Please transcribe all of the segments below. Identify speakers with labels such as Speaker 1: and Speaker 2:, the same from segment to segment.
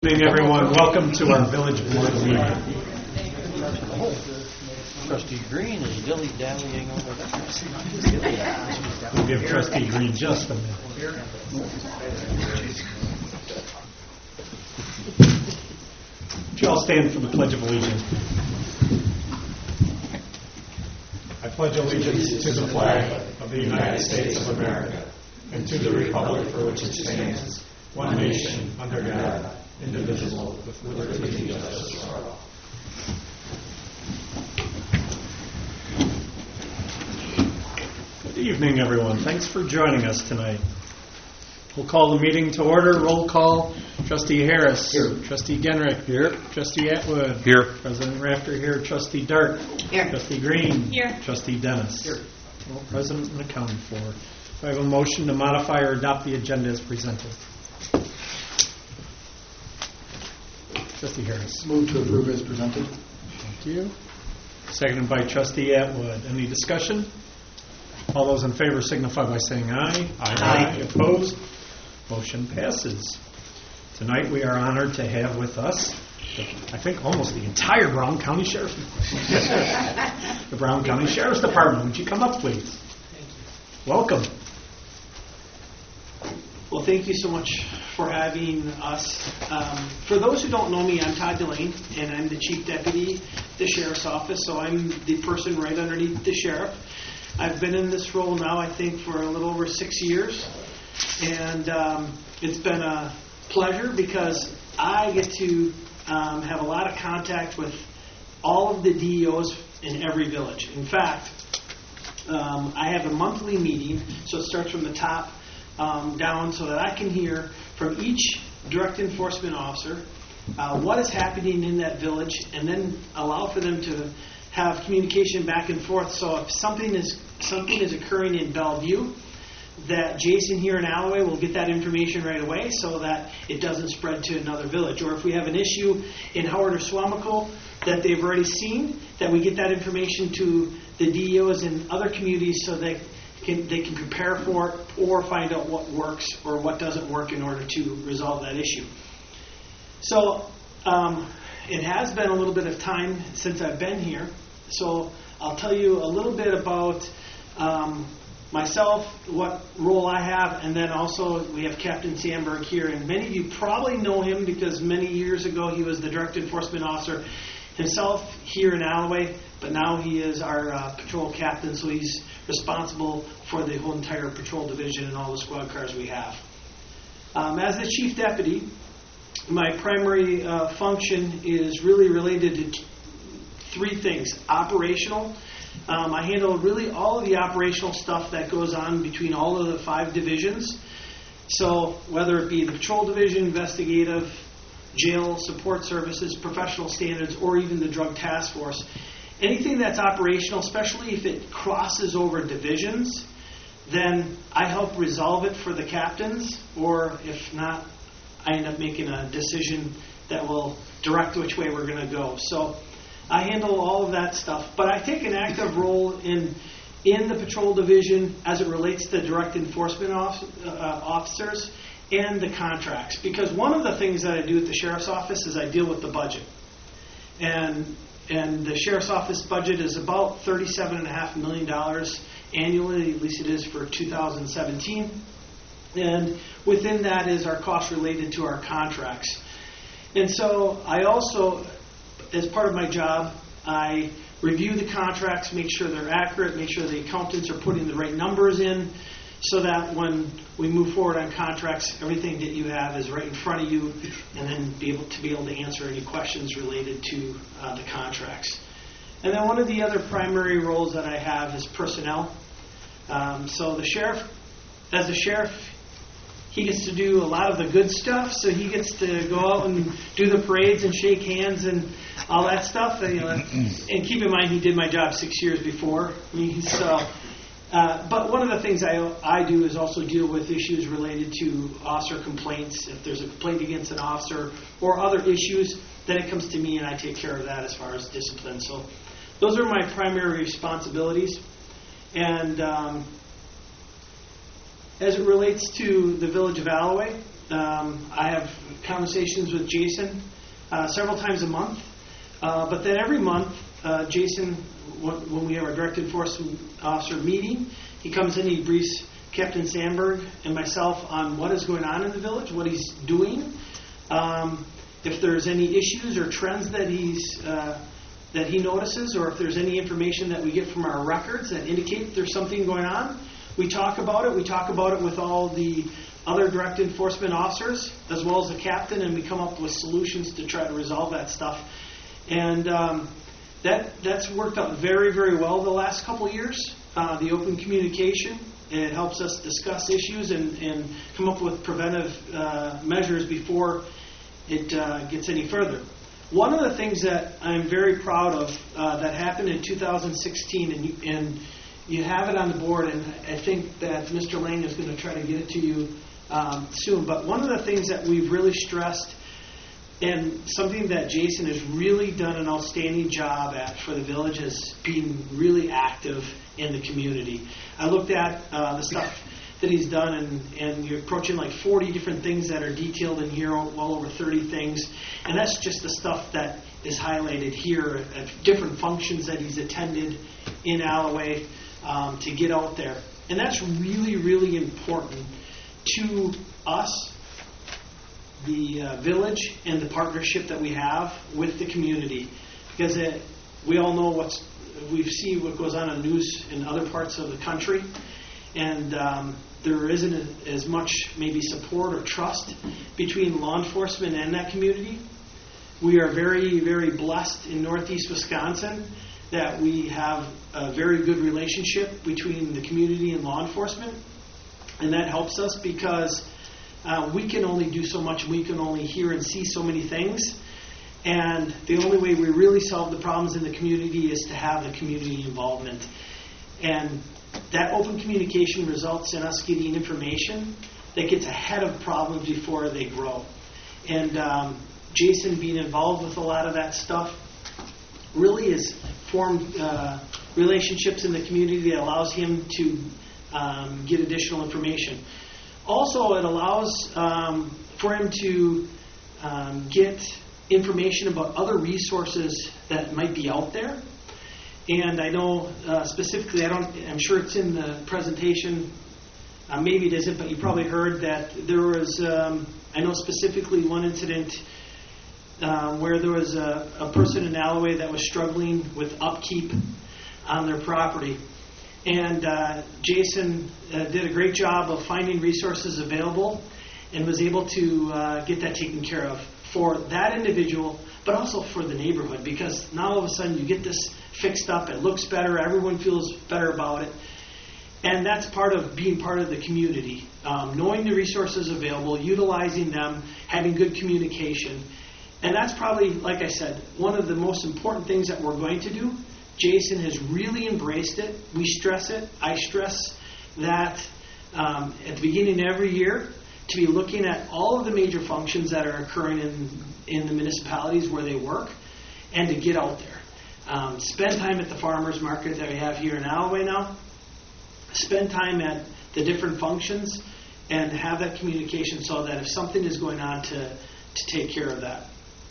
Speaker 1: Good evening, everyone. Welcome to our village board meeting.
Speaker 2: Trustee Green is dilly-dallying over there.
Speaker 1: We'll give Trustee Green just a minute. Would you all stand for the Pledge of Allegiance? I pledge allegiance to the flag of the United States of America and to the republic for which it stands, one nation, under God, indivisible, with liberty and justice for all. Good evening, everyone. Thanks for joining us tonight. We'll call the meeting to order. Roll call. Trustee Harris.
Speaker 2: Here.
Speaker 1: Trustee Genrich.
Speaker 2: Here.
Speaker 1: Trustee Atwood.
Speaker 2: Here.
Speaker 1: President Rafter here. Trustee Dart.
Speaker 3: Here.
Speaker 1: Trustee Green.
Speaker 3: Here.
Speaker 1: Trustee Dennis.
Speaker 2: Here.
Speaker 1: Well, present and accounted for. Do I have a motion to modify or adopt the agenda as presented? Trustee Harris.
Speaker 4: Move to approve as presented.
Speaker 1: Thank you. Seconded by Trustee Atwood. Any discussion? All those in favor signify by saying aye.
Speaker 3: Aye.
Speaker 1: Opposed? Motion passes. Tonight we are honored to have with us, I think, almost the entire Brown County Sheriff's Department. The Brown County Sheriff's Department. Would you come up, please? Welcome.
Speaker 5: Well, thank you so much for having us. For those who don't know me, I'm Todd Delane, and I'm the Chief Deputy at the Sheriff's Office, so I'm the person right underneath the Sheriff. I've been in this role now, I think, for a little over 6 years, and it's been a pleasure because I get to have a lot of contact with all of the DEOs in every village. In fact, I have a monthly meeting, so it starts from the top down so that I can hear from each direct enforcement officer what is happening in that village and then allow for them to have communication back and forth. So if something is occurring in Bellevue, that Jason here in Alloway will get that information right away so that it doesn't spread to another village. Or if we have an issue in Howard or Swamico that they've already seen, that we get that information to the DEOs in other communities so they can prepare for it or find out what works or what doesn't work in order to resolve that issue. So it has been a little bit of time since I've been here. So I'll tell you a little bit about myself, what role I have, and then also we have Captain Sandberg here. And many of you probably know him because many years ago he was the direct enforcement officer himself here in Alloway, but now he is our patrol captain, so he's responsible for the whole entire patrol division and all the squad cars we have. As the chief deputy, my primary function is really related to three things. Operational. I handle really all of the operational stuff that goes on between all of the 5 divisions. So whether it be the patrol division, investigative, jail, support services, professional standards, or even the drug task force, anything that's operational, especially if it crosses over divisions, then I help resolve it for the captains, or if not, I end up making a decision that will direct which way we're going to go. So I handle all of that stuff, but I take an active role in the patrol division as it relates to direct enforcement officers and the contracts. Because one of the things that I do at the Sheriff's Office is I deal with the budget. And the Sheriff's Office budget is about $37.5 million annually, at least it is for 2017. And within that is our costs related to our contracts. And so I also, as part of my job, I review the contracts, make sure they're accurate, make sure the accountants are putting the right numbers in, so that when we move forward on contracts, everything that you have is right in front of you, and then be able to answer any questions related to the contracts. And then one of the other primary roles that I have is personnel. So the sheriff, as a sheriff, he gets to do a lot of the good stuff, so he gets to go out and do the parades and shake hands and all that stuff. And, and keep in mind, he did my job 6 years before me. So, but one of the things I do is also deal with issues related to officer complaints. If there's a complaint against an officer or other issues, then it comes to me and I take care of that as far as discipline. So those are my primary responsibilities. And as it relates to the village of Alloway, I have conversations with Jason several times a month. But then every month, Jason, when we have our direct enforcement officer meeting, he comes in, he briefs Captain Sandberg and myself on what is going on in the village, what he's doing, if there's any issues or trends that he notices, or if there's any information that we get from our records that indicate there's something going on. We talk about it. We talk about it with all the other direct enforcement officers, as well as the captain, and we come up with solutions to try to resolve that stuff. And that's worked out very, very well the last couple of years. The open communication, it helps us discuss issues and come up with preventive measures before it gets any further. One of the things that I'm very proud of that happened in 2016, and you have it on the board, and I think that Mr. Lang is going to try to get it to you soon, but one of the things that we've really stressed, and something that Jason has really done an outstanding job at for the village, is being really active in the community. I looked at the stuff that he's done, and you're approaching like 40 different things that are detailed in here, well over 30 things, and that's just the stuff that is highlighted here at different functions that he's attended in Alloway to get out there. And that's really, really important to us, the village, and the partnership that we have with the community, because we all know we see what goes on in the news in other parts of the country, and there isn't as much maybe support or trust between law enforcement and that community. We are very, very blessed in Northeast Wisconsin that we have a very good relationship between the community and law enforcement, and that helps us because we can only do so much, we can only hear and see so many things, and the only way we really solve the problems in the community is to have the community involvement. And that open communication results in us getting information that gets ahead of problems before they grow. And Jason being involved with a lot of that stuff really has formed relationships in the community that allows him to get additional information. Also, it allows for him to get information about other resources that might be out there. And I know specifically, I'm sure it's in the presentation, maybe it isn't, but you probably heard that there was, I know specifically one incident where there was a person in Alloway that was struggling with upkeep on their property. And Jason did a great job of finding resources available and was able to get that taken care of for that individual, but also for the neighborhood, because now all of a sudden you get this fixed up, it looks better, everyone feels better about it. And that's part of being part of the community, knowing the resources available, utilizing them, having good communication. And that's probably, like I said, one of the most important things that we're going to do. Jason has really embraced it. We stress it. I stress that at the beginning of every year, to be looking at all of the major functions that are occurring in the municipalities where they work, and to get out there. Spend time at the farmers market that we have here in Alloway now. Spend time at the different functions and have that communication so that if something is going on to take care of that.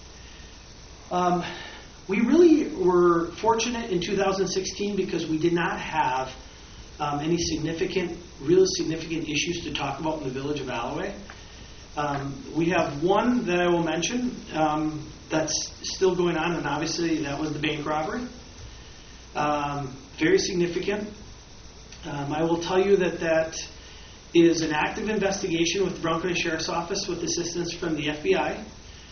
Speaker 5: We really were fortunate in 2016 because we did not have any real significant issues to talk about in the village of Alloway. We have one that I will mention that's still going on, and obviously that was the bank robbery. Very significant. I will tell you that is an active investigation with the Brown County Sheriff's Office with assistance from the FBI.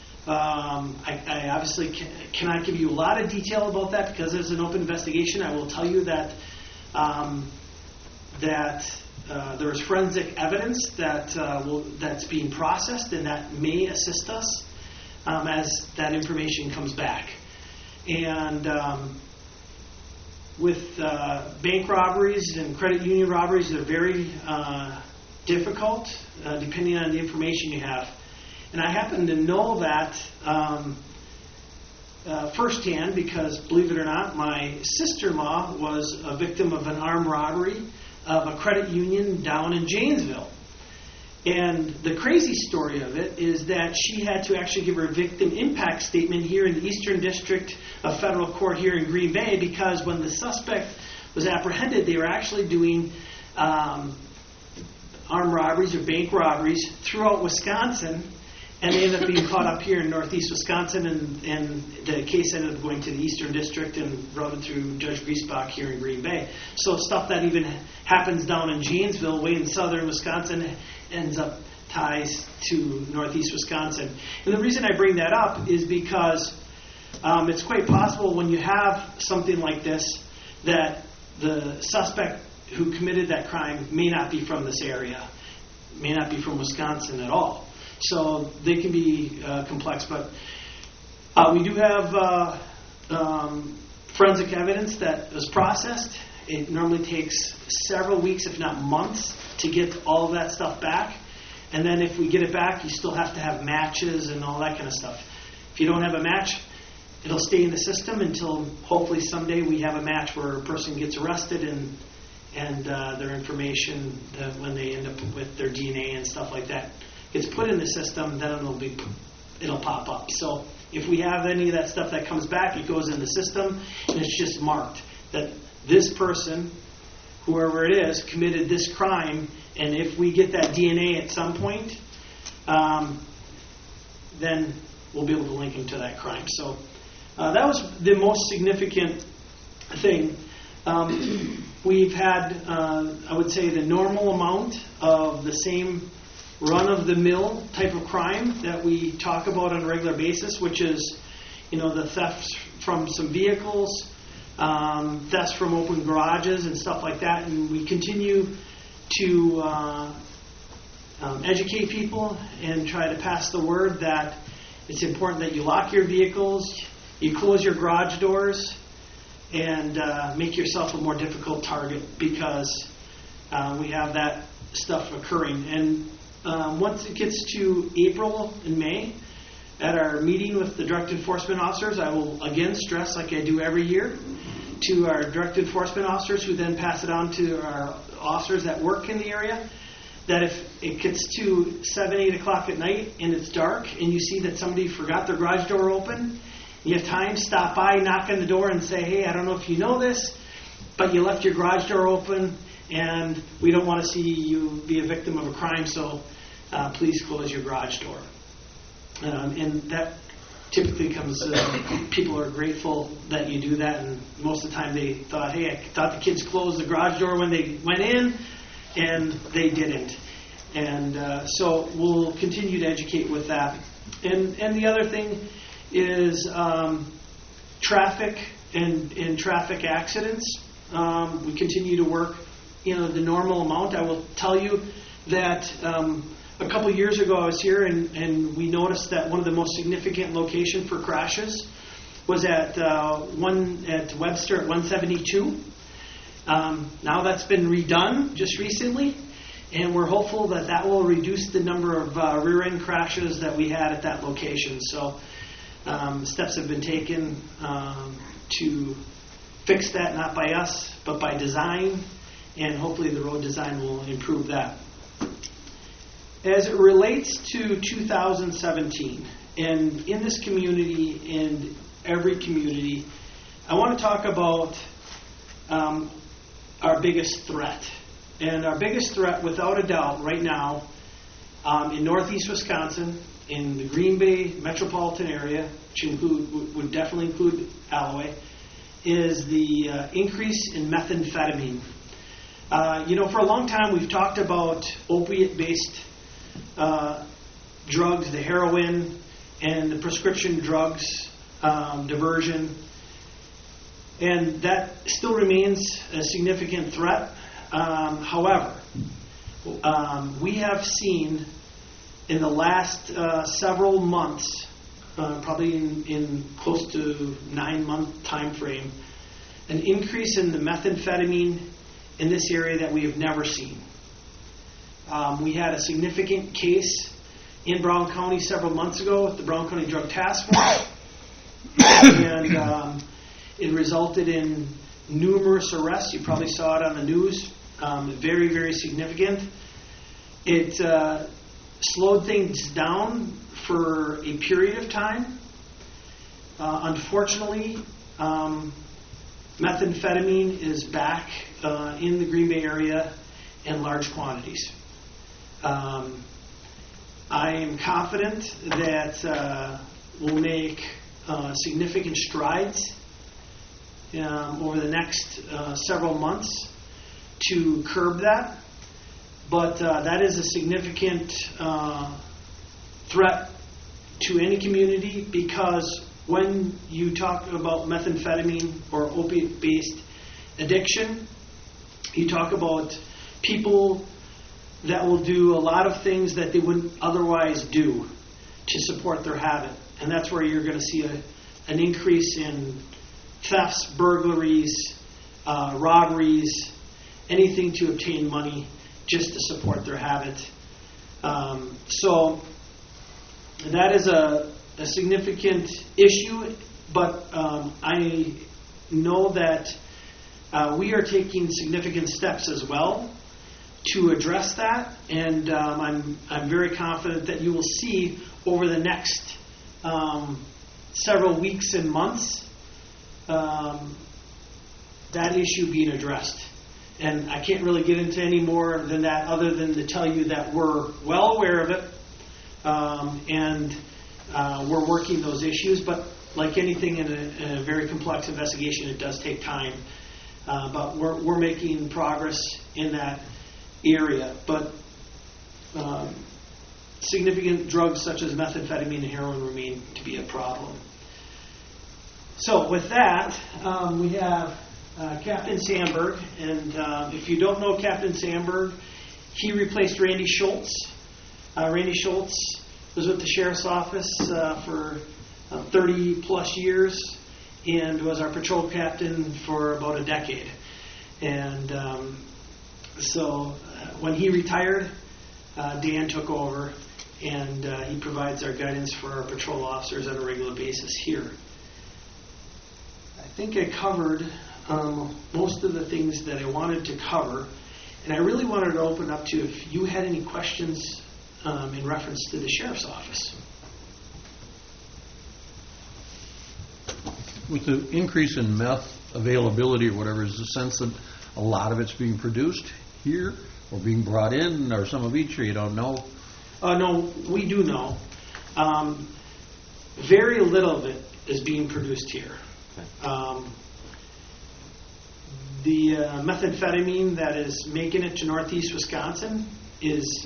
Speaker 5: I obviously cannot give you a lot of detail about that because it's an open investigation. I will tell you that there is forensic evidence that's being processed, and that may assist us as that information comes back. And with bank robberies and credit union robberies, they're very difficult depending on the information you have. And I happen to know that firsthand because, believe it or not, my sister-in-law was a victim of an armed robbery of a credit union down in Janesville. And the crazy story of it is that she had to actually give her victim impact statement here in the Eastern District of Federal Court here in Green Bay, because when the suspect was apprehended, they were actually doing armed robberies or bank robberies throughout Wisconsin, and they ended up being caught up here in northeast Wisconsin, and the case ended up going to the Eastern District and routed through Judge Griesbach here in Green Bay. So stuff that even happens down in Janesville, way in southern Wisconsin, ends up ties to northeast Wisconsin. And the reason I bring that up is because it's quite possible when you have something like this that the suspect who committed that crime may not be from this area, may not be from Wisconsin at all. So they can be complex. But we do have forensic evidence that was processed. It normally takes several weeks, if not months, to get all of that stuff back. And then if we get it back, you still have to have matches and all that kind of stuff. If you don't have a match, it'll stay in the system until hopefully someday we have a match where a person gets arrested and their information, when they end up with their DNA and stuff like that, gets put in the system, then it'll pop up. So if we have any of that stuff that comes back, it goes in the system, and it's just marked that this person, whoever it is, committed this crime, and if we get that DNA at some point, then we'll be able to link him to that crime. So that was the most significant thing. We've had, I would say, the normal amount of the same run-of-the-mill type of crime that we talk about on a regular basis, which is, the thefts from some vehicles, thefts from open garages and stuff like that. And we continue to educate people and try to pass the word that it's important that you lock your vehicles, you close your garage doors, and make yourself a more difficult target, because we have that stuff occurring. And once it gets to April and May, at our meeting with the direct enforcement officers, I will again stress, like I do every year, to our direct enforcement officers, who then pass it on to our officers that work in the area, that if it gets to 7, 8 o'clock at night and it's dark and you see that somebody forgot their garage door open, you have time, stop by, knock on the door and say, hey, I don't know if you know this, but you left your garage door open and we don't want to see you be a victim of a crime, so please close your garage door. And that typically comes, people are grateful that you do that, and most of the time they thought, hey, I thought the kids closed the garage door when they went in, and they didn't. And so we'll continue to educate with that. And the other thing is traffic and traffic accidents. We continue to work, the normal amount. I will tell you that a couple years ago I was here and we noticed that one of the most significant location for crashes was at Webster at 172. Now that's been redone just recently, and we're hopeful that that will reduce the number of rear-end crashes that we had at that location. So steps have been taken to fix that, not by us, but by design, and hopefully the road design will improve that. As it relates to 2017, and in this community and every community, I want to talk about our biggest threat. And our biggest threat, without a doubt, right now, in northeast Wisconsin, in the Green Bay metropolitan area, which would definitely include Alloway, is the increase in methamphetamine. For a long time we've talked about opiate-based drugs, the heroin and the prescription drugs diversion, and that still remains a significant threat. However, we have seen in the last several months, probably in close to 9-month time frame, an increase in the methamphetamine in this area that we have never seen. We had a significant case in Brown County several months ago with the Brown County Drug Task Force, and it resulted in numerous arrests. You probably saw it on the news. Very, very significant. It slowed things down for a period of time. Unfortunately, methamphetamine is back in the Green Bay area in large quantities. I am confident that we'll make significant strides over the next several months to curb that. But that is a significant threat to any community, because when you talk about methamphetamine or opiate-based addiction, you talk about people that will do a lot of things that they wouldn't otherwise do to support their habit. And that's where you're going to see an increase in thefts, burglaries, robberies, anything to obtain money just to support their habit. So that is a significant issue, but I know that we are taking significant steps as well to address that, and I'm very confident that you will see over the next several weeks and months that issue being addressed. And I can't really get into any more than that, other than to tell you that we're well aware of it, and we're working those issues. But like anything in a very complex investigation, it does take time. But we're making progress in that area. But significant drugs such as methamphetamine and heroin remain to be a problem. So with that, we have Captain Sandberg, and if you don't know Captain Sandberg, he replaced Randy Schultz. Randy Schultz was with the Sheriff's Office for 30 plus years and was our patrol captain for about a decade. And so when he retired, Dan took over, and he provides our guidance for our patrol officers on a regular basis here. I think I covered most of the things that I wanted to cover, and I really wanted to open up to if you had any questions in reference to the Sheriff's Office.
Speaker 2: With the increase in meth availability or whatever, is the sense that a lot of it's being produced here or being brought in, or some of each, or you don't know?
Speaker 5: No, we do know. Very little of it is being produced here. The methamphetamine that is making it to northeast Wisconsin is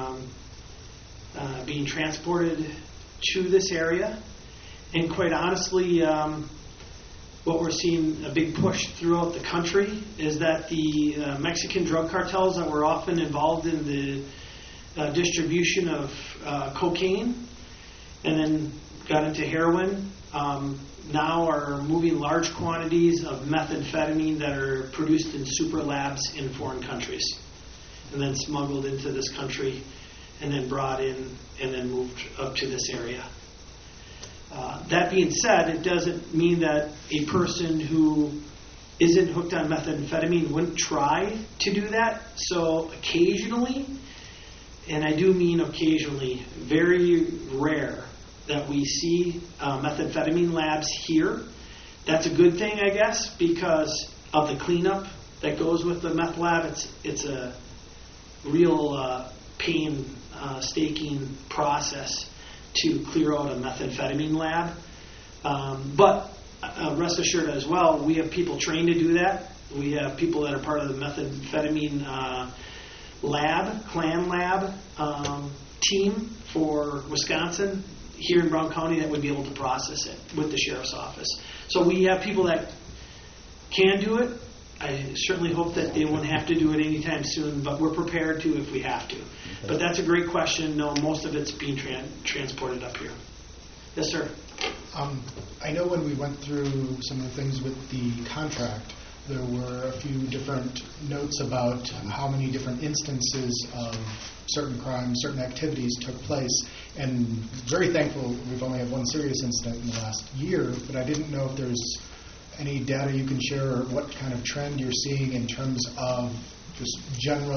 Speaker 5: being transported to this area. And quite honestly, what we're seeing a big push throughout the country is that the Mexican drug cartels that were often involved in the distribution of cocaine and then got into heroin, now are moving large quantities of methamphetamine that are produced in super labs in foreign countries and then smuggled into this country and then brought in and then moved up to this area. That being said, it doesn't mean that a person who isn't hooked on methamphetamine wouldn't try to do that. So occasionally, and I do mean occasionally, very rare that we see methamphetamine labs here. That's a good thing, I guess, because of the cleanup that goes with the meth lab. It's a real painstaking process to clear out a methamphetamine lab. But rest assured as well, we have people trained to do that. We have people that are part of the methamphetamine clan lab team for Wisconsin here in Brown County that would be able to process it with the Sheriff's Office. So we have people that can do it. I certainly hope that they won't have to do it anytime soon, but we're prepared to if we have to. Okay. But that's a great question. No, most of it's being transported up here. Yes, sir.
Speaker 3: I know when we went through some of the things with the contract, there were a few different notes about how many different instances of certain crimes, certain activities took place. And very thankful we've only had one serious incident in the last year, but I didn't know if there's any data you can share or what kind of trend you're seeing in terms of just general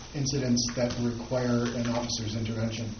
Speaker 3: incidents that require an officer's intervention?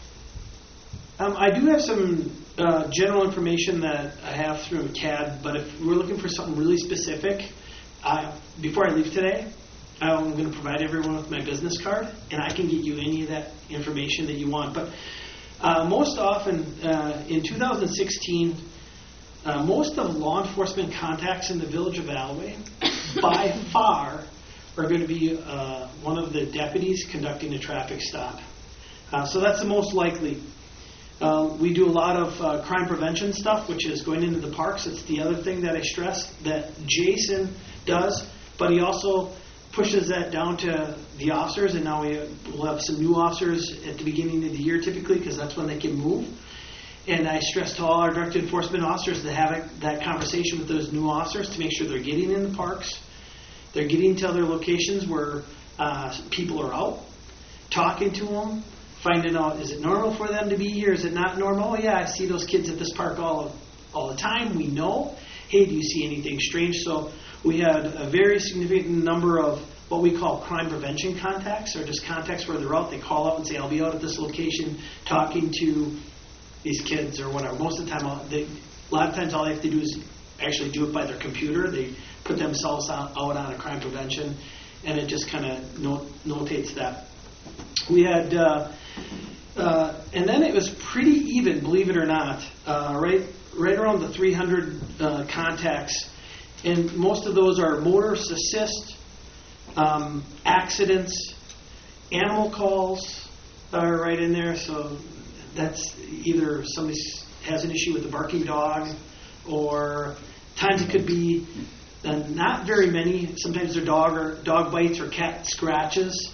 Speaker 5: I do have some general information that I have through CAD, but if we're looking for something really specific, before I leave today, I'm going to provide everyone with my business card, and I can get you any of that information that you want. But most often, in 2016, most of law enforcement contacts in the village of Alloway, by far, are going to be one of the deputies conducting a traffic stop. So that's the most likely. We do a lot of crime prevention stuff, which is going into the parks. It's the other thing that I stress that Jason does, but he also pushes that down to the officers, and now we'll have some new officers at the beginning of the year typically, because that's when they can move. And I stress to all our direct enforcement officers to have that conversation with those new officers to make sure they're getting in the parks, they're getting to other locations where people are out, talking to them, finding out, is it normal for them to be here? Is it not normal? Oh, yeah, I see those kids at this park all the time. We know. Hey, do you see anything strange? So we had a very significant number of what we call crime prevention contacts, or just contacts where they're out. They call up and say, I'll be out at this location talking to these kids or whatever. Most of the time, a lot of times all they have to do is actually do it by their computer. They put themselves out on a crime prevention, and it just kind of notates that. We had, and then it was pretty even, believe it or not, right around the 300 contacts, and most of those are motorist assist, accidents, animal calls are right in there. So that's either somebody has an issue with the barking dog, or times it could be not very many. Sometimes they're dog bites or cat scratches.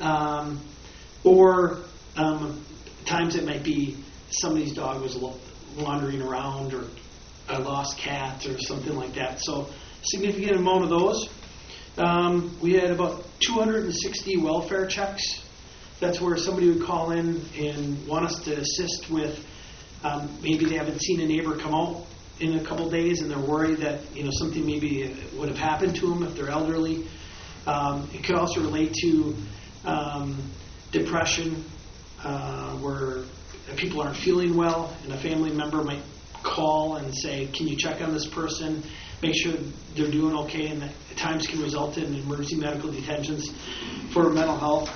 Speaker 5: Or times it might be somebody's dog was wandering around, or a lost cat or something like that. So significant amount of those. We had about 260 welfare checks. That's where somebody would call in and want us to assist with, maybe they haven't seen a neighbor come out in a couple days and they're worried that something maybe would have happened to them if they're elderly. It could also relate to depression, where people aren't feeling well, and a family member might call and say, can you check on this person, make sure they're doing okay, and that at times can result in emergency medical detentions for mental health.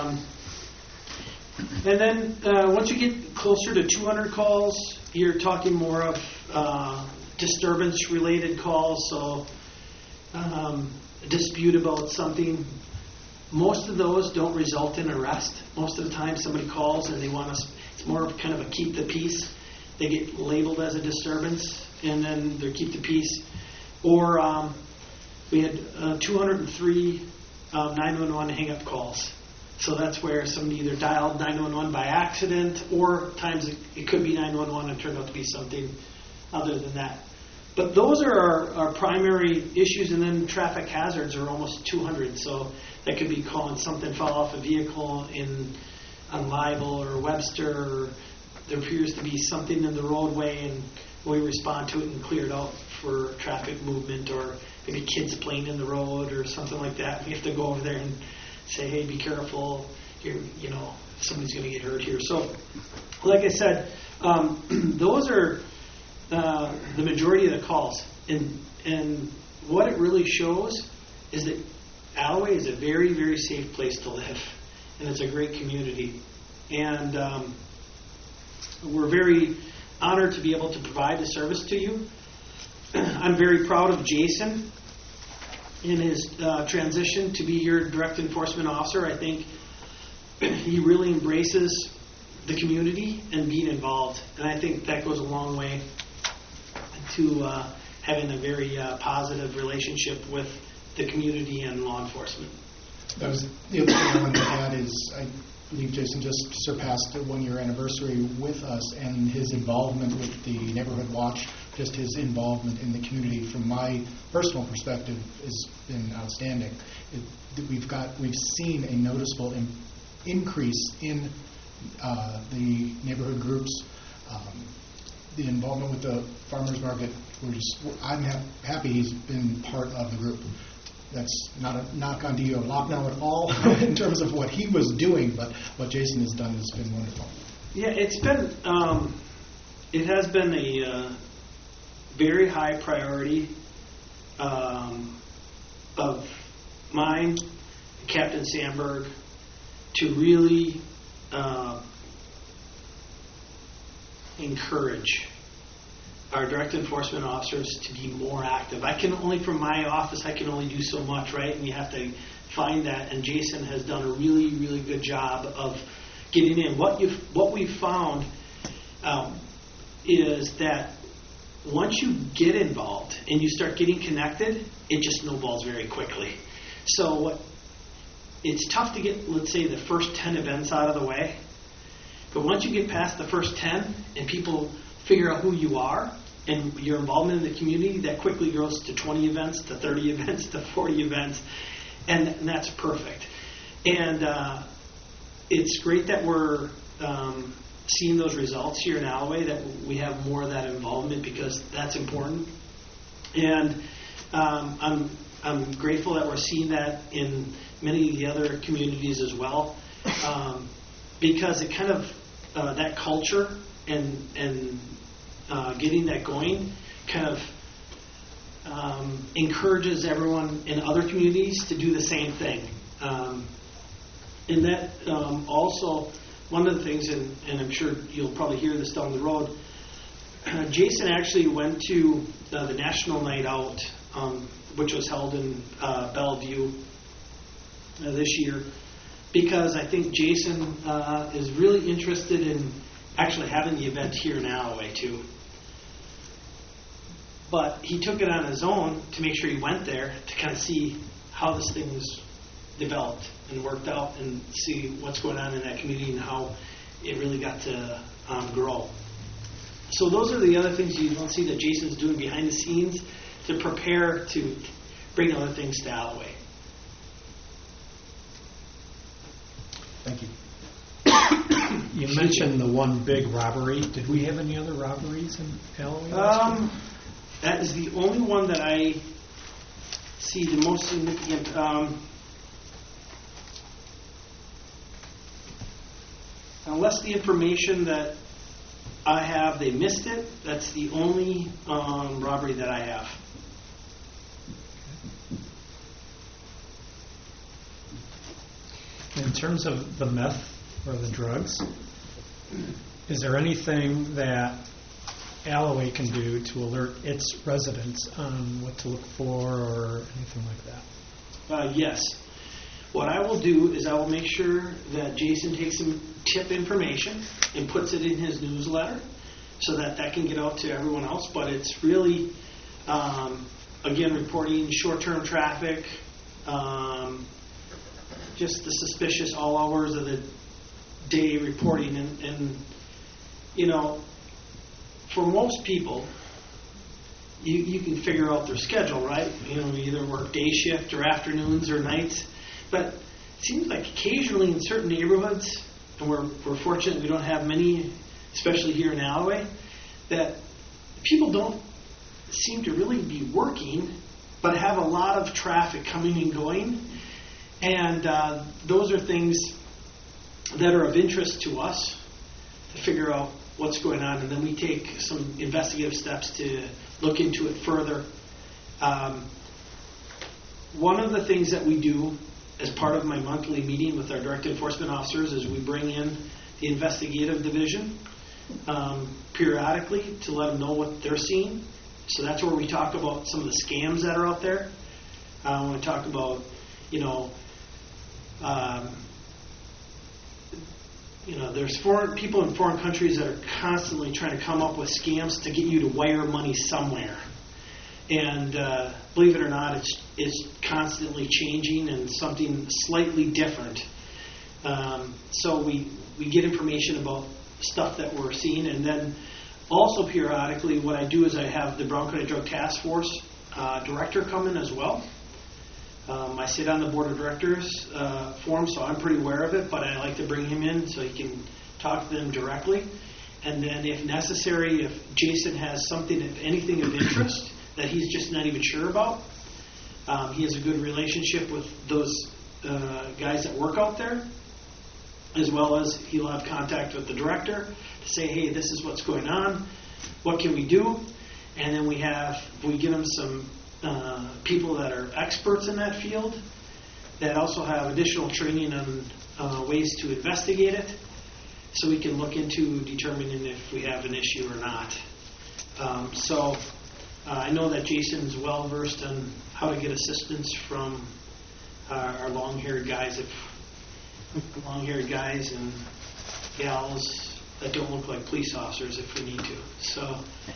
Speaker 5: And then once you get closer to 200 calls, you're talking more of disturbance-related calls, so a dispute about something. Most of those don't result in arrest. Most of the time somebody calls and they want us, it's more of kind of a keep the peace. They get labeled as a disturbance, and then they keep the peace. Or we had 203 911 hang-up calls. So that's where somebody either dialed 911 by accident, or times it could be 911 and turned out to be something other than that. But those are our primary issues, and then traffic hazards are almost 200. So that could be calling something fell off a vehicle on Libel or Webster, or there appears to be something in the roadway, and we respond to it and clear it out for traffic movement, or maybe kids playing in the road or something like that. We have to go over there and say, hey, be careful, somebody's going to get hurt here. So, like I said, those are the majority of the calls. And what it really shows is that Alloway is a very, very safe place to live. And it's a great community. And we're very honored to be able to provide the service to you. I'm very proud of Jason in his transition to be your direct enforcement officer. I think he really embraces the community and being involved. And I think that goes a long way to having a very positive relationship with the community and law enforcement.
Speaker 3: That was the other thing I wanted to add is I believe Jason just surpassed the 1-year anniversary with us, and his involvement with the Neighborhood Watch, just his involvement in the community from my personal perspective has been outstanding. We've seen a noticeable increase in the neighborhood groups, the involvement with the farmers market. I'm happy he's been part of the group. that's not a knock on DO Locknow at all in terms of what he was doing, but what Jason has done has been wonderful.
Speaker 5: Yeah, it has been a very high priority of mine, Captain Sandberg, to really encourage our direct enforcement officers to be more active. From my office, I can only do so much, right? And you have to find that. And Jason has done a really, really good job of getting in. What we've found is that once you get involved and you start getting connected, it just snowballs very quickly. So it's tough to get, let's say, the first 10 events out of the way. But once you get past the first 10 and people figure out who you are and your involvement in the community, that quickly grows to 20 events, to 30 events, to 40 events, and that's perfect. And it's great that we're seeing those results here in Alloway, that we have more of that involvement, because that's important. And I'm grateful that we're seeing that in many of the other communities as well, because it kind of that culture and getting that going kind of encourages everyone in other communities to do the same thing. And that also, one of the things, and I'm sure you'll probably hear this down the road, Jason actually went to the National Night Out, which was held in Bellevue this year, because I think Jason is really interested in actually having the event here in Alloway too. But he took it on his own to make sure he went there to kind of see how this thing was developed and worked out, and see what's going on in that community and how it really got to grow. So those are the other things you don't see that Jason's doing behind the scenes to prepare to bring other things to Alloway.
Speaker 3: Thank you.
Speaker 1: You mentioned the one big robbery. Did we have any other robberies in Alloway?
Speaker 5: That is the only one that I see the most significant. Unless the information that I have, they missed it, that's the only robbery that I have.
Speaker 1: In terms of the meth or the drugs, is there anything that Alloway can do to alert its residents on what to look for or anything like that?
Speaker 5: Yes. What I will do is I will make sure that Jason takes some tip information and puts it in his newsletter so that can get out to everyone else. But it's really, again, reporting short-term traffic, just the suspicious all hours of the day reporting. And you know, for most people, you can figure out their schedule, right? You know, we either work day shift or afternoons or nights. But it seems like occasionally in certain neighborhoods, and we're fortunate we don't have many, especially here in Alloway, that people don't seem to really be working, but have a lot of traffic coming and going. And those are things that are of interest to us to figure out what's going on, and then we take some investigative steps to look into it further. One of the things that we do as part of my monthly meeting with our direct enforcement officers is we bring in the investigative division periodically to let them know what they're seeing. So that's where we talk about some of the scams that are out there. When we talk about, there's people in foreign countries that are constantly trying to come up with scams to get you to wire money somewhere. And believe it or not, it's constantly changing and something slightly different. So we get information about stuff that we're seeing, and then also periodically what I do is I have the Brown County Drug Task Force director come in as well. I sit on the board of directors for him, so I'm pretty aware of it, but I like to bring him in so he can talk to them directly. And then if necessary, if Jason has something, if anything of interest that he's just not even sure about, He has a good relationship with those guys that work out there, as well as he'll have contact with the director to say, hey, this is what's going on, what can we do? And then we give him some people that are experts in that field that also have additional training on ways to investigate it, so we can look into determining if we have an issue or not. I know that Jason's well versed on how to get assistance from our long-haired guys and gals that don't look like police officers if we need to. So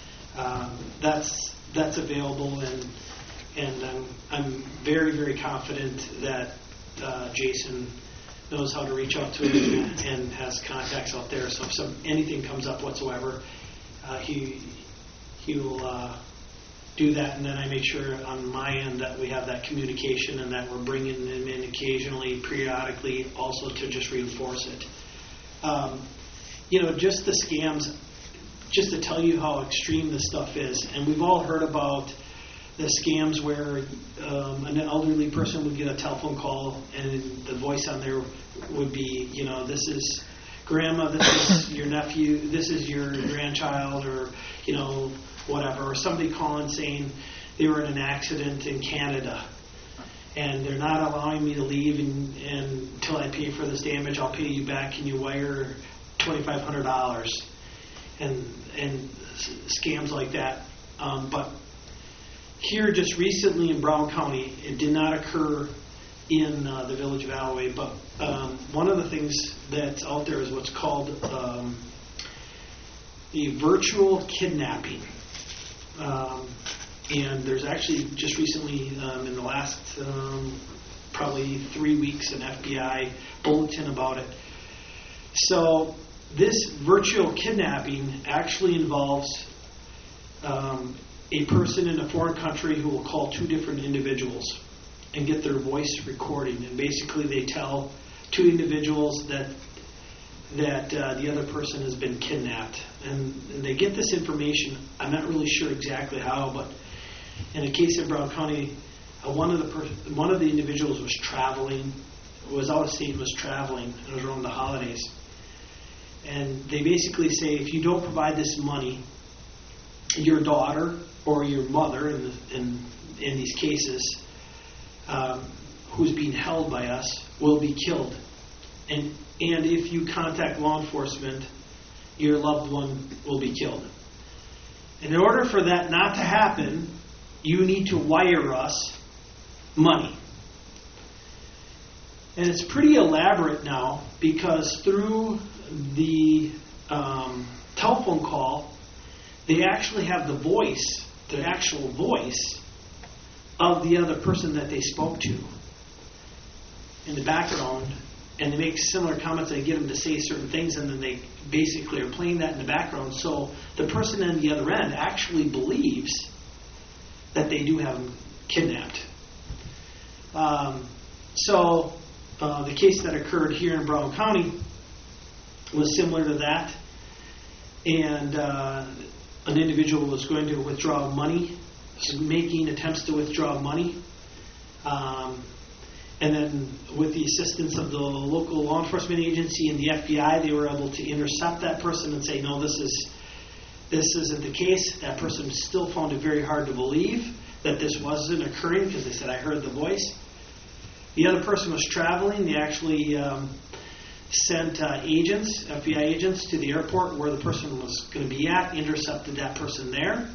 Speaker 5: that's available, and I'm very, very confident that Jason knows how to reach out to him and has contacts out there. So if anything comes up whatsoever, he will do that, and then I make sure on my end that we have that communication and that we're bringing them in occasionally, periodically, also to just reinforce it. Just the scams, just to tell you how extreme this stuff is, and we've all heard about the scams where an elderly person would get a telephone call and the voice on there would be, this is grandma, this is your nephew, this is your grandchild, or, whatever, or somebody calling saying they were in an accident in Canada and they're not allowing me to leave and until I pay for this damage, I'll pay you back, can you wire $2,500, and scams like that. But here just recently in Brown County, it did not occur in the village of Alloway, but one of the things that's out there is what's called the virtual kidnapping. And there's actually just recently, in the last probably 3 weeks, an FBI bulletin about it. So this virtual kidnapping actually involves a person in a foreign country who will call two different individuals and get their voice recording. And basically they tell two individuals that the other person has been kidnapped. And they get this information, I'm not really sure exactly how, but in a case in Brown County, one of the individuals was traveling, was out of state and was traveling, and it was around the holidays. And they basically say, if you don't provide this money, your daughter or your mother, in these cases, who's being held by us, will be killed. And if you contact law enforcement, your loved one will be killed. And in order for that not to happen, you need to wire us money. And it's pretty elaborate now, because through the telephone call, they actually have the actual voice of the other person that they spoke to in the background, and they make similar comments. They get them to say certain things, and then they basically are playing that in the background. So the person on the other end actually believes that they do have them kidnapped. The case that occurred here in Brown County was similar to that, and an individual was going to withdraw money, making attempts to withdraw money, and then with the assistance of the local law enforcement agency and the FBI, they were able to intercept that person and say, no, this isn't the case. That person still found it very hard to believe that this wasn't occurring, because they said, I heard the voice. The other person was traveling. They actually sent FBI agents to the airport where the person was going to be at, intercepted that person there.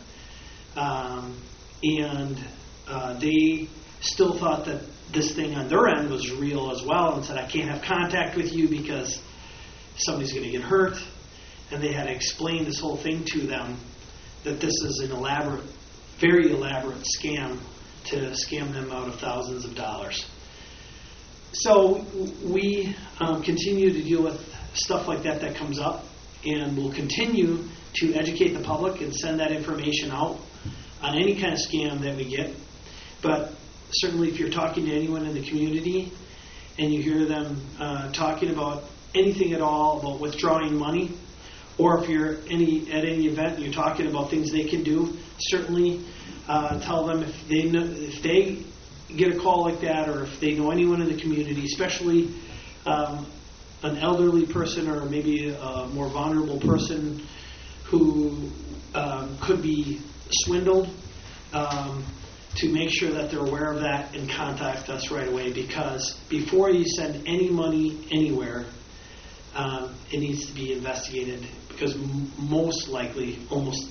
Speaker 5: And they still thought that this thing on their end was real as well, and said, I can't have contact with you because somebody's going to get hurt. And they had to explain this whole thing to them, that this is an elaborate, very elaborate scam to scam them out of thousands of dollars. So we continue to deal with stuff like that comes up, and we'll continue to educate the public and send that information out on any kind of scam that we get. But certainly if you're talking to anyone in the community and you hear them talking about anything at all about withdrawing money, or if you're at any event and you're talking about things they can do, certainly tell them if they get a call like that, or if they know anyone in the community, especially an elderly person or maybe a more vulnerable person who could be swindled, to make sure that they're aware of that and contact us right away, because before you send any money anywhere, it needs to be investigated, because most likely, almost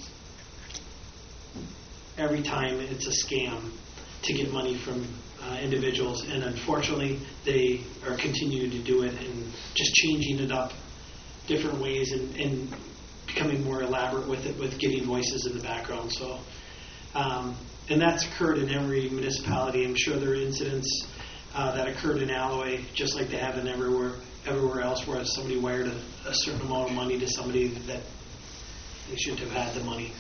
Speaker 5: every time, it's a scam to get money from individuals, and unfortunately they are continuing to do it and just changing it up different ways and becoming more elaborate with it, with getting voices in the background. So and that's occurred in every municipality. I'm sure there are incidents that occurred in Alloy, just like they have in everywhere else, where somebody wired a certain amount of money to somebody that they shouldn't have had the money.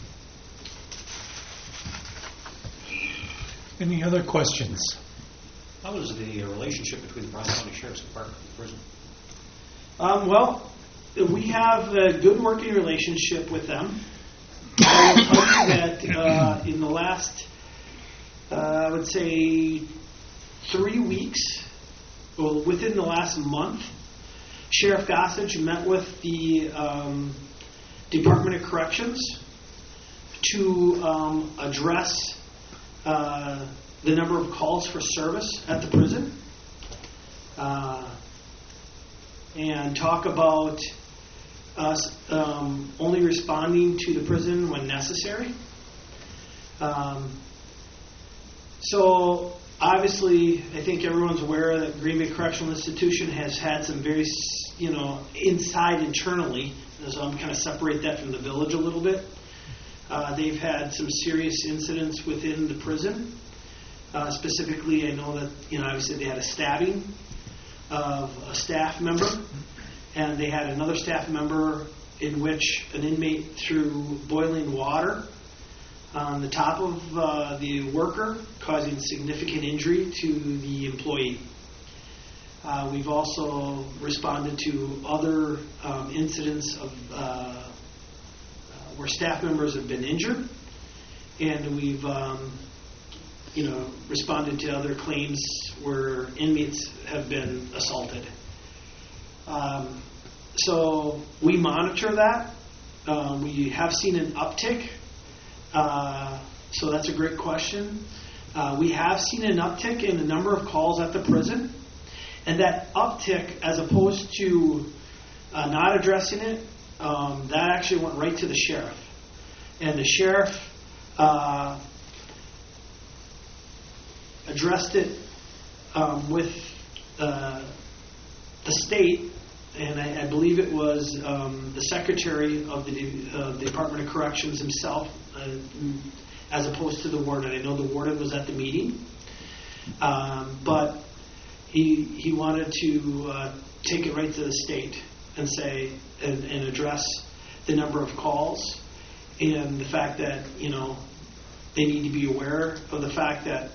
Speaker 1: Any other questions?
Speaker 4: How is the relationship between the Brown County Sheriff's Department and the prison?
Speaker 5: Well, we have a good working relationship with them. I will tell you that in the last, I would say, 3 weeks, well, within the last month, Sheriff Gossage met with the Department of Corrections to address the number of calls for service at the prison, and talk about us only responding to the prison when necessary. So obviously, I think everyone's aware that Green Bay Correctional Institution has had some very, internally, so I'm kind of separate that from the village a little bit. They've had some serious incidents within the prison. Specifically, I know that, obviously they had a stabbing of a staff member, and they had another staff member in which an inmate threw boiling water on the top of the worker, causing significant injury to the employee. We've also responded to other incidents of where staff members have been injured, and we've responded to other claims where inmates have been assaulted. So we monitor that. We have seen an uptick. So that's a great question. We have seen an uptick in the number of calls at the prison. And that uptick, as opposed to not addressing it, that actually went right to the sheriff. And the sheriff addressed it with the state, and I believe it was the secretary of the Department of Corrections himself, as opposed to the warden. I know the warden was at the meeting, but he wanted to take it right to the state and say and address the number of calls and the fact that they need to be aware of the fact that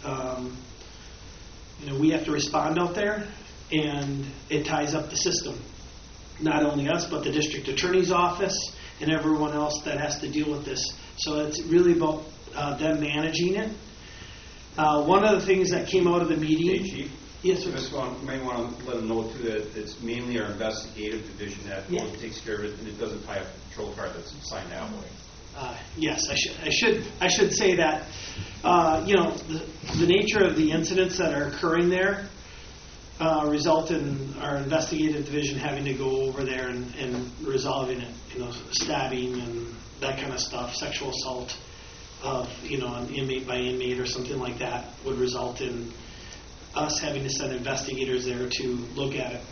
Speaker 5: we have to respond out there, and it ties up the system. Not only us, but the district attorney's office and everyone else that has to deal with this. So it's really about them managing it. One of the things that came out of the meeting...
Speaker 4: Hey, Chief.
Speaker 5: Yes, sir.
Speaker 4: You may want to let them know, too, that it's mainly our investigative division that takes care of it, and it doesn't tie up the patrol car that's assigned that way.
Speaker 5: Yes, I should say that. The nature of the incidents that are occurring there result in our investigative division having to go over there and resolving it. Stabbing and that kind of stuff, sexual assault of an inmate by inmate or something like that would result in us having to send investigators there to look at it.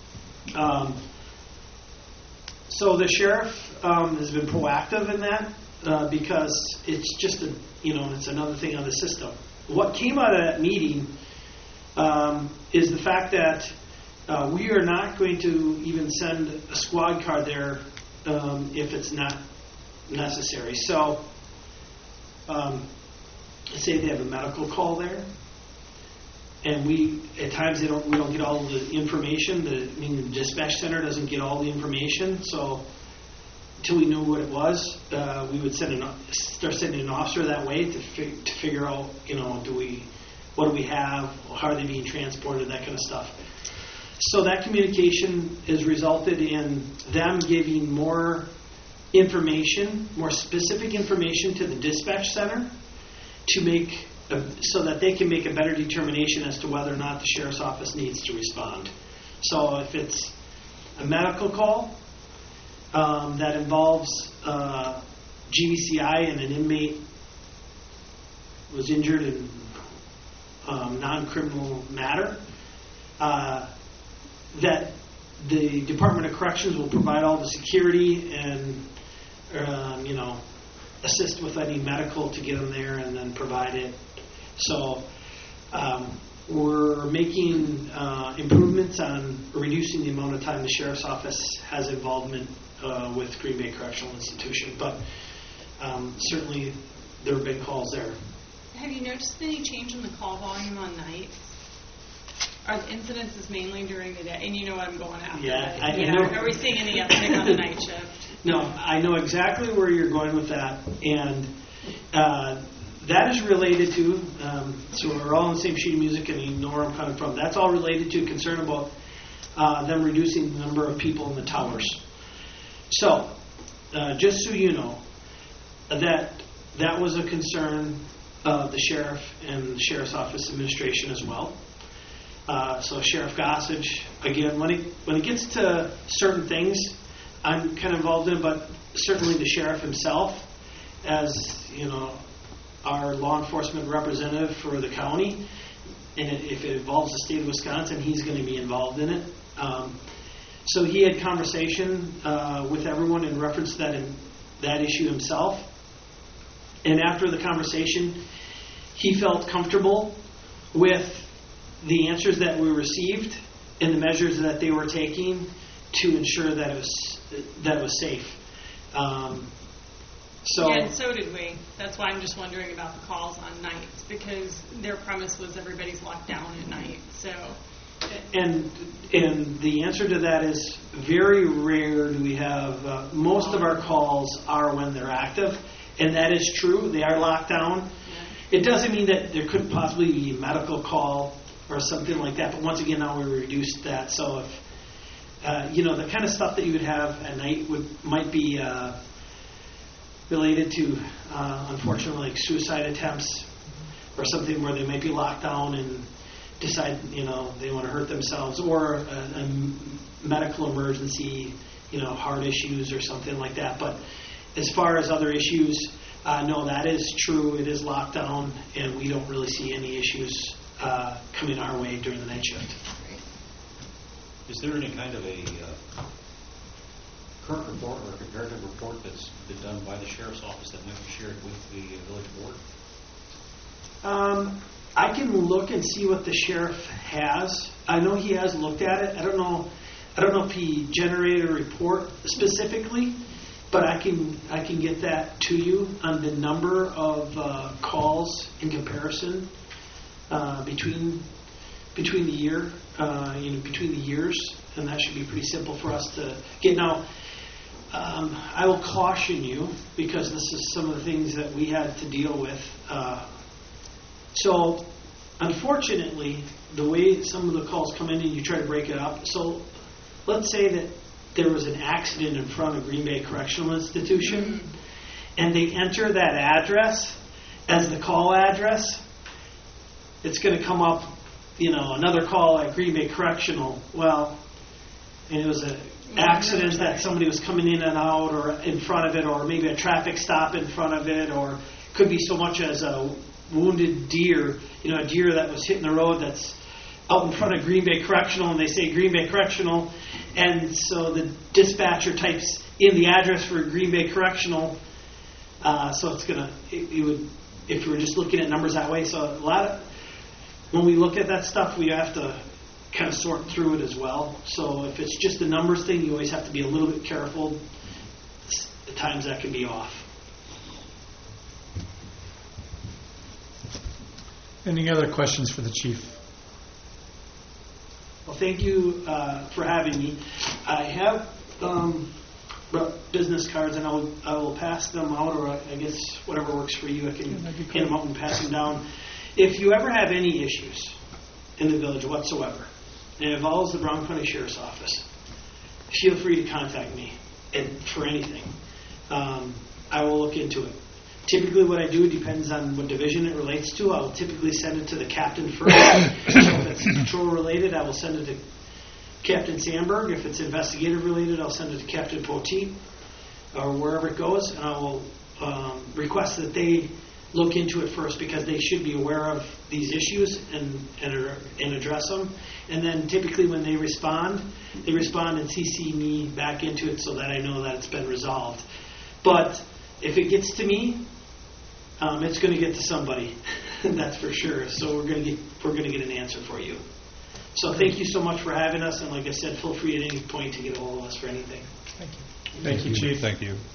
Speaker 5: So the sheriff has been proactive in that because it's just it's another thing on the system. What came out of that meeting is the fact that we are not going to even send a squad car there if it's not necessary. So say they have a medical call there, and at times we don't get all the information. The dispatch center doesn't get all the information, so until we knew what it was, we would start sending an officer that way to figure out, do we what do we have, how are they being transported, that kind of stuff. So that communication has resulted in them giving more information, more specific information to the dispatch center to make so that they can make a better determination as to whether or not the sheriff's office needs to respond. So if it's a medical call that involves GBCI and an inmate was injured in non-criminal matter, that the Department of Corrections will provide all the security and assist with any medical to get them there and then provide it. So we're making improvements on reducing the amount of time the Sheriff's Office has involvement with Green Bay Correctional Institution. But certainly there are big calls there.
Speaker 6: Have you noticed any change in the call volume on nights? Are the incidences mainly during the day? And you know what I'm going after.
Speaker 5: Yeah.
Speaker 6: Right? Are we seeing any uptick on the night shift?
Speaker 5: No, I know exactly where you're going with that. And that is related to, so we're all on the same sheet of music and you know where I'm coming from. That's all related to concern about them reducing the number of people in the towers. So, just so you know, that was a concern of the sheriff and the sheriff's office administration as well. So Sheriff Gossage, again, when it gets to certain things, I'm kind of involved in, but certainly the sheriff himself, as our law enforcement representative for the county, and if it involves the state of Wisconsin, he's going to be involved in it. So he had conversation with everyone in reference to that issue himself. And after the conversation, he felt comfortable with the answers that we received and the measures that they were taking to ensure that it was safe.
Speaker 6: Yeah, and so did we. That's why I'm just wondering about the calls on nights, because their premise was everybody's locked down at night. So,
Speaker 5: and the answer to that is very rare do we have. Most of our calls are when they're active, and that is true. They are locked down. Yeah. It doesn't mean that there couldn't possibly be a medical call or something like that. But once again, now we reduced that. So if the kind of stuff that you would have at night might be related to, unfortunately, like suicide attempts or something where they might be locked down and decide, they want to hurt themselves, or a medical emergency, heart issues or something like that. But as far as other issues, no, that is true. It is locked down, and we don't really see any issues coming our way during the night shift.
Speaker 7: Is there any kind of a current report or a comparative report that's been done by the Sheriff's Office that might be shared with the village board?
Speaker 5: I can look and see what the sheriff has. I know he has looked at it. I don't know if he generated a report specifically, but I can get that to you on the number of calls in comparison between the year, between the years, and that should be pretty simple for us to get. Now, I will caution you, because this is some of the things that we had to deal with. So, unfortunately, the way some of the calls come in and you try to break it up. So, let's say that there was an accident in front of Green Bay Correctional Institution, and they enter that address as the call address. It's going to come up, another call at Green Bay Correctional. Well, and it was an accident that somebody was coming in and out, or in front of it, or maybe a traffic stop in front of it, or could be so much as a wounded deer, a deer that was hitting the road that's out in front of Green Bay Correctional, and they say Green Bay Correctional, and so the dispatcher types in the address for Green Bay Correctional, so it's it would, if we were just looking at numbers that way. So when we look at that stuff, we have to kind of sort through it as well. So if it's just a numbers thing, you always have to be a little bit careful. At times that can be off.
Speaker 1: Any other questions for the chief?
Speaker 5: Well, thank you for having me. I have business cards, and I will pass them out, or I guess whatever works for you. I can hand them out and pass them down. If you ever have any issues in the village whatsoever, and it involves the Brown County Sheriff's Office, feel free to contact me and for anything. I will look into it. Typically what I do depends on what division it relates to. I'll typically send it to the captain first. So if it's patrol related, I will send it to Captain Sandberg. If it's investigative related, I'll send it to Captain Poteet or wherever it goes, and I will request that they look into it first because they should be aware of these issues and address them. And then typically when they respond and CC me back into it so that I know that it's been resolved. But if it gets to me, it's going to get to somebody, that's for sure. So we're going to get an answer for you. So thank you so much for having us, and like I said, feel free at any point to get a hold of us for anything.
Speaker 3: Thank you.
Speaker 1: Thank you, Chief.
Speaker 7: Thank you.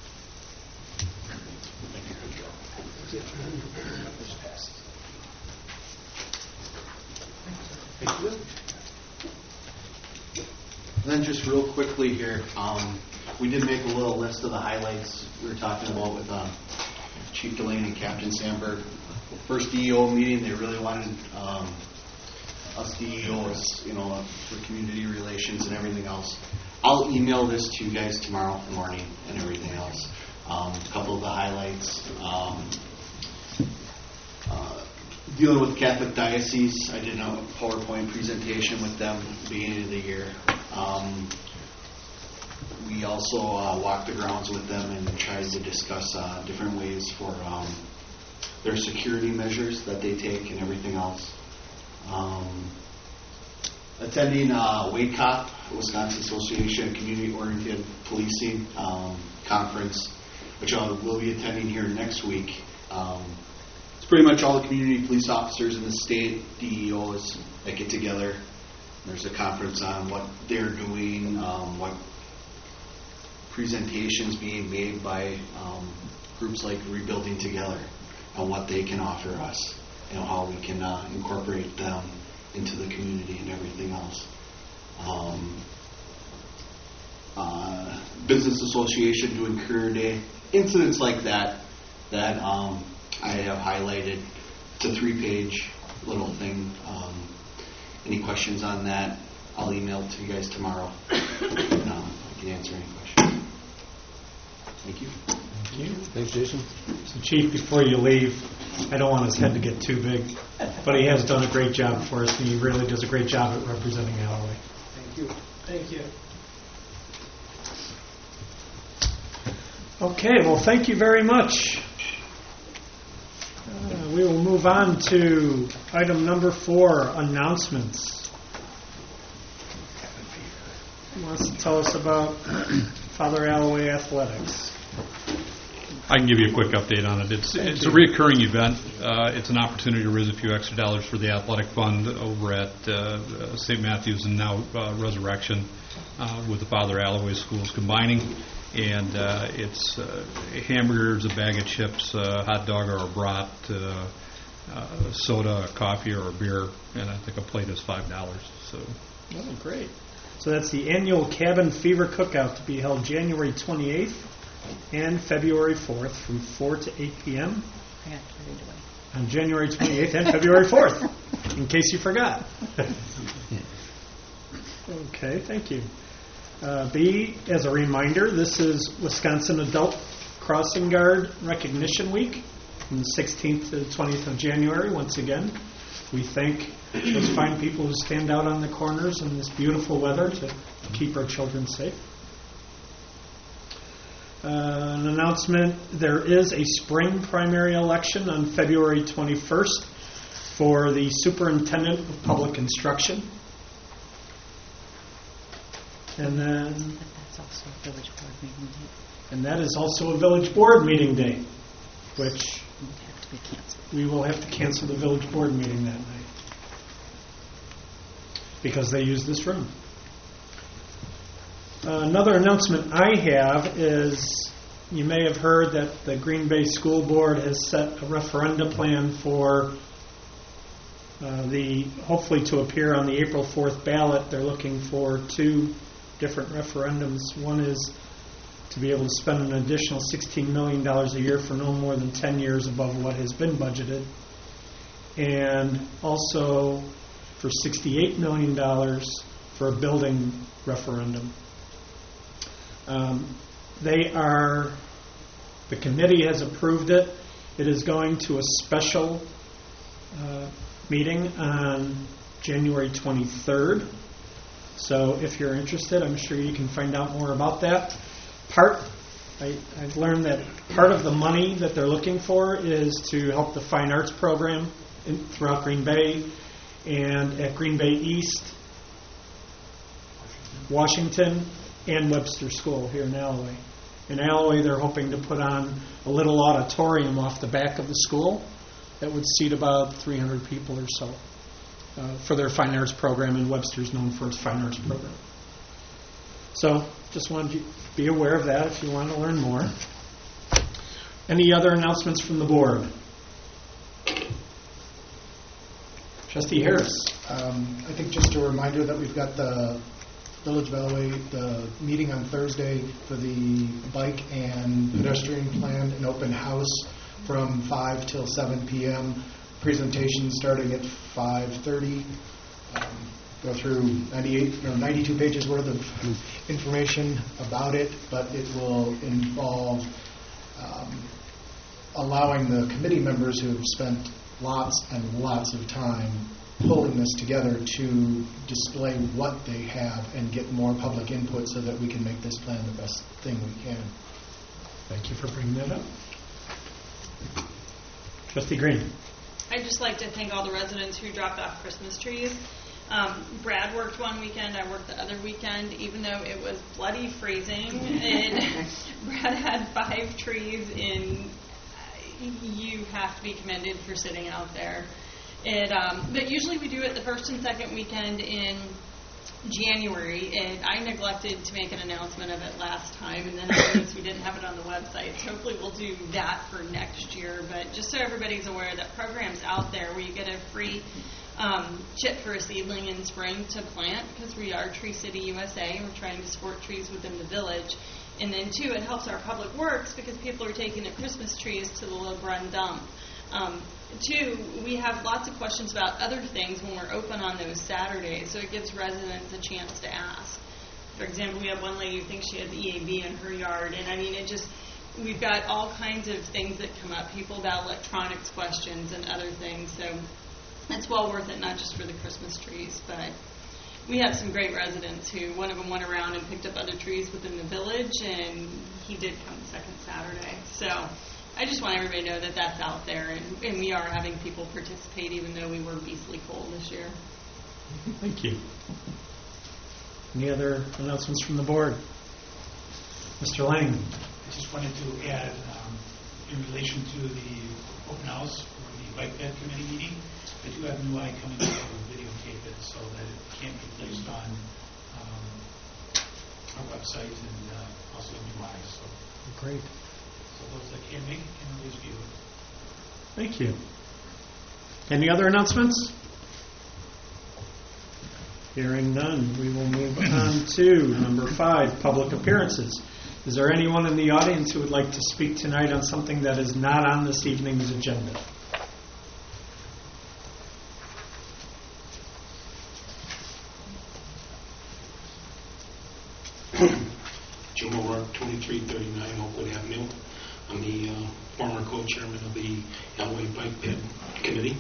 Speaker 8: And then just real quickly here, we did make a little list of the highlights we were talking about with Chief Delaney and Captain Sandberg. First DEO meeting, they really wanted us DEOs, for community relations and everything else. I'll email this to you guys tomorrow morning and everything else. A couple of the highlights. Dealing with Catholic Diocese, I did a PowerPoint presentation with them at the beginning of the year. We also walked the grounds with them and tried to discuss different ways for their security measures that they take and everything else. Attending WACOP, Wisconsin Association of Community-Oriented Policing conference, which I will be attending here next week. It's pretty much all the community police officers in the state, DEOs, that get together. There's a conference on what they're doing, what presentations being made by groups like Rebuilding Together, and what they can offer us, how we can incorporate them into the community and everything else. Business Association doing Career Day, incidents like that I have highlighted. It's a 3-page little thing. Any questions on that, I'll email it to you guys tomorrow. And, I can answer any questions. Thank you.
Speaker 1: Thank you.
Speaker 2: Thanks, Jason.
Speaker 1: So, Chief, before you leave, I don't want his head to get too big, but he has done a great job for us, and he really does a great job at representing Alloway.
Speaker 5: Thank you. Thank you.
Speaker 1: Okay, well, thank you very much. We will move on to item number 4, announcements. Who wants to tell us about Father Alloway Athletics?
Speaker 9: I can give you a quick update on it. It's a reoccurring event. It's an opportunity to raise a few extra dollars for the athletic fund over at St. Matthew's and now Resurrection with the Father Alloway schools combining. And it's hamburgers, a bag of chips, a hot dog or a brat, soda, a coffee or a beer, and I think a plate is $5. So.
Speaker 1: Oh, great. So that's the annual Cabin Fever Cookout to be held January 28th and February 4th from 4 to 8 p.m.
Speaker 10: I got carried away.
Speaker 1: On January 28th and February 4th, in case you forgot. Okay, thank you. B, as a reminder, this is Wisconsin Adult Crossing Guard Recognition Week from the 16th to the 20th of January. Once again, we thank those fine people who stand out on the corners in this beautiful weather to keep our children safe. An announcement, there is a spring primary election on February 21st for the Superintendent of Public Instruction. And then,
Speaker 10: That's also a village board meeting date.
Speaker 1: And that is also a village board meeting day, which
Speaker 10: It would have to be canceled.
Speaker 1: we will have to cancel the village board meeting that night because they use this room. Another announcement I have is you may have heard that the Green Bay School Board has set a referendum plan for hopefully to appear on the April 4th ballot. They're looking for 2 different referendums. One is to be able to spend an additional $16 million a year for no more than 10 years above what has been budgeted. and also for $68 million for a building referendum. The committee has approved it. It is going to a special meeting on January 23rd. So if you're interested, I'm sure you can find out more about that. I've learned that part of the money that they're looking for is to help the fine arts program throughout Green Bay, and at Green Bay East, Washington, and Webster School here in Alloway. In Alloway, they're hoping to put on a little auditorium off the back of the school that would seat about 300 people or so for their fine arts program, and Webster's known for its fine arts program. So just wanted you to be aware of that if you want to learn more. Any other announcements from the board? Trustee Harris.
Speaker 3: I think just a reminder that we've got the Village of Alloway, the meeting on Thursday for the bike and pedestrian plan, an open house from 5 till 7 p.m. Presentation starting at 5:30. Go through 92 pages worth of information about it, but it will involve allowing the committee members who have spent lots and lots of time pulling this together to display what they have and get more public input so that we can make this plan the best thing we can.
Speaker 1: Thank you for bringing that up. Trustee Green.
Speaker 6: I'd just like to thank all the residents who dropped off Christmas trees. Brad worked one weekend, I worked the other weekend, even though it was bloody freezing. And Brad had 5 trees in. You have to be commended for sitting out there. But usually we do it the first and second weekend in January, and I neglected to make an announcement of it last time, and then I noticed we didn't have it on the website. So hopefully we'll do that for next year. But just so everybody's aware, that program's out there where you get a free chip for a seedling in spring to plant, because we are Tree City USA. We're trying to support trees within the village. And then, 2, it helps our public works because people are taking their Christmas trees to the LeBrun dump. 2, we have lots of questions about other things when we're open on those Saturdays, so it gives residents a chance to ask. For example, we have one lady who thinks she has EAB in her yard, and I mean, we've got all kinds of things that come up, people about electronics questions and other things, so it's well worth it, not just for the Christmas trees, but we have some great residents who, one of them went around and picked up other trees within the village, and he did come the second Saturday. So I just want everybody to know that that's out there, and we are having people participate, even though we were beastly cold this year.
Speaker 1: Thank you. Any other announcements from the board? Mr. Lang.
Speaker 11: I just wanted to add, in relation to the open house for the bike bed committee meeting, I do have new eye coming out and videotape it so that it can be placed on our website and also new eye. So
Speaker 1: great.
Speaker 11: So those that can make it can always view it.
Speaker 1: Thank you. Any other announcements? Hearing none, we will move on to number 5, public appearances. Is there anyone in the audience who would like to speak tonight on something that is not on this evening's agenda?
Speaker 12: Jim O'Rourke, 2339 Oakwood Avenue. I'm the former co-chairman of the Alloway Bike Ped Committee.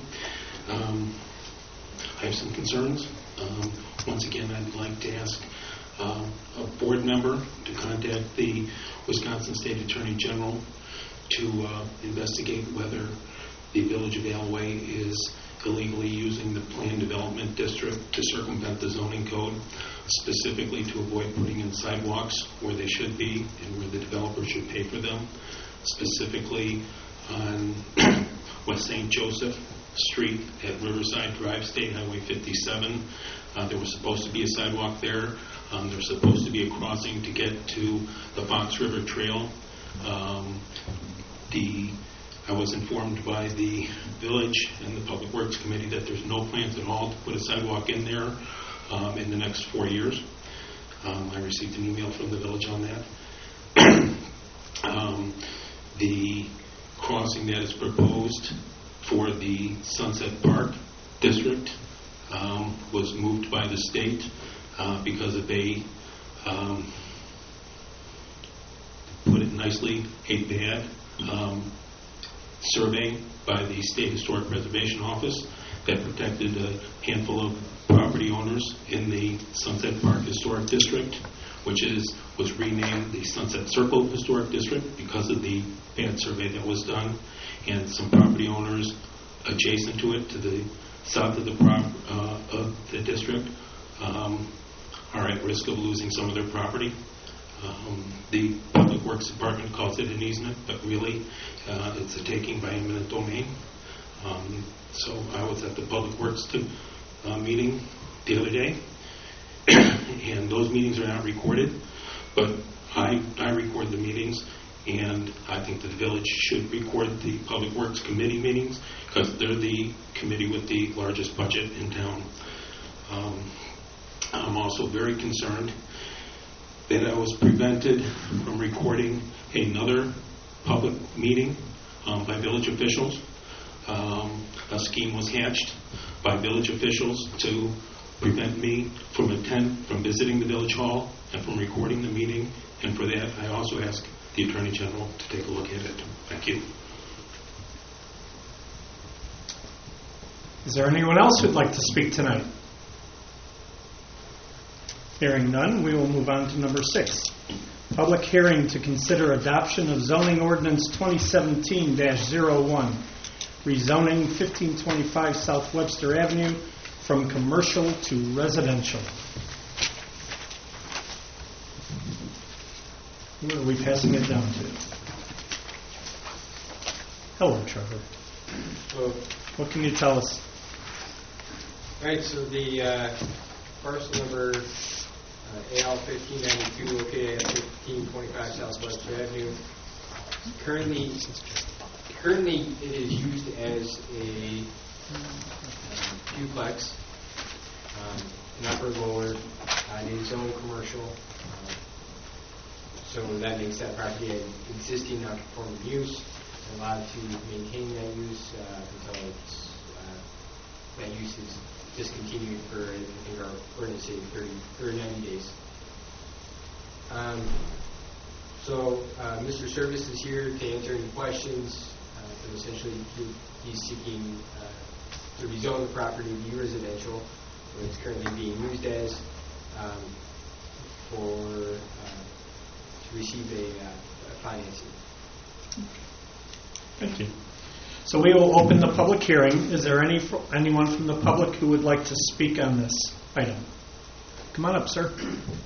Speaker 12: I have some concerns. Once again, I'd like to ask a board member to contact the Wisconsin State Attorney General to investigate whether the Village of Alloway is illegally using the Planned Development District to circumvent the zoning code, specifically to avoid putting in sidewalks where they should be and where the developer should pay for them, specifically on West St. Joseph Street at Riverside Drive, State Highway 57. There was supposed to be a sidewalk there. There's supposed to be a crossing to get to the Fox River Trail. I was informed by the village and the Public Works Committee that there's no plans at all to put a sidewalk in there in the next 4 years. I received an email from the village on that. The crossing that is proposed for the Sunset Park District was moved by the state because of a, put it nicely, a bad survey by the State Historic Preservation Office that protected a handful of property owners in the Sunset Park Historic District, which was renamed the Sunset Circle Historic District because of the bad survey that was done, and some property owners adjacent to it, to the south of the district, are at risk of losing some of their property. The Public Works Department calls it an easement, but really it's a taking by eminent domain. So I was at the Public Works meeting the other day, and those meetings are not recorded, but I record the meetings, and I think the village should record the Public Works Committee meetings because they're the committee with the largest budget in town. I'm also very concerned that I was prevented from recording another public meeting by village officials. A scheme was hatched by village officials to prevent me from visiting the village hall and from recording the meeting, and for that I also ask the Attorney General to take a look at it. Thank you.
Speaker 1: Is there anyone else who'd like to speak tonight? Hearing none, we will move on to number 6. Public hearing to consider adoption of zoning ordinance 2017-01, rezoning 1525 South Webster Avenue from commercial to residential. Who are we passing it down to? Hello, Trevor.
Speaker 13: Hello.
Speaker 1: What can you tell us?
Speaker 13: All right, so the parcel number AL 1592 located at 1525 South Webster Avenue. Currently it is used as a duplex, an upper lower. It is zoned commercial, so that makes that property an existing non-conforming use. It's allowed to maintain that use until that use is discontinued for, I think our ordinance say 30 or 90 days. So Mr. Service is here to answer any questions. But essentially, he's seeking to rezone the property to be residential, what it's currently being used as, to receive a financing.
Speaker 1: Thank you. So we will open the public hearing. Is there anyone from the public who would like to speak on this item? Come on up, sir.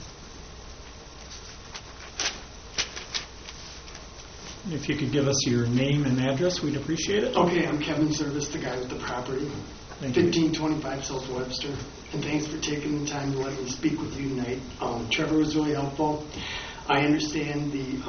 Speaker 1: If you could give us your name and address, we'd appreciate it.
Speaker 14: Okay, I'm Kevin Service, the guy with the property, 1525 South Webster, and thanks for taking the time to let me speak with you tonight. Trevor was really helpful. I understand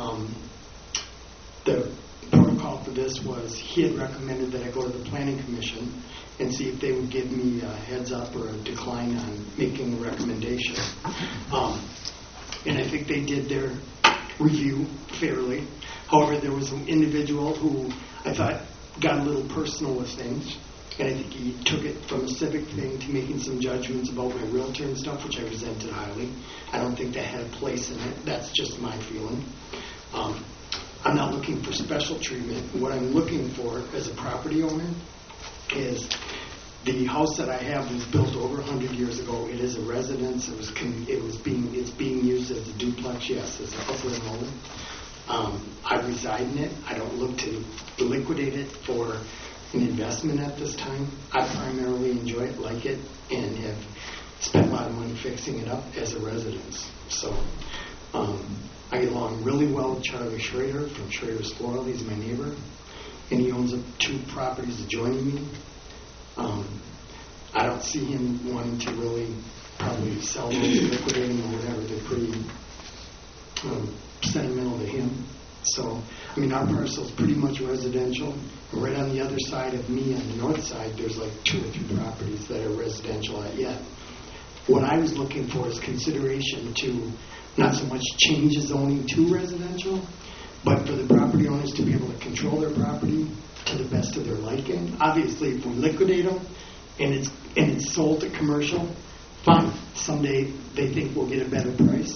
Speaker 14: the protocol for this was he had recommended that I go to the Planning Commission and see if they would give me a heads up or a decline on making a recommendation. And I think they did their review fairly. However, there was an individual who I thought got a little personal with things, and I think he took it from a civic thing to making some judgments about my realtor and stuff, which I resented highly. I don't think that had a place in it. That's just my feeling. I'm not looking for special treatment. What I'm looking for as a property owner is the house that I have was built over 100 years ago. It is a residence. It's being used as a duplex, yes, as a upper and lower. I reside in it. I don't look to liquidate it for an investment at this time. I primarily enjoy it, like it, and have spent a lot of money fixing it up as a residence. So I get along really well with Charlie Schrader from Schrader's Floral. He's my neighbor, and he owns 2 properties adjoining me. I don't see him wanting to really probably sell those, liquidate them, or whatever. They're pretty sentimental to him. So, I mean, our parcel is pretty much residential. And right on the other side of me, on the north side, there's like 2 or 3 properties that are residential yet. What I was looking for is consideration to not so much change the zoning to residential, but for the property owners to be able to control their property to the best of their liking. Obviously, if we liquidate them and it's sold to commercial, fine. Someday they think we'll get a better price.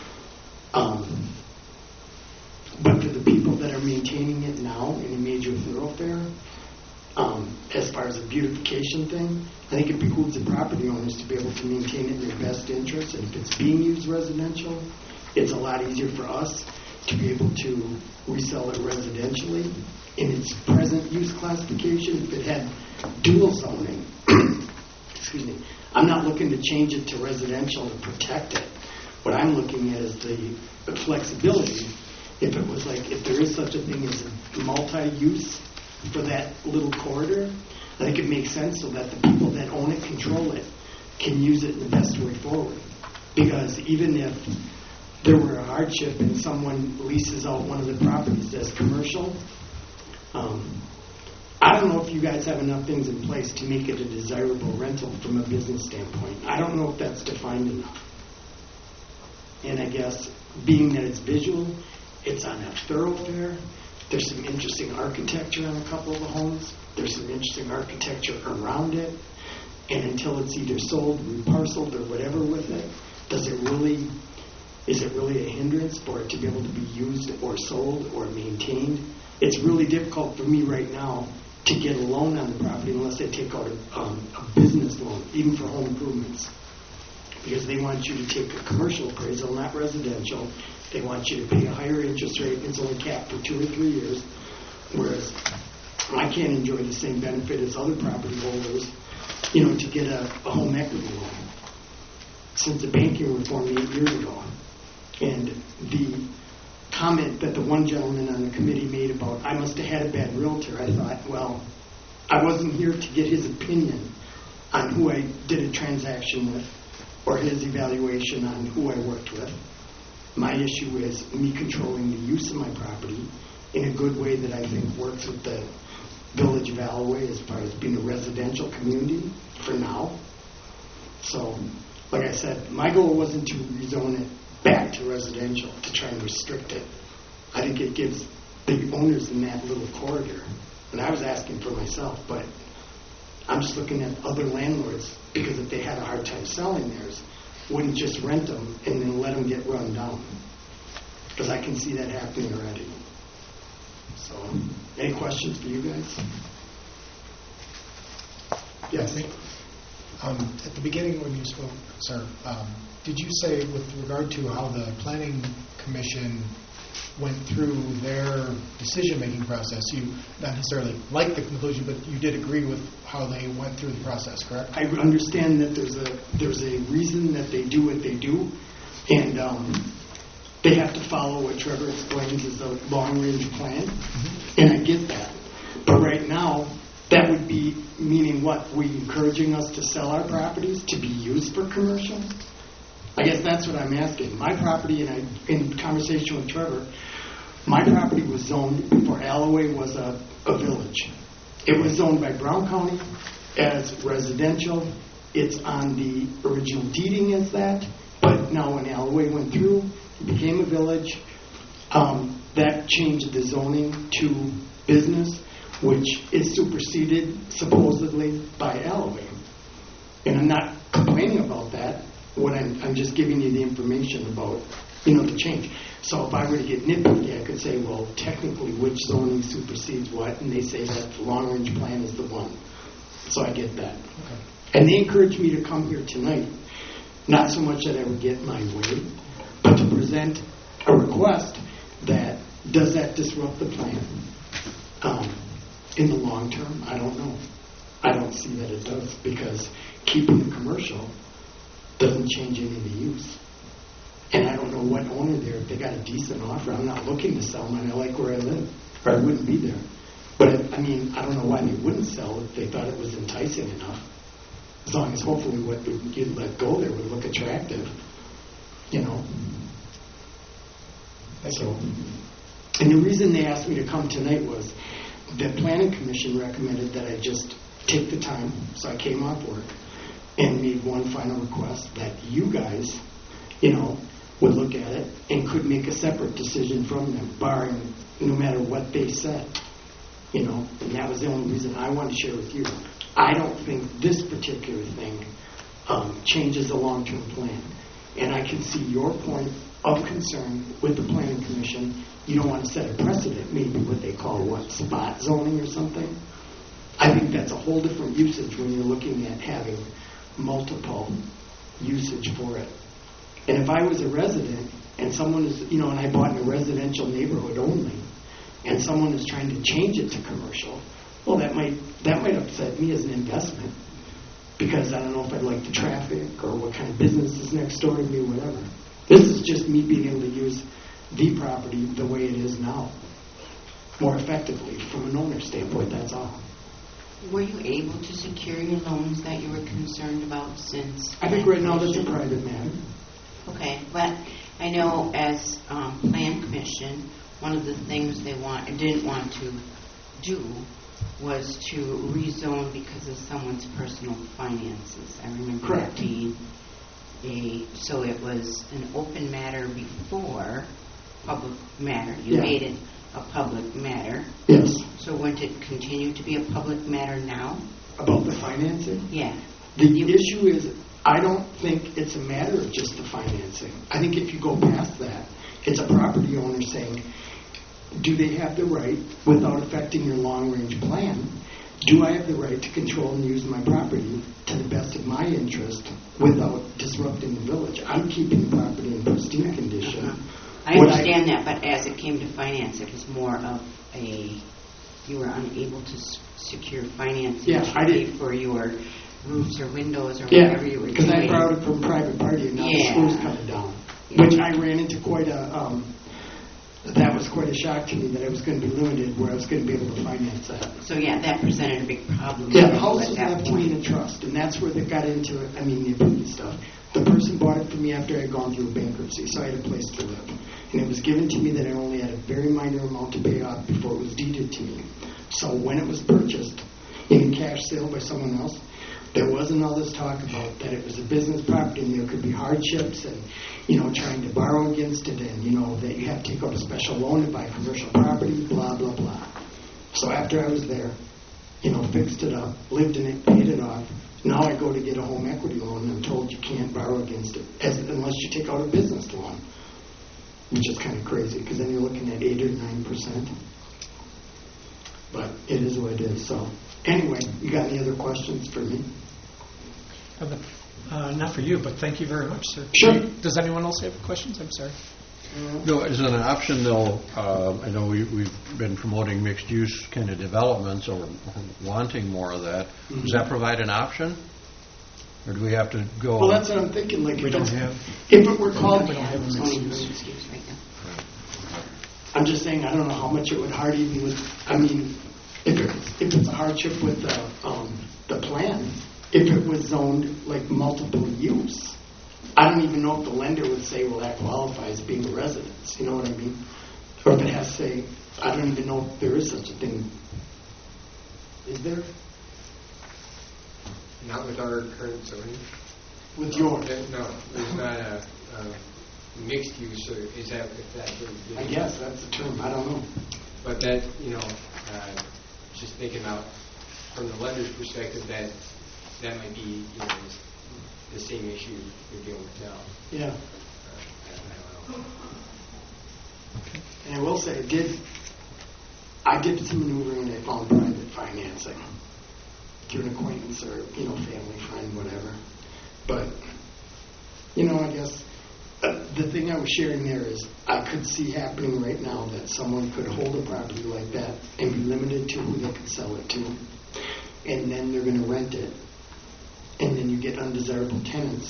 Speaker 14: But for the people that are maintaining it now in a major thoroughfare, as far as a beautification thing, I think it behooves the property owners to be able to maintain it in their best interest. And if it's being used residential, it's a lot easier for us to be able to resell it residentially in its present use classification. If it had dual zoning, excuse me, I'm not looking to change it to residential to protect it. What I'm looking at is the flexibility. If it was like, if there is such a thing as a multi-use for that little corridor, I think it makes sense so that the people that own it, control it, can use it in the best way forward. Because even if there were a hardship and someone leases out one of the properties as commercial, I don't know if you guys have enough things in place to make it a desirable rental from a business standpoint. I don't know if that's defined enough. And I guess being that it's visual, it's on a thoroughfare, there's some interesting architecture on a couple of the homes, there's some interesting architecture around it, and until it's either sold, reparceled, or whatever with it, is it really a hindrance for it to be able to be used or sold or maintained? It's really difficult for me right now to get a loan on the property unless I take out a business loan, even for home improvements. Because they want you to take a commercial appraisal, not residential. They want you to pay a higher interest rate. It's only capped for 2 or 3 years. Whereas I can't enjoy the same benefit as other property holders, to get a home equity loan. Since the banking reform 8 years ago. And the comment that the one gentleman on the committee made about, I must have had a bad realtor, I thought, well, I wasn't here to get his opinion on who I did a transaction with or his evaluation on who I worked with. My issue is me controlling the use of my property in a good way that I think works with the Village of Alloway as far as being a residential community for now. So, like I said, my goal wasn't to rezone it back to residential to try and restrict it. I think it gives the owners in that little corridor, and I was asking for myself, but I'm just looking at other landlords, because if they had a hard time selling theirs, wouldn't just rent them and then let them get run down. Because I can see that happening already. So, any questions for you guys?
Speaker 3: Yes. At the beginning when you spoke, sir, did you say with regard to how the Planning Commission went through their decision-making process, you not necessarily liked the conclusion, but you did agree with how they went through the process, correct?
Speaker 14: I understand that there's a reason that they do what they do, and they have to follow what Trevor explains as a long-range plan, and I get that. But right now, that would be meaning what? We encouraging us to sell our properties to be used for commercial? I guess that's what I'm asking. My property, and in conversation with Trevor, my property was zoned before Alloway was a village. It was zoned by Brown County as residential. It's on the original deeding as that, but now when Alloway went through, it became a village. That changed the zoning to business, which is superseded supposedly by Alloway. And I'm not complaining about that. What I'm just giving you the information about, the change. So if I were to get nitpicky, I could say, well, technically, which zoning supersedes what? And they say that the long-range plan is the one. So I get that. Okay. And they encouraged me to come here tonight, not so much that I would get my way, but to present a request that, does that disrupt the plan? In the long term, I don't know. I don't see that it does, because keeping the commercial doesn't change any of the use. And I don't know what owner there, if they got a decent offer, I'm not looking to sell mine, I like where I live, or I wouldn't be there. But, I don't know why they wouldn't sell if they thought it was enticing enough. As long as hopefully what you'd let go there would look attractive, So, and the reason they asked me to come tonight was the Planning Commission recommended that I just take the time, so I came off work and made one final request that you guys, would look at it and could make a separate decision from them, barring no matter what they said. and that was the only reason I wanted to share with you. I don't think this particular thing changes the long-term plan. And I can see your point of concern with the Planning Commission. You don't want to set a precedent, maybe what they call, spot zoning or something. I think that's a whole different usage when you're looking at having multiple usage for it. And if I was a resident and someone is, and I bought in a residential neighborhood only, and someone is trying to change it to commercial, well, that might upset me as an investment, because I don't know if I'd like the traffic or what kind of business is next door to me, whatever. This is just me being able to use the property the way it is now, more effectively from an owner standpoint, that's all.
Speaker 15: Were you able to secure your loans that you were concerned about since?
Speaker 14: I think right now that's a private matter.
Speaker 15: Okay, but I know as Plan Commission, one of the things they didn't want to do was to rezone because of someone's personal finances. I remember
Speaker 14: Correct.
Speaker 15: that being so it was an open matter before public matter. You made it a public matter.
Speaker 14: Yes.
Speaker 15: So wouldn't it continue to be a public matter now?
Speaker 14: About the financing?
Speaker 15: Yeah.
Speaker 14: The issue is, I don't think it's a matter of just the financing. I think if you go past that, it's a property owner saying, do they have the right, without affecting your long-range plan, do I have the right to control and use my property to the best of my interest without disrupting the village? I'm keeping the property in pristine condition.
Speaker 15: I understand that, but as it came to finance, it was more of you were unable to secure financing to pay for your roofs or windows or whatever you were doing.
Speaker 14: Because I borrowed it from a private party and now the school's coming down. Which I ran into that was quite a shock to me, that I was going to be limited where I was going to be able to finance that.
Speaker 15: So that presented a big problem.
Speaker 14: Yeah, the house was left to me in a trust, and that's where they got into it. The opinion stuff. The person bought it for me after I had gone through a bankruptcy, so I had a place to live. And it was given to me that I only had a very minor amount to pay off before it was deeded to me. So when it was purchased in a cash sale by someone else, there wasn't all this talk about that it was a business property and there could be hardships and, trying to borrow against it and, that you have to take out a special loan to buy commercial property, blah, blah, blah. So after I was there, fixed it up, lived in it, paid it off, now I go to get a home equity loan and I'm told you can't borrow against it unless you take out a business loan, which is kind of crazy because then you're looking at 8 or 9%. But it is what it is. So anyway, you got any other questions for me?
Speaker 1: Not for you, but thank you very much, sir.
Speaker 14: Sure.
Speaker 1: Does anyone else have questions? I'm sorry.
Speaker 2: No, as an option, though, I know we've been promoting mixed-use kind of developments or wanting more of that.
Speaker 14: Mm-hmm.
Speaker 2: Does that provide an option? Or do we have to go...
Speaker 14: Well, that's what I'm thinking. Like,
Speaker 1: we don't have...
Speaker 14: If it were called...
Speaker 1: We don't have a mixed use.
Speaker 15: Right now.
Speaker 14: I'm just saying, I don't know how much it would hurt even with... if it's a hardship with the plan, if it was zoned like multiple use, I don't even know if the lender would say, well, that qualifies being a residence. You know what I mean? Or if it has to say, I don't even know if there is such a thing. Is there?
Speaker 13: Not with our current zoning.
Speaker 14: With yours?
Speaker 13: No, there's not a mixed use, or is that if that's what it is?
Speaker 14: I guess that's the term. I don't know.
Speaker 13: But that, just thinking about from the lender's perspective, that might be, the same issue you're dealing with now.
Speaker 14: Yeah.
Speaker 13: I don't know.
Speaker 14: And I will say, I did some maneuvering and I found private financing through an acquaintance or, family friend, whatever. But, I guess the thing I was sharing there is I could see happening right now that someone could hold a property like that and be limited to who they could sell it to. And then they're going to rent it. And then you get undesirable tenants.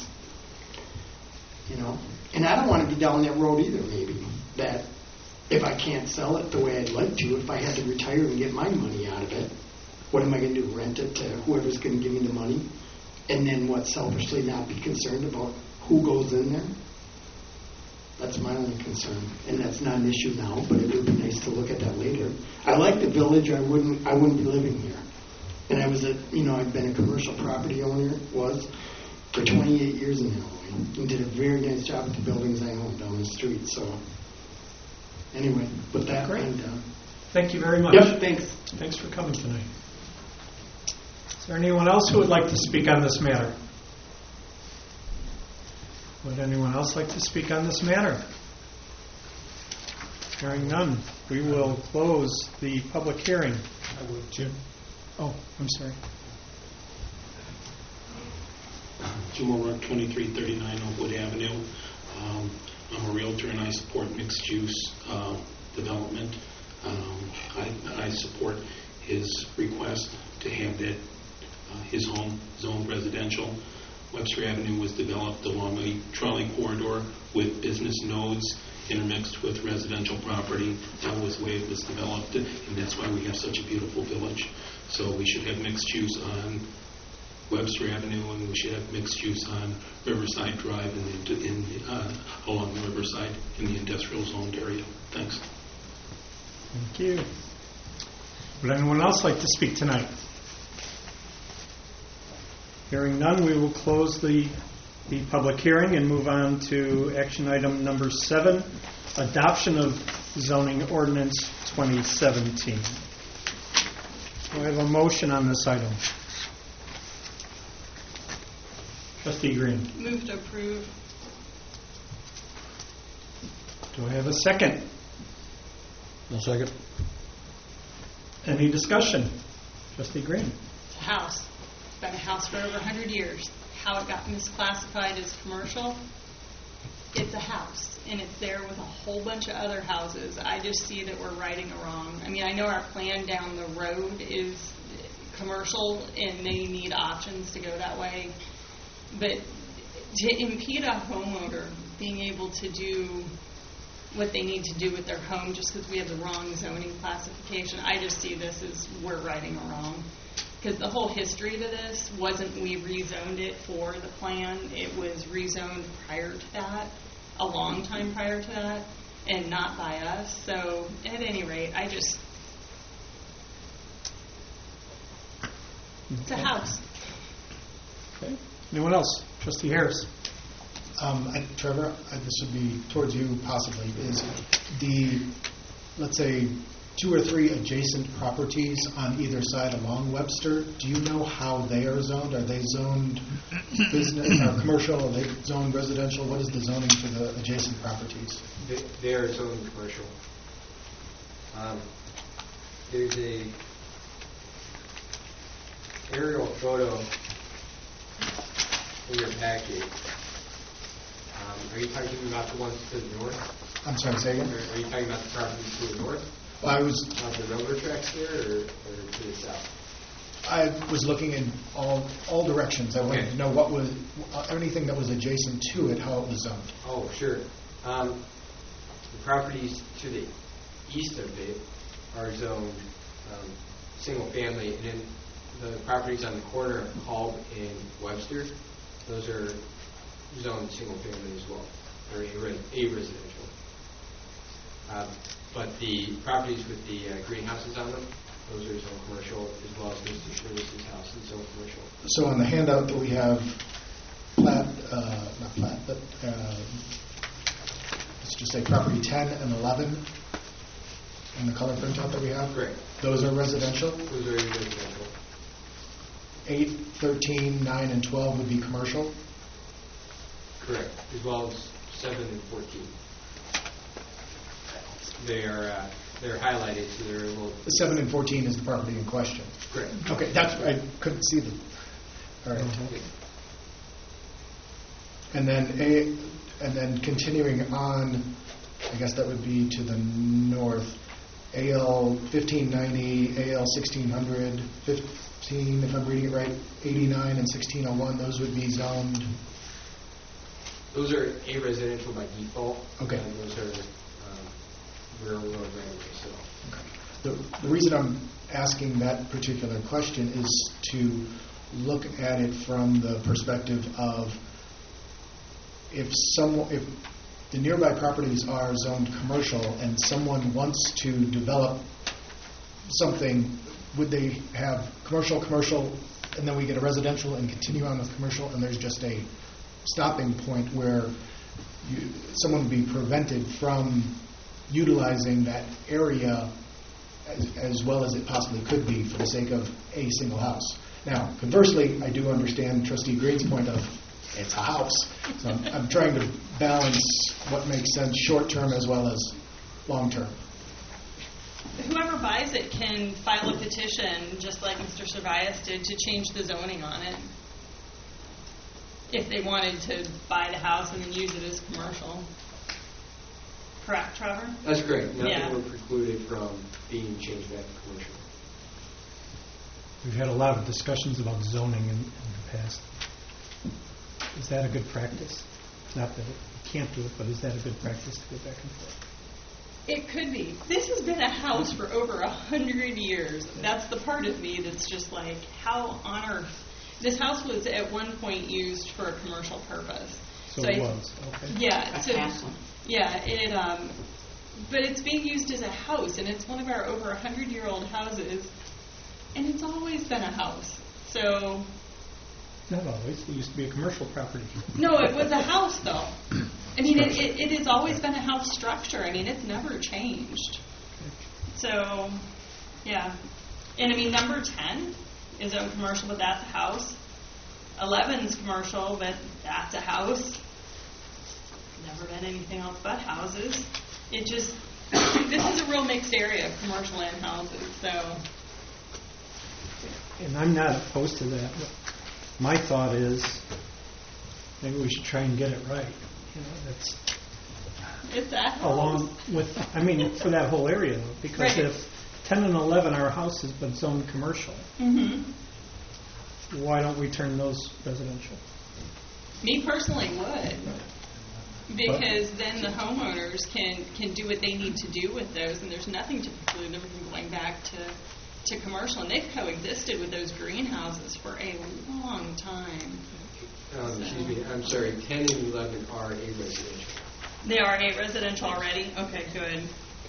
Speaker 14: And I don't want to be down that road either, maybe. That if I can't sell it the way I'd like to, if I had to retire and get my money out of it, what am I going to do? Rent it to whoever's going to give me the money? And then selfishly not be concerned about who goes in there? That's my only concern. And that's not an issue now, but it would be nice to look at that later. I like the village. I wouldn't be living here. And I was I've been a commercial property owner, for 28 years in Illinois, and did a very nice job with the buildings I owned down the street. So, anyway, with that,
Speaker 1: Great.
Speaker 14: I'm done.
Speaker 1: Thank you very much.
Speaker 14: Yep, thanks.
Speaker 1: Thanks for coming tonight. Is there anyone else who would like to speak on this matter? Would anyone else like to speak on this matter? Hearing none, we will close the public hearing.
Speaker 12: I would, Jim.
Speaker 1: Oh, I'm sorry.
Speaker 12: Jim O'Rourke, 2339 Oakwood Avenue. I'm a realtor and I support mixed-use development. I support his request to have that his home zoned residential. Webster Avenue was developed along a trolley corridor with business nodes intermixed with residential property. That was the way it was developed, and that's why we have such a beautiful village. So we should have mixed use on Webster Avenue, and we should have mixed use on Riverside Drive and along the Riverside in the industrial zoned area. Thanks.
Speaker 1: Thank you. Would anyone else like to speak tonight? Hearing none, we will close the public hearing and move on to action item number 7, adoption of zoning ordinance 2017. Do I have a motion on this item? Trustee Green.
Speaker 6: Move to approve.
Speaker 1: Do I have a second?
Speaker 2: No second.
Speaker 1: Any discussion? Trustee Green.
Speaker 6: It's a house. It's been a house for over 100 years. How it got misclassified as commercial, it's a house, and it's there with a whole bunch of other houses. I just see that we're righting a wrong. I mean, I know our plan down the road is commercial, and they need options to go that way. But to impede a homeowner being able to do what they need to do with their home just because we have the wrong zoning classification, I just see this as we're righting a wrong. Because the whole history to this wasn't we rezoned it for the plan. It was rezoned prior to that, a long time prior to that, and not by us. So at any rate, it's a house.
Speaker 1: Okay. Anyone else? Trustee Harris.
Speaker 3: Trevor, this would be towards you possibly, is let's say, 2 or 3 adjacent properties on either side along Webster. Do you know how they are zoned? Are they zoned business or commercial? Are they zoned residential? What is the zoning for the adjacent properties?
Speaker 13: They are zoned commercial. There's a aerial photo in your packet. Are you talking about the ones to the north?
Speaker 3: I'm sorry, say again?
Speaker 13: Are you talking about the properties to the north?
Speaker 3: I was
Speaker 13: the railroad tracks there, or to the south?
Speaker 3: I was looking in all directions. I wanted to know what was anything that was adjacent to it, how it was zoned.
Speaker 13: Oh, sure. The properties to the east of it are zoned single family, and then the properties on the corner of Kolb and Webster, those are zoned single family as well, or a residential. But the properties with the greenhouses on them, those are zoned commercial, as well as Mr. Shirley's house is zoned commercial.
Speaker 3: So on the handout that we have, not plat, but let's just say property 10 and 11, in the color printout that we have?
Speaker 13: Correct.
Speaker 3: Those are residential?
Speaker 13: Those are residential.
Speaker 3: 8, 13, 9, and 12 would be commercial?
Speaker 13: Correct, as well as 7 and 14. They're highlighted, so they're a little.
Speaker 3: 7 and 14 is the property in question.
Speaker 13: Correct.
Speaker 3: Okay, I couldn't see them. All right. And then continuing on, I guess that would be to the north. AL 1590, AL 1600, 15, if I'm reading it right, 89 and 1601. Those would be zoned.
Speaker 13: Those are a residential by default.
Speaker 3: Okay.
Speaker 13: And those are railroad right away. So.
Speaker 3: The reason I'm asking that particular question is to look at it from the perspective of if the nearby properties are zoned commercial and someone wants to develop something, would they have commercial, and then we get a residential and continue on with commercial, and there's just a stopping point where someone would be prevented from utilizing that area as well as it possibly could be for the sake of a single house. Now, conversely, I do understand Trustee Green's point of it's a house. So I'm trying to balance what makes sense short-term as well as long-term.
Speaker 6: Whoever buys it can file a petition, just like Mr. Servias did, to change the zoning on it. If they wanted to buy the house and then use it as commercial. Correct, Trevor?
Speaker 13: That's correct. Nothing
Speaker 6: Yeah.
Speaker 13: were precluded from being changed back to commercial.
Speaker 1: We've had a lot of discussions about zoning in the past. Is that a good practice? Not that you can't do it, but is that a good practice to go back and forth?
Speaker 6: It could be. This has been a house for over 100 years. That's the part of me that's just like, how on earth? This house was at one point used for a commercial purpose.
Speaker 1: So it was, okay.
Speaker 6: Yeah.
Speaker 15: A
Speaker 6: So,
Speaker 15: castle.
Speaker 6: yeah, but it's being used as a house, and it's one of our over 100-year-old houses, and it's always been a house. So,
Speaker 1: Not always. It used to be a commercial property.
Speaker 6: no, it was a house, though. I mean, it has always been a house structure. I mean, it's never changed. So, yeah. And, I mean, number 10 is own commercial, but that's a house. 11's commercial, but that's a house. Never been anything else but houses. It just, this is a real mixed area of commercial and houses, so.
Speaker 1: And I'm not opposed to that. But my thought is maybe we should try and get it right. You know, that's
Speaker 6: It's that house.
Speaker 1: along with, I mean, for that whole area, though, because
Speaker 6: Right.
Speaker 1: if 10 and 11 are houses but zoned commercial,
Speaker 6: Mm-hmm.
Speaker 1: why don't we turn those residential?
Speaker 6: Me personally would. Because then the homeowners can do what they need to do with those, and there's nothing to preclude them from going back to commercial. And they've coexisted with those greenhouses for a long time.
Speaker 13: Excuse me, I'm sorry, 10 and 11 are a residential.
Speaker 6: They are a residential already? Okay, good.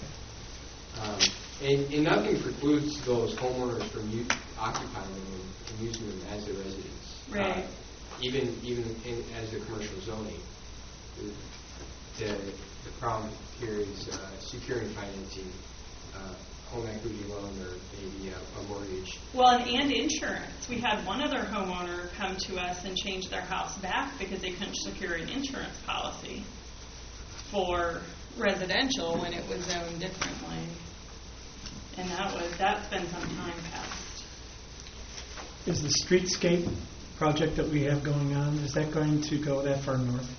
Speaker 13: And nothing precludes those homeowners from occupying them and using them as their residence.
Speaker 6: Right.
Speaker 13: Even as the commercial zoning. The problem here is securing financing, home equity loan or maybe a mortgage.
Speaker 6: Well, and insurance. We had one other homeowner come to us and change their house back because they couldn't secure an insurance policy for residential when it was zoned differently. And that's been some time past.
Speaker 1: Is the streetscape project that we have going on, is that going to go that far north?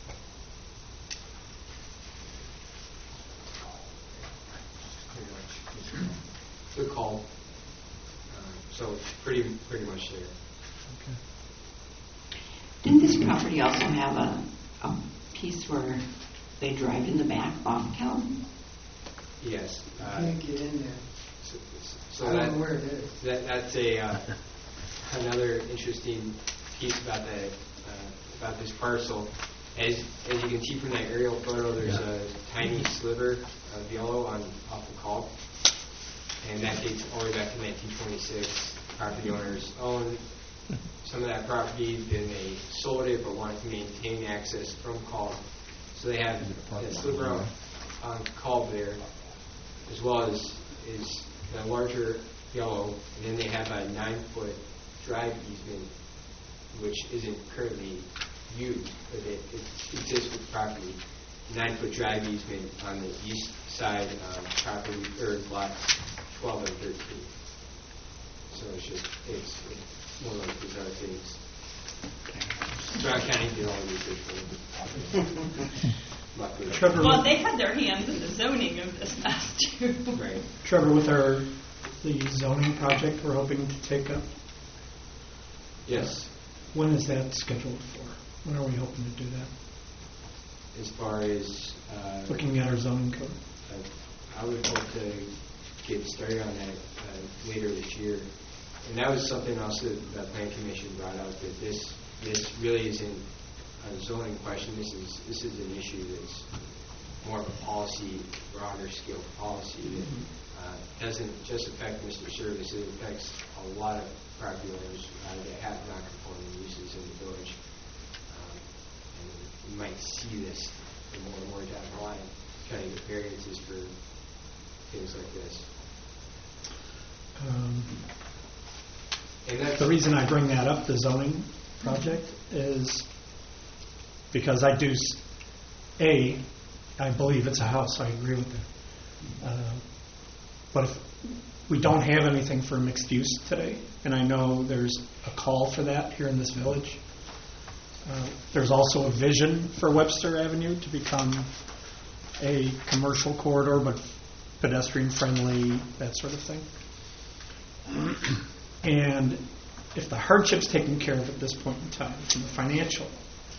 Speaker 13: Good call. So pretty much there.
Speaker 15: Didn't this property also have a piece where they drive in the back off Kelm?
Speaker 13: Yes.
Speaker 14: Can't get in there.
Speaker 13: So
Speaker 14: I don't know where it is.
Speaker 13: That's another interesting piece about this parcel. As you can see from that aerial photo, there's a tiny sliver of yellow off the Kalk, and that dates all the way back to 1926. Property owners owned some of that property, then they sold it but wanted to maintain access from Kalk. So they have that sliver on Kalk there, as well as the larger yellow, and then they have a 9-foot drive easement, which isn't currently used, but it exists with the property. 9-foot drive easement on the east side of property, or lots 12 and 13. So it's one of those bizarre things. Brown County did all the research for them.
Speaker 1: Trevor,
Speaker 6: Well, they had their hands in the zoning of this mess, too.
Speaker 13: Right.
Speaker 1: Trevor, with the zoning project we're hoping to take up,
Speaker 13: Yes.
Speaker 1: when is that scheduled for? When are we hoping to do that?
Speaker 13: As far as
Speaker 1: Looking at our zoning code.
Speaker 13: I would hope to get started on that later this year. And that was something else that the Plan Commission brought out, that this really isn't a zoning question. This is an issue that's more of a policy, broader scale policy that doesn't just affect Mr. Service. It affects a lot of property owners that have non-conforming uses in the village. And you might see this more and more down the line, trying to get variances for things like this.
Speaker 1: The reason I bring that up, the zoning project, is because I believe it's a house. I agree with that. But if we don't have anything for mixed use today, and I know there's a call for that here in this village. There's also a vision for Webster Avenue to become a commercial corridor, but pedestrian friendly, that sort of thing. And if the hardship's taken care of at this point in time, from the financial,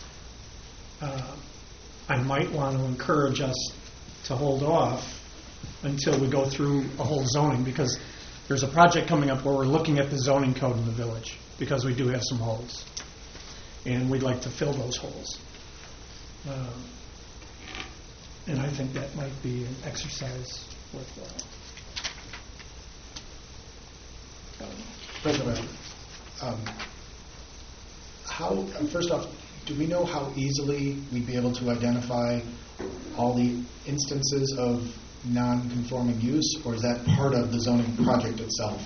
Speaker 1: I might want to encourage us to hold off until we go through a whole zoning, because there's a project coming up where we're looking at the zoning code in the village, because we do have some holes. And we'd like to fill those holes. And I think that might be an exercise worthwhile.
Speaker 3: President, first off, do we know how easily we'd be able to identify all the instances of non-conforming use, or is that part of the zoning project itself?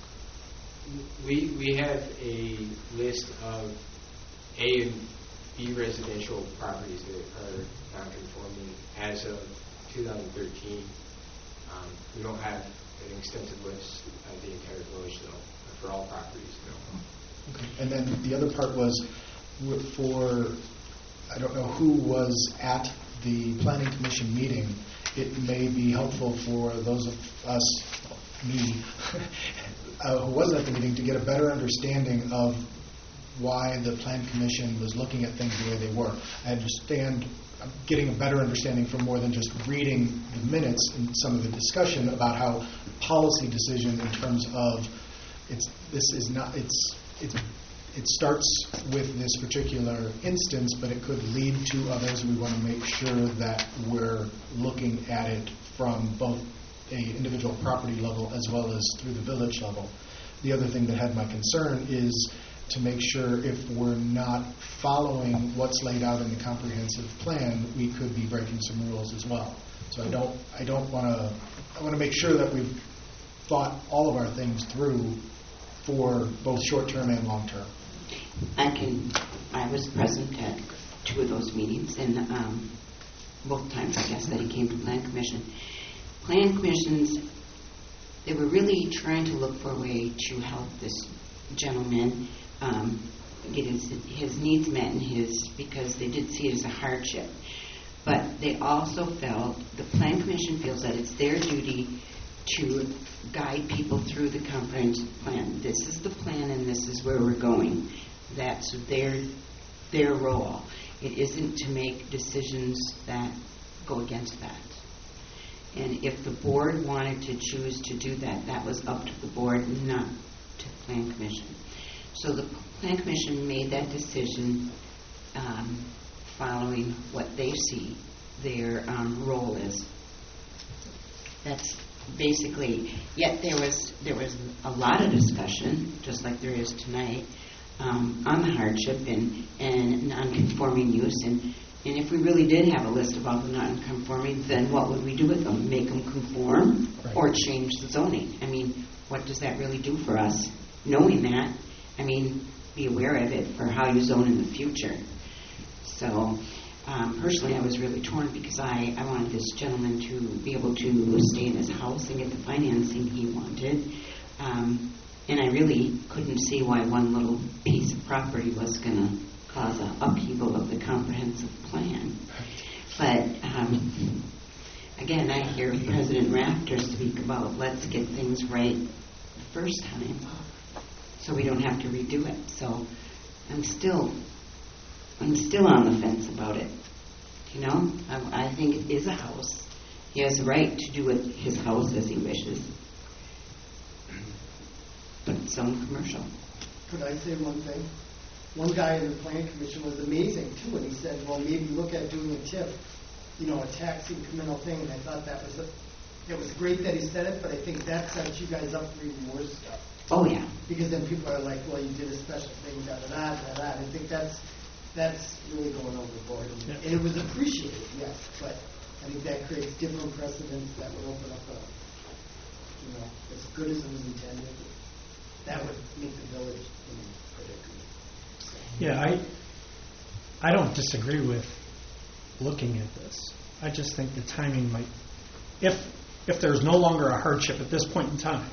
Speaker 13: We have a list of A and B residential properties that are non-conforming as of 2013. We don't have an extensive list of the entire village, though, for all properties. No.
Speaker 3: Okay. And then the other part was for, I don't know who was at the Planning Commission meeting. It may be helpful for those of us, me, who wasn't at the meeting, to get a better understanding of why the Plan Commission was looking at things the way they were. I understand, I'm getting a better understanding from more than just reading the minutes and some of the discussion about how policy decision in terms of it starts with this particular instance, but it could lead to others. We want to make sure that we're looking at it from both a individual property level as well as through the village level. The other thing that had my concern is to make sure if we're not following what's laid out in the comprehensive plan, we could be breaking some rules as well. So I want to make sure that we've thought all of our things through for both short-term and long-term.
Speaker 15: I was present at 2 of those meetings, and both times, I guess, that he came to Plan Commission. Plan Commissions, they were really trying to look for a way to help this gentleman get his needs met because they did see it as a hardship. But they also felt, the Plan Commission feels that it's their duty to guide people through the comprehensive plan. This is the plan and this is where we're going. That's their role. It isn't to make decisions that go against that. And if the board wanted to choose to do that, that was up to the board, not to the Plan Commission. So the Plan Commission made that decision following what they see their role is. That's basically, yet there was a lot of discussion, just like there is tonight, on the hardship and non-conforming use. And if we really did have a list of all the non-conforming, then what would we do with them? Make them conform or change the zoning? I mean, what does that really do for us? Knowing that, I mean, be aware of it for how you zone in the future. So personally, I was really torn because I wanted this gentleman to be able to stay in his house and get the financing he wanted. And I really couldn't see why one little piece of property was going to cause an upheaval of the comprehensive plan. But again, I hear President Rafter speak about let's get things right the first time so we don't have to redo it. So I'm still on the fence about it. You know, I think it is a house. He has the right to do with his house as he wishes. But it's own commercial.
Speaker 14: Could I say one thing? One guy in the Planning Commission was amazing, too, and he said, well, maybe look at doing a TIF, you know, a tax incremental thing, and I thought it was great that he said it, but I think that sets you guys up for even more stuff.
Speaker 15: Oh, yeah.
Speaker 14: Because then people are like, well, you did a special thing, da-da-da, da-da-da. I think that's really going overboard. And it was appreciated, yes, but I think that creates different precedents that would open up as good as it was intended, that would make the village in a predicament. So.
Speaker 1: Yeah, I don't disagree with looking at this. I just think the timing might, if there's no longer a hardship at this point in time,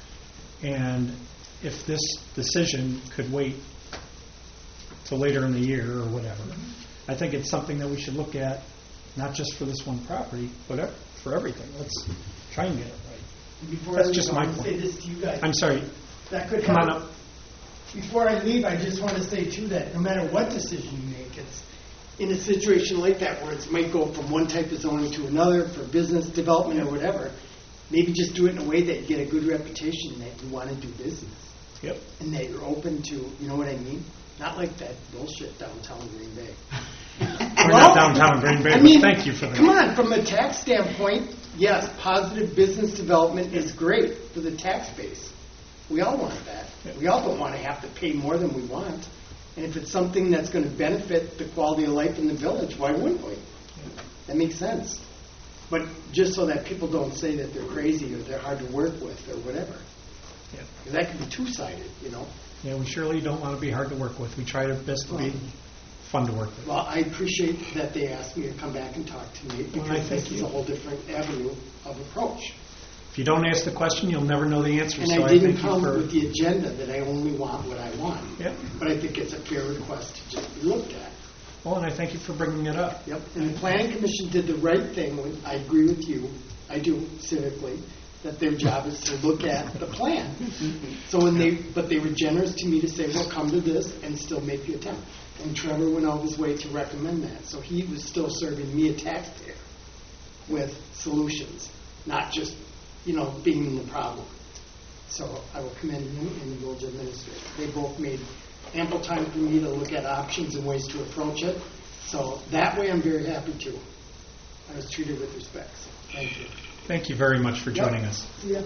Speaker 1: and if this decision could wait till later in the year or whatever, I think it's something that we should look at, not just for this one property, but for everything. Let's try and get it right.
Speaker 14: Before
Speaker 1: That's
Speaker 14: I
Speaker 1: just
Speaker 14: leave,
Speaker 1: my
Speaker 14: I want to say
Speaker 1: point.
Speaker 14: this to you guys.
Speaker 1: I'm sorry.
Speaker 14: That could
Speaker 1: Come on
Speaker 14: happen.
Speaker 1: up.
Speaker 14: Before I leave, I just want to say too that no matter what decision you make, it's in a situation like that where it might go from one type of zoning to another for business development or whatever. Maybe just do it in a way that you get a good reputation that you want to do business.
Speaker 1: Yep.
Speaker 14: And that you're open to, you know what I mean? Not like that bullshit downtown Green Bay.
Speaker 1: We're not downtown Green Bay,
Speaker 14: I mean,
Speaker 1: but thank you for that.
Speaker 14: Come on, from a tax standpoint, yes, positive business development is great for the tax base. We all want that. We all don't want to have to pay more than we want. And if it's something that's going to benefit the quality of life in the village, why wouldn't we? That makes sense. But just so that people don't say that they're crazy or they're hard to work with or whatever.
Speaker 1: Yeah.
Speaker 14: Because that can be two-sided, you know.
Speaker 1: Yeah, we surely don't want to be hard to work with. We try our best to be fun to work with.
Speaker 14: Well, I appreciate that they asked me to come back and talk to me
Speaker 1: Well, I
Speaker 14: because this
Speaker 1: thank
Speaker 14: is
Speaker 1: you.
Speaker 14: a whole different avenue of approach.
Speaker 1: If you don't ask the question, you'll never know the answer.
Speaker 14: And
Speaker 1: So
Speaker 14: I didn't
Speaker 1: thank you
Speaker 14: come
Speaker 1: for.
Speaker 14: with the agenda that I only want what I want.
Speaker 1: Yep.
Speaker 14: But I think it's a fair request to just be looked at.
Speaker 1: Well, and I thank you for bringing it up.
Speaker 14: Yep. And the Planning Commission did the right thing. I agree with you. I do civically that their job is to look at the plan. So but they were generous to me to say, well, come to this and still make the attempt. And Trevor went out of his way to recommend that. So he was still serving me, a taxpayer, with solutions, not just, being the problem. So I will commend him and the village administrator. They both made ample time for me to look at options and ways to approach it. So that way I'm very happy too. I was treated with respect. So thank you.
Speaker 1: Thank you very much for joining us.
Speaker 14: Yeah.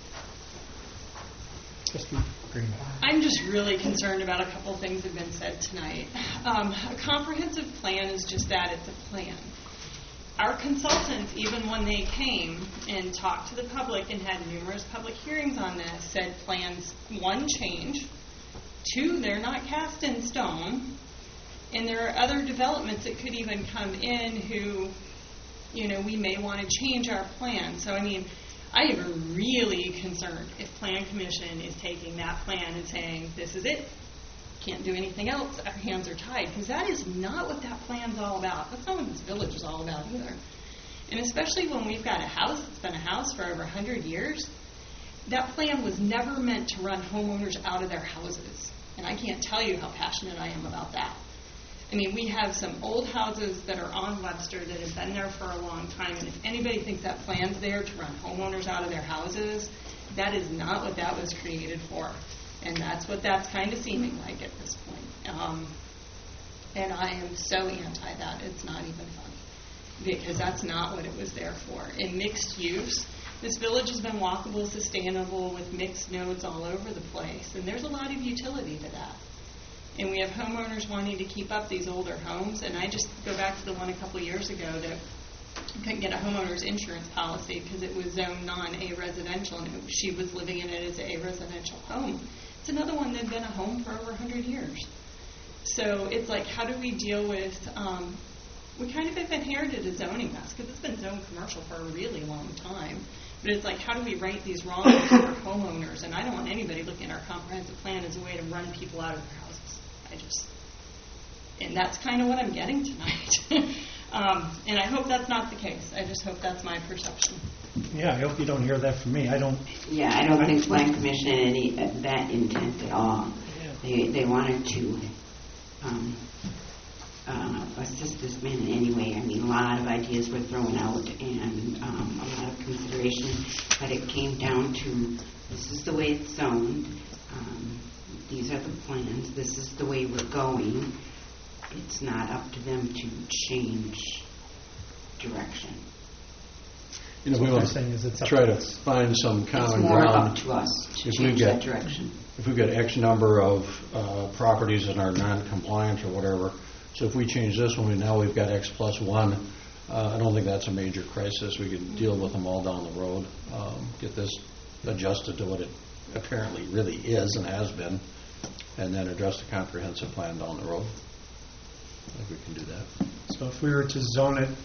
Speaker 1: Trustee Greenway.
Speaker 6: I'm just really concerned about a couple of things that have been said tonight. A comprehensive plan is just that, it's a plan. Our consultants, even when they came and talked to the public and had numerous public hearings on this, said plans, 1, change, 2, they're not cast in stone, and there are other developments that could even come in who, we may want to change our plan. So, I am really concerned if Plan Commission is taking that plan and saying, this is it, can't do anything else, our hands are tied, because that is not what that plan's all about. That's not what this village is all about either. And especially when we've got a house that's been a house for over 100 years, that plan was never meant to run homeowners out of their houses. And I can't tell you how passionate I am about that. We have some old houses that are on Webster that have been there for a long time, and if anybody thinks that plan's there to run homeowners out of their houses, that is not what that was created for. And that's what that's kind of seeming like at this point. And I am so anti that, it's not even funny. Because that's not what it was there for. In mixed use, this village has been walkable, sustainable, with mixed nodes all over the place. And there's a lot of utility to that. And we have homeowners wanting to keep up these older homes. And I just go back to the one a couple years ago that couldn't get a homeowner's insurance policy because it was zoned non-A residential, and she was living in it as a residential home. It's another one that had been a home for over 100 years. So it's like, how do we deal with, we kind of have inherited a zoning mess because it's been zoned commercial for a really long time. But it's like, how do we right these wrongs for homeowners? And I don't want anybody looking at our comprehensive plan as a way to run people out of their houses. And that's kind of what I'm getting tonight. And I hope that's not the case. I just hope that's my perception.
Speaker 1: Yeah, I hope you don't hear that from me. I don't.
Speaker 15: Yeah, I don't think Plan Commission had any that intent at all. Yeah. They wanted to assist this man in any way. A lot of ideas were thrown out and a lot of consideration, but it came down to this is the way it's zoned. These are the plans. This is the way we're going. It's not up to them to change direction.
Speaker 2: We want to try to find some common
Speaker 15: it's more
Speaker 2: ground.
Speaker 15: up to us to change that direction.
Speaker 2: If we've got X number of properties that are non-compliant or whatever, so if we change this one, now we've got X plus 1, I don't think that's a major crisis. We can deal with them all down the road, get this adjust it to what it apparently really is and has been, and then address the comprehensive plan down the road. I think we can do that.
Speaker 1: So if we were to zone it,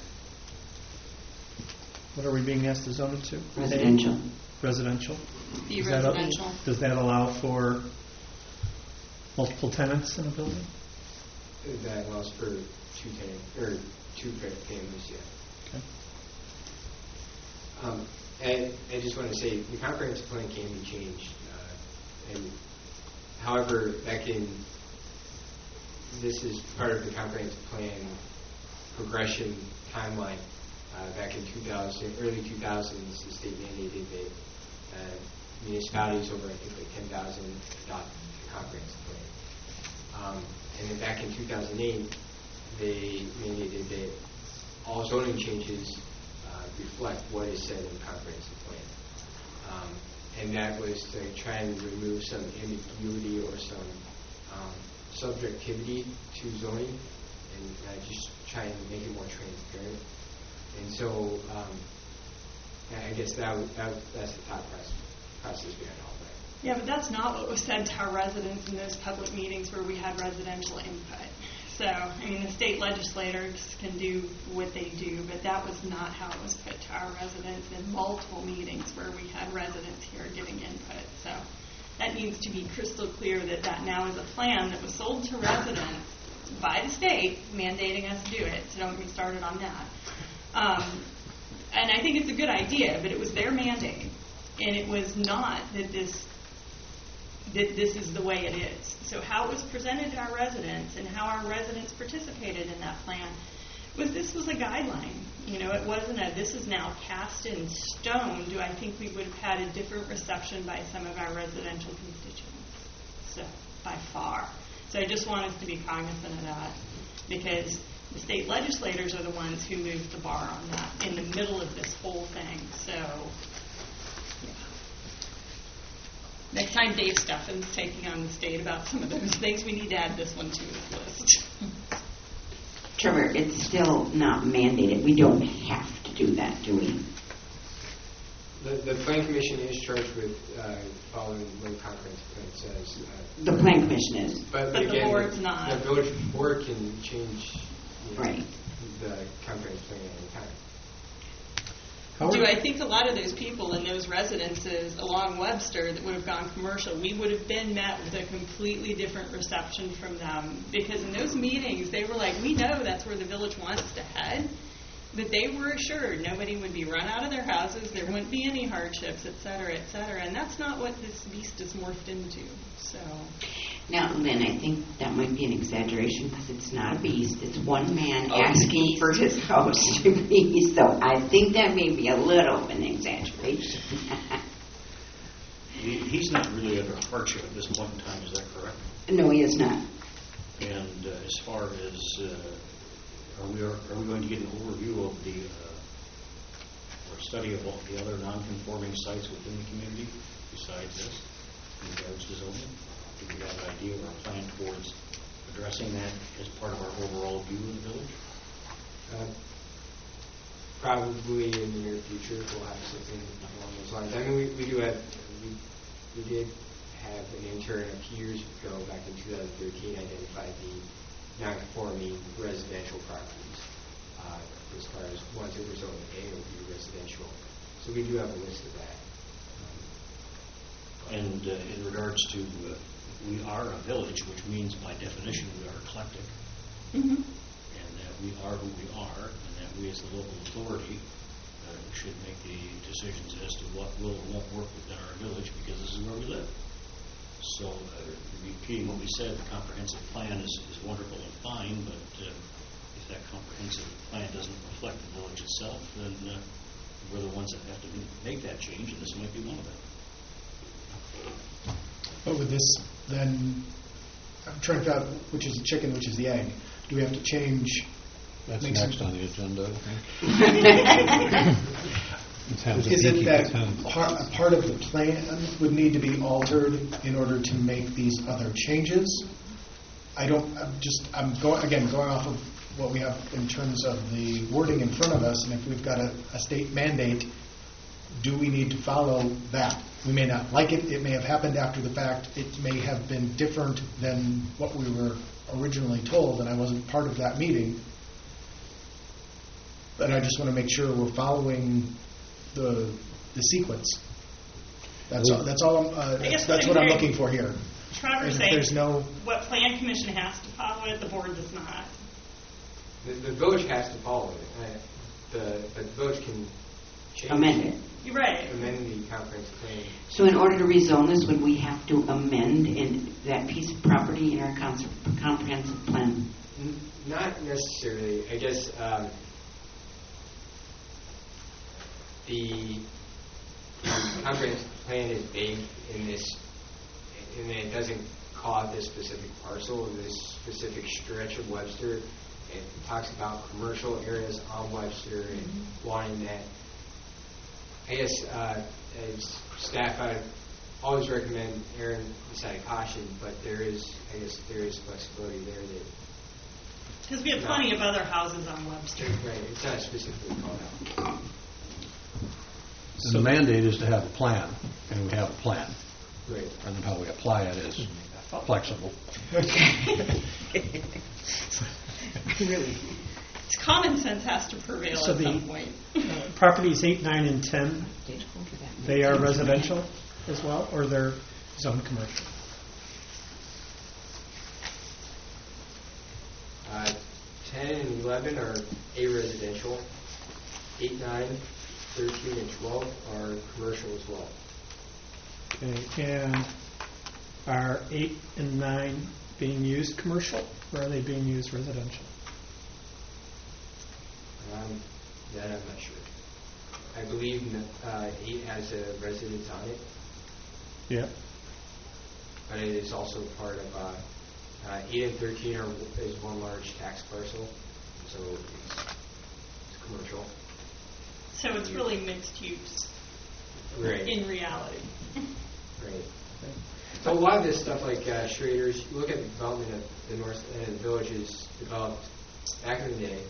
Speaker 1: what are we being asked to zone it to?
Speaker 15: Residential.
Speaker 1: Residential?
Speaker 6: Be
Speaker 1: Does that-
Speaker 6: residential.
Speaker 1: Does that allow for multiple tenants in a building?
Speaker 13: That allows for two families, yeah.
Speaker 1: Okay.
Speaker 13: And I just want to say, the comprehensive plan can be changed. And however, this is part of the comprehensive plan progression timeline. Back in early 2000s, the state mandated that municipalities over, I think, like 10,000 adopt the comprehensive plan. And then back in 2008, they mandated that all zoning changes reflect what is said in the comprehensive plan. And that was to try and remove some ambiguity or some subjectivity to zoning and just try and make it more transparent. And so I guess that's the thought process behind all that.
Speaker 6: Yeah, but that's not what was said to our residents in those public meetings where we had residential input. So, I mean, the state legislators can do what they do, but that was not how it was put to our residents in multiple meetings where we had residents here giving input. So that needs to be crystal clear that now is a plan that was sold to residents by the state, mandating us to do it. So don't get me started on that. And I think it's a good idea, but it was their mandate. And it was not that this is the way it is. So how it was presented to our residents and how our residents participated in that plan this was a guideline. It wasn't this is now cast in stone. Do I think we would have had a different reception by some of our residential constituents? So, by far. So I just want us to be cognizant of that, because the state legislators are the ones who moved the bar on that in the middle of this whole thing. So, yeah. Next time Dave Steffen's taking on the state about some of those things, we need to add this one to his list.
Speaker 15: Trevor, it's still not mandated. We don't have to do that, do we?
Speaker 13: The Plan Commission is charged with following what the comprehensive plan says.
Speaker 15: The Plan Commission is.
Speaker 6: But
Speaker 13: again,
Speaker 6: the board's not.
Speaker 13: The village board can change
Speaker 15: right.
Speaker 13: the comprehensive plan at any time.
Speaker 6: Do I think a lot of those people in those residences along Webster that would have gone commercial, we would have been met with a completely different reception from them? Because in those meetings, they were like, we know that's where the village wants to head, but they were assured nobody would be run out of their houses, there wouldn't be any hardships, et cetera, and that's not what this beast is morphed into. So.
Speaker 15: Now, Lynn, I think that might be an exaggeration because it's not a beast. It's one man asking for his house to be. So I think that may be a little of an exaggeration.
Speaker 7: He's not really under hardship at this point in time, is that correct?
Speaker 15: No, he is not.
Speaker 7: And as far as, are we going to get an overview of the, or study of all the other non-conforming sites within the community besides this? In regards to zoning, do we have an idea or a plan towards addressing that as part of our overall view of the village?
Speaker 13: Probably in the near future, we'll have something along those lines. I mean, we did have an intern a few years ago, back in 2013, identified the non-conforming residential properties as far as ones that were zoned A or B residential. So we do have a list of that.
Speaker 7: And in regards to, we are a village, which means by definition we are eclectic,
Speaker 6: Mm-hmm.
Speaker 7: and that we are who we are, and that we as the local authority should make the decisions as to what will or won't work within our village, because this is where we live. So, repeating what we said, the comprehensive plan is wonderful and fine, but if that comprehensive plan doesn't reflect the village itself, then we're the ones that have to make that change, and this might be one of them.
Speaker 3: But with this, then, I'm trying to figure out which is the chicken, which is the egg. Do we have to change?
Speaker 2: That's next on the agenda, I think.
Speaker 3: Is it that part of the plan would need to be altered in order to make these other changes? I'm going off of what we have in terms of the wording in front of us, and if we've got a state mandate, do we need to follow that? We may not like it. It may have happened after the fact. It may have been different than what we were originally told, and I wasn't part of that meeting. But I just want to make sure we're following the sequence. That's all. That's what I'm looking for here.
Speaker 6: Trevor's
Speaker 3: And if there's no
Speaker 6: what Plan Commission has to follow it, the board does not.
Speaker 13: The village has to follow it, but the village can change
Speaker 15: Amend it.
Speaker 6: You're right.
Speaker 13: Amend the comprehensive plan.
Speaker 15: So in order to rezone this, would we have to amend in that piece of property in our comprehensive plan?
Speaker 13: Not necessarily. I guess the comprehensive plan is vague in this, in that it doesn't call out this specific parcel, this specific stretch of Webster. It talks about commercial areas on Webster and wanting that. I guess as staff, I always recommend erring on the side of caution, but there is flexibility there that.
Speaker 6: Because we have plenty of other houses on Webster.
Speaker 13: Right, it's not specifically called out.
Speaker 2: So the mandate is to have a plan, and we have a plan.
Speaker 13: Right.
Speaker 2: And then how we apply it is flexible.
Speaker 15: Really?
Speaker 6: It's common sense has to prevail
Speaker 1: So
Speaker 6: at
Speaker 1: the
Speaker 6: some point.
Speaker 1: properties 8, 9, and 10, they are residential as well, or they're zoned commercial?
Speaker 13: 10 and 11 are A residential. 8, 9, 13, and 12 are commercial as well.
Speaker 1: Okay, and are 8 and 9 being used commercial, or are they being used residential?
Speaker 13: That I'm not sure. I believe 8 has a residence on it.
Speaker 1: Yeah.
Speaker 13: But it is also part of 8 and 13 is one large tax parcel, so it's commercial.
Speaker 6: So it's really mixed use.
Speaker 13: Right.
Speaker 6: In reality.
Speaker 13: Right. So a lot of this stuff like Schrader's, you look at the development of the north end of the village is developed back in the day.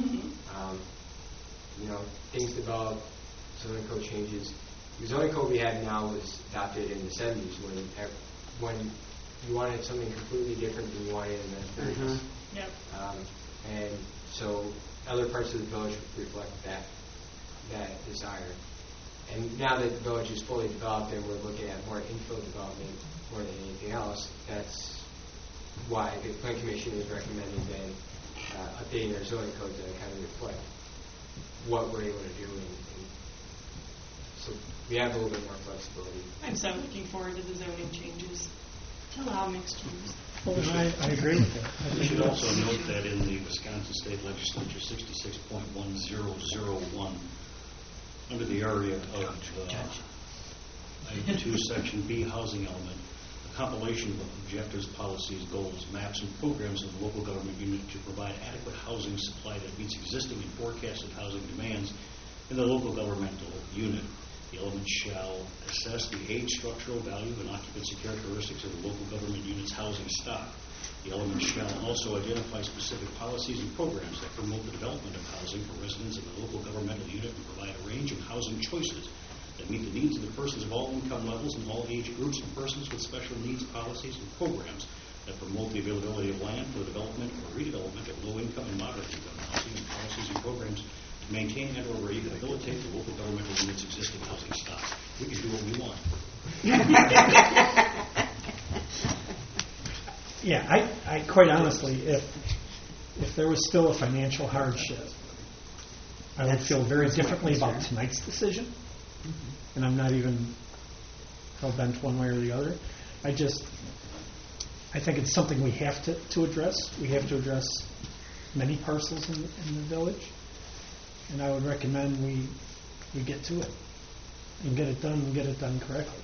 Speaker 13: Things develop, zoning code changes. The zoning code we have now was adopted in the 70s when you wanted something completely different than you wanted in the 30s.
Speaker 6: Yep.
Speaker 13: And so other parts of the village reflect that desire. And now that the village is fully developed and we're looking at more infill development more than anything else, that's why the Plan Commission is recommending then updating their zoning code to kind of reflect what we're able to do. And so we have a little bit more flexibility.
Speaker 6: I'm so looking forward to the zoning changes to allow mixed use.
Speaker 1: Well, I agree with that.
Speaker 7: We should also note that in the Wisconsin State Legislature 66.1001, under the area of Item 2, Section B, housing element, a compilation of objectives, policies, goals, maps, and programs of the local government unit to provide adequate housing supply that meets existing and forecasted housing demands in the local governmental unit. The element shall assess the age, structural value, and occupancy characteristics of the local government unit's housing stock. The element shall also identify specific policies and programs that promote the development of housing for residents of the local governmental unit and provide a range of housing choices that meet the needs of the persons of all income levels and all age groups and persons with special needs, policies and programs that promote the availability of land for the development or redevelopment of low-income and moderate-income housing, and policies and programs to maintain and or rehabilitate the local governmental unit's existing housing stock. We can do what we want.
Speaker 1: Yeah, I quite honestly, if there was still a financial hardship, I would feel very differently about tonight's decision, and I'm not even hell-bent one way or the other. I think it's something we have to address. We have to address many parcels in the village, and I would recommend we get to it and get it done correctly.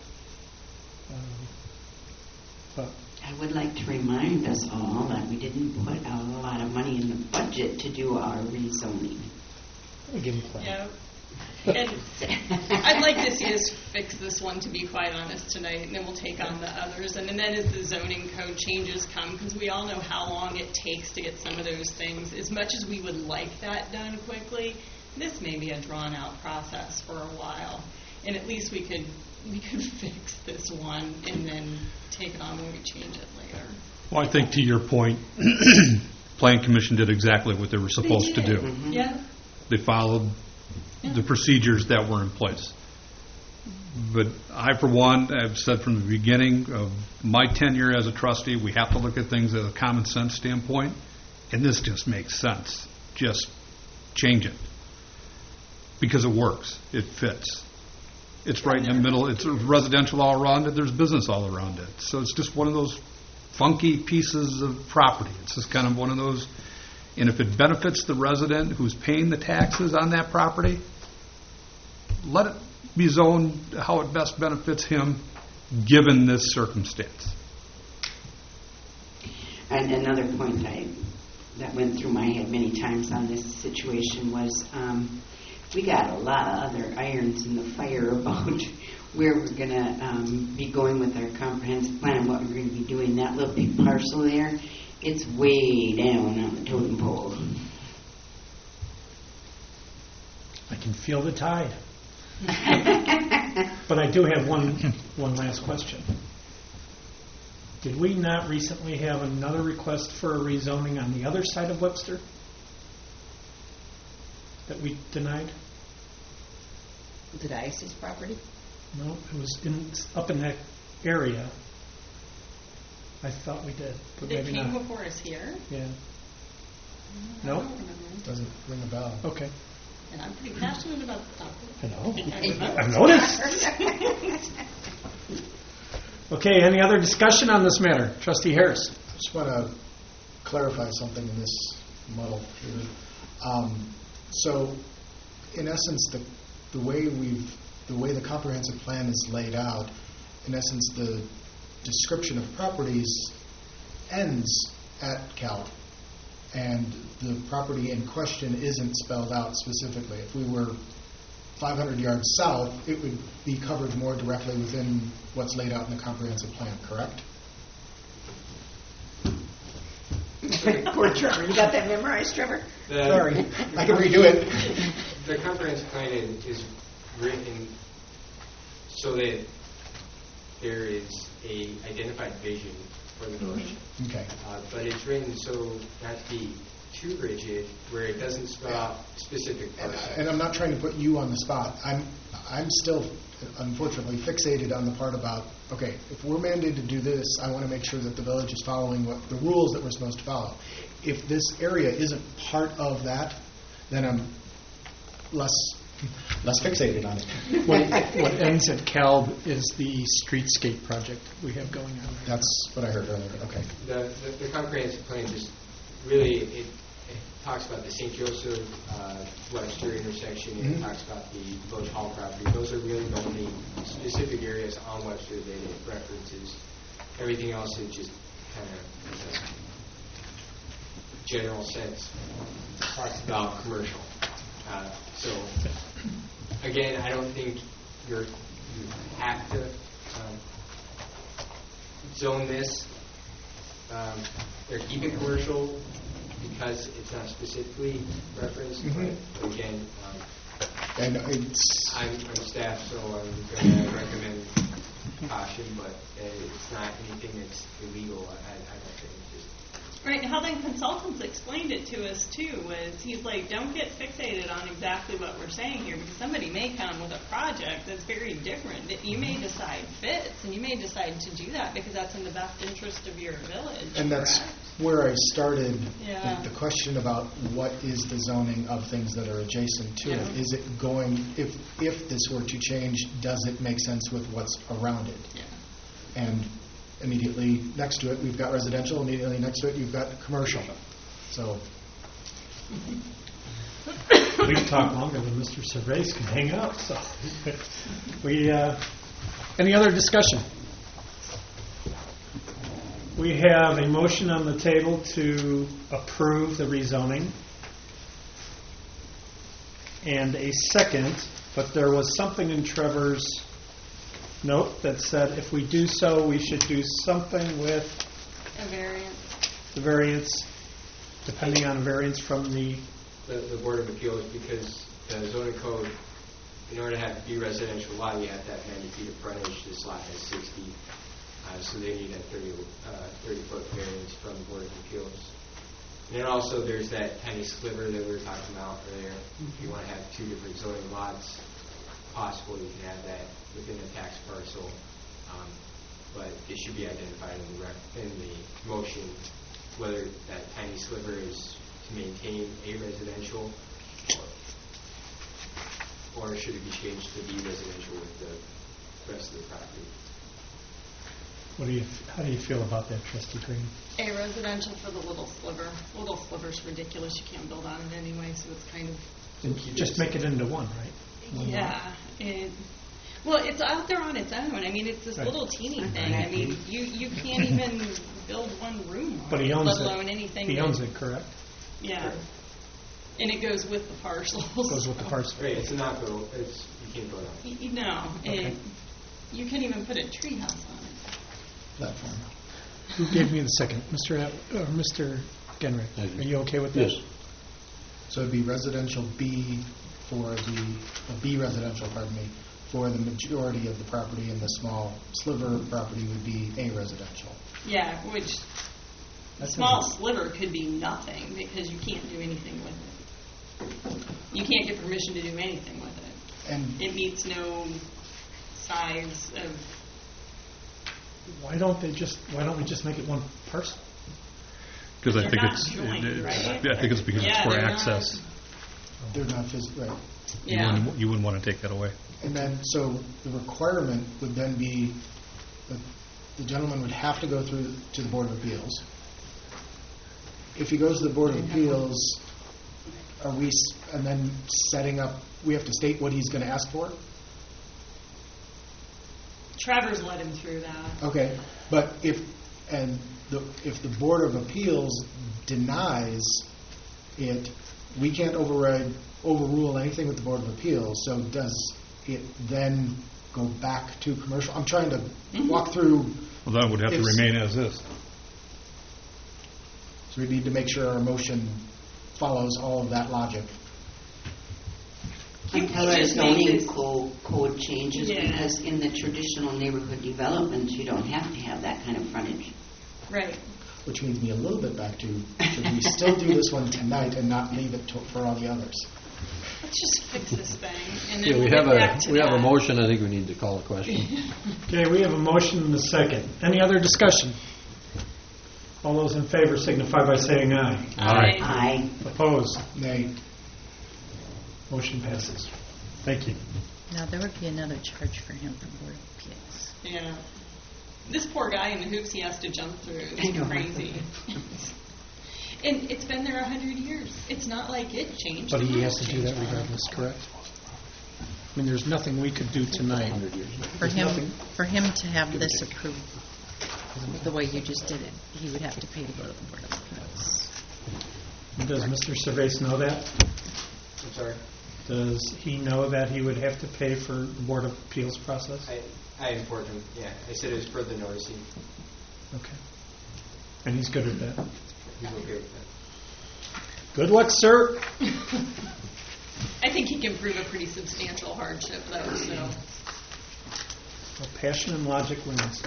Speaker 1: But
Speaker 15: I would like to remind us all that we didn't put a lot of money in the budget to do our rezoning.
Speaker 1: we give them plan.
Speaker 6: Yeah. And I'd like to see us fix this one, to be quite honest, tonight, and then we'll take on the others. And then as the zoning code changes come, because we all know how long it takes to get some of those things, as much as we would like that done quickly, this may be a drawn-out process for a while. and at least we could fix this one and then take it on when we change it later.
Speaker 9: Well, I think to your point, Plan Commission did exactly what they were supposed to do.
Speaker 6: Mm-hmm. Yeah.
Speaker 9: They followed the procedures that were in place. But I, for one, have said from the beginning of my tenure as a trustee, we have to look at things as a common sense standpoint, and this just makes sense. Just change it. Because it works. It fits. It's right in the middle. It's residential all around it. There's business all around it. So it's just one of those funky pieces of property. It's just kind of one of those. And if it benefits the resident who's paying the taxes on that property, let it be zoned how it best benefits him given this circumstance.
Speaker 15: And another point that went through my head many times on this situation was we got a lot of other irons in the fire about where we're going to be going with our comprehensive plan and what we're going to be doing. That little big parcel there, it's way down on the totem pole.
Speaker 1: I can feel the tide. But I do have one last question. Did we not recently have another request for a rezoning on the other side of Webster that we denied?
Speaker 10: The diocese property?
Speaker 1: No, it was up in that area. I thought we did, but
Speaker 6: They
Speaker 1: maybe
Speaker 6: came
Speaker 1: not.
Speaker 6: before us here.
Speaker 1: Yeah.
Speaker 6: I
Speaker 1: No?
Speaker 6: don't remember.
Speaker 3: Doesn't ring a bell.
Speaker 1: Okay.
Speaker 6: And I'm pretty passionate about the topic.
Speaker 1: I know.
Speaker 6: I remember.
Speaker 1: I've noticed. Okay, any other discussion on this matter? Trustee Harris.
Speaker 3: I just want to clarify something in this muddle here. So, in essence, the way the comprehensive plan is laid out, in essence, the description of properties ends at Cal, and the property in question isn't spelled out specifically. If we were 500 yards south, it would be covered more directly within what's laid out in the comprehensive plan, correct?
Speaker 10: Poor Trevor. You got that memorized, Trevor?
Speaker 3: Sorry, I can redo it.
Speaker 13: The comprehensive plan is written so that there is a identified vision for the village.
Speaker 3: Okay.
Speaker 13: But it's written so not to be too rigid, where it doesn't spell out specific parts.
Speaker 3: And I'm not trying to put you on the spot. I'm still, unfortunately, fixated on the part about, okay, if we're mandated to do this, I want to make sure that the village is following what the rules that we're supposed to follow. If this area isn't part of that, then I'm less fixated on it.
Speaker 1: What ends at Cal is the streetscape project we have going on.
Speaker 3: That's what I heard earlier. Okay.
Speaker 13: The comprehensive plan just really, it talks about the St. Joseph Webster intersection, and it talks about the Village Hall property. Those are really the only specific areas on Webster that it references. Everything else is just kind of general sense. Talks about commercial. So, again, I don't think you have to zone this. They're keeping commercial because it's not specifically referenced. But again,
Speaker 3: and
Speaker 13: I'm staff, so I'm going to recommend caution, but it's not anything that's illegal. I don't think.
Speaker 6: Right, Heldon Consultants explained it to us too, was he's like, don't get fixated on exactly what we're saying here, because somebody may come with a project that's very different that you may decide fits, and you may decide to do that because that's in the best interest of your village.
Speaker 3: And that's where I started
Speaker 6: Yeah.
Speaker 3: the question about what is the zoning of things that are adjacent to it. Is it going, if this were to change, does it make sense with what's around it?
Speaker 6: Yeah.
Speaker 3: And immediately next to it, we've got residential. Immediately next to it, you've got commercial. So
Speaker 1: We've talked longer than Mr. Cervez can hang up. So any other discussion? We have a motion on the table to approve the rezoning and a second, but there was something in Trevor's note that said if we do so, we should do something with
Speaker 6: A variance.
Speaker 1: the variance, depending on variance from the...
Speaker 13: The Board of Appeals, because the zoning code in order to have it be residential lot, you have to have 90 feet of frontage. This lot has 60, so they need a 30-foot variance from the Board of Appeals. And then also there's that tiny sliver that we were talking about earlier. If you want to have two different zoning lots, possible you can have that within a tax parcel, but it should be identified in the motion whether that tiny sliver is to maintain a residential or should it be changed to be residential with the rest of the property.
Speaker 1: How do you feel about that, Trustee Green?
Speaker 6: A residential for the little sliver. Little sliver's ridiculous. You can't build on it anyway, so it's kind of...
Speaker 1: Just make it into one, right? One
Speaker 6: yeah. Well, it's out there on its own. I mean, it's this little teeny thing. I mean, you can't even build one room on
Speaker 1: But he
Speaker 6: it,
Speaker 1: owns
Speaker 6: let alone
Speaker 1: it.
Speaker 6: anything.
Speaker 1: He owns it, correct?
Speaker 6: Yeah. And it goes with the parcels.
Speaker 1: Goes with the parcel.
Speaker 13: Right, it's not built. You can't build on it.
Speaker 6: No.
Speaker 1: Okay.
Speaker 6: You can't even put a tree house on it.
Speaker 3: Platform. Who gave me the second? Mr. Genrick, are you okay with this?
Speaker 2: Yes.
Speaker 3: So it'd be residential B for B residential, for the majority of the property, and the small sliver of property would be A residential.
Speaker 6: Yeah, which small sliver could be nothing because you can't do anything with it. You can't get permission to do anything with it.
Speaker 3: And
Speaker 6: it meets no size of...
Speaker 1: Why don't we just make it one parcel?
Speaker 9: Because I think
Speaker 6: not
Speaker 9: it's
Speaker 6: joined, right?
Speaker 9: I think it's because it's for access.
Speaker 3: They're not physical, right?
Speaker 6: Yeah.
Speaker 9: You wouldn't want to take that away.
Speaker 3: And then, so the requirement would then be that the gentleman would have to go through to the Board of Appeals. If he goes to the Board of Appeals, and then setting up, we have to state what he's going to ask for?
Speaker 6: Travers led him through that.
Speaker 3: Okay, but if the Board of Appeals denies it, we can't overrule anything with the Board of Appeals. So does it then go back to commercial? I'm trying to walk through.
Speaker 9: Well, that would have to remain as is.
Speaker 3: So we need to make sure our motion follows all of that logic.
Speaker 15: Until our zoning code changes, because in the traditional neighborhood developments, you don't have to have that kind of frontage.
Speaker 6: Right.
Speaker 3: Which leads me a little bit back to, should we still do this one tonight and not leave it for all the others?
Speaker 6: Let's just fix this thing, and then
Speaker 2: we
Speaker 6: we'll
Speaker 2: have
Speaker 6: get back to
Speaker 2: we have a
Speaker 6: that.
Speaker 2: motion. I think we need to call the question.
Speaker 1: Okay, we have a motion and a second. Any other discussion? All those in favor signify by saying aye.
Speaker 6: Aye.
Speaker 15: Aye.
Speaker 1: Opposed?
Speaker 3: Nay.
Speaker 1: Motion passes. Thank you.
Speaker 10: Now, there would be another charge for him from Board of Appeals.
Speaker 6: Yeah. This poor guy in the hoops he has to jump through is crazy. And it's been there 100 years. It's not like it changed.
Speaker 3: But he has to do that regardless, correct? I mean, there's nothing we could do tonight.
Speaker 10: For him to have this approved the way you just did it, he would have to pay to go to the Board of Appeals.
Speaker 1: Does Mr. Cervase know that?
Speaker 13: I'm sorry?
Speaker 1: Does he know that he would have to pay for the Board of Appeals process?
Speaker 13: I informed him, yeah. I said it was further noticing.
Speaker 1: Okay. And he's good at that?
Speaker 13: He's okay with that.
Speaker 1: Good luck, sir.
Speaker 6: I think he can prove a pretty substantial hardship, though, so...
Speaker 1: Well, passion and logic wins.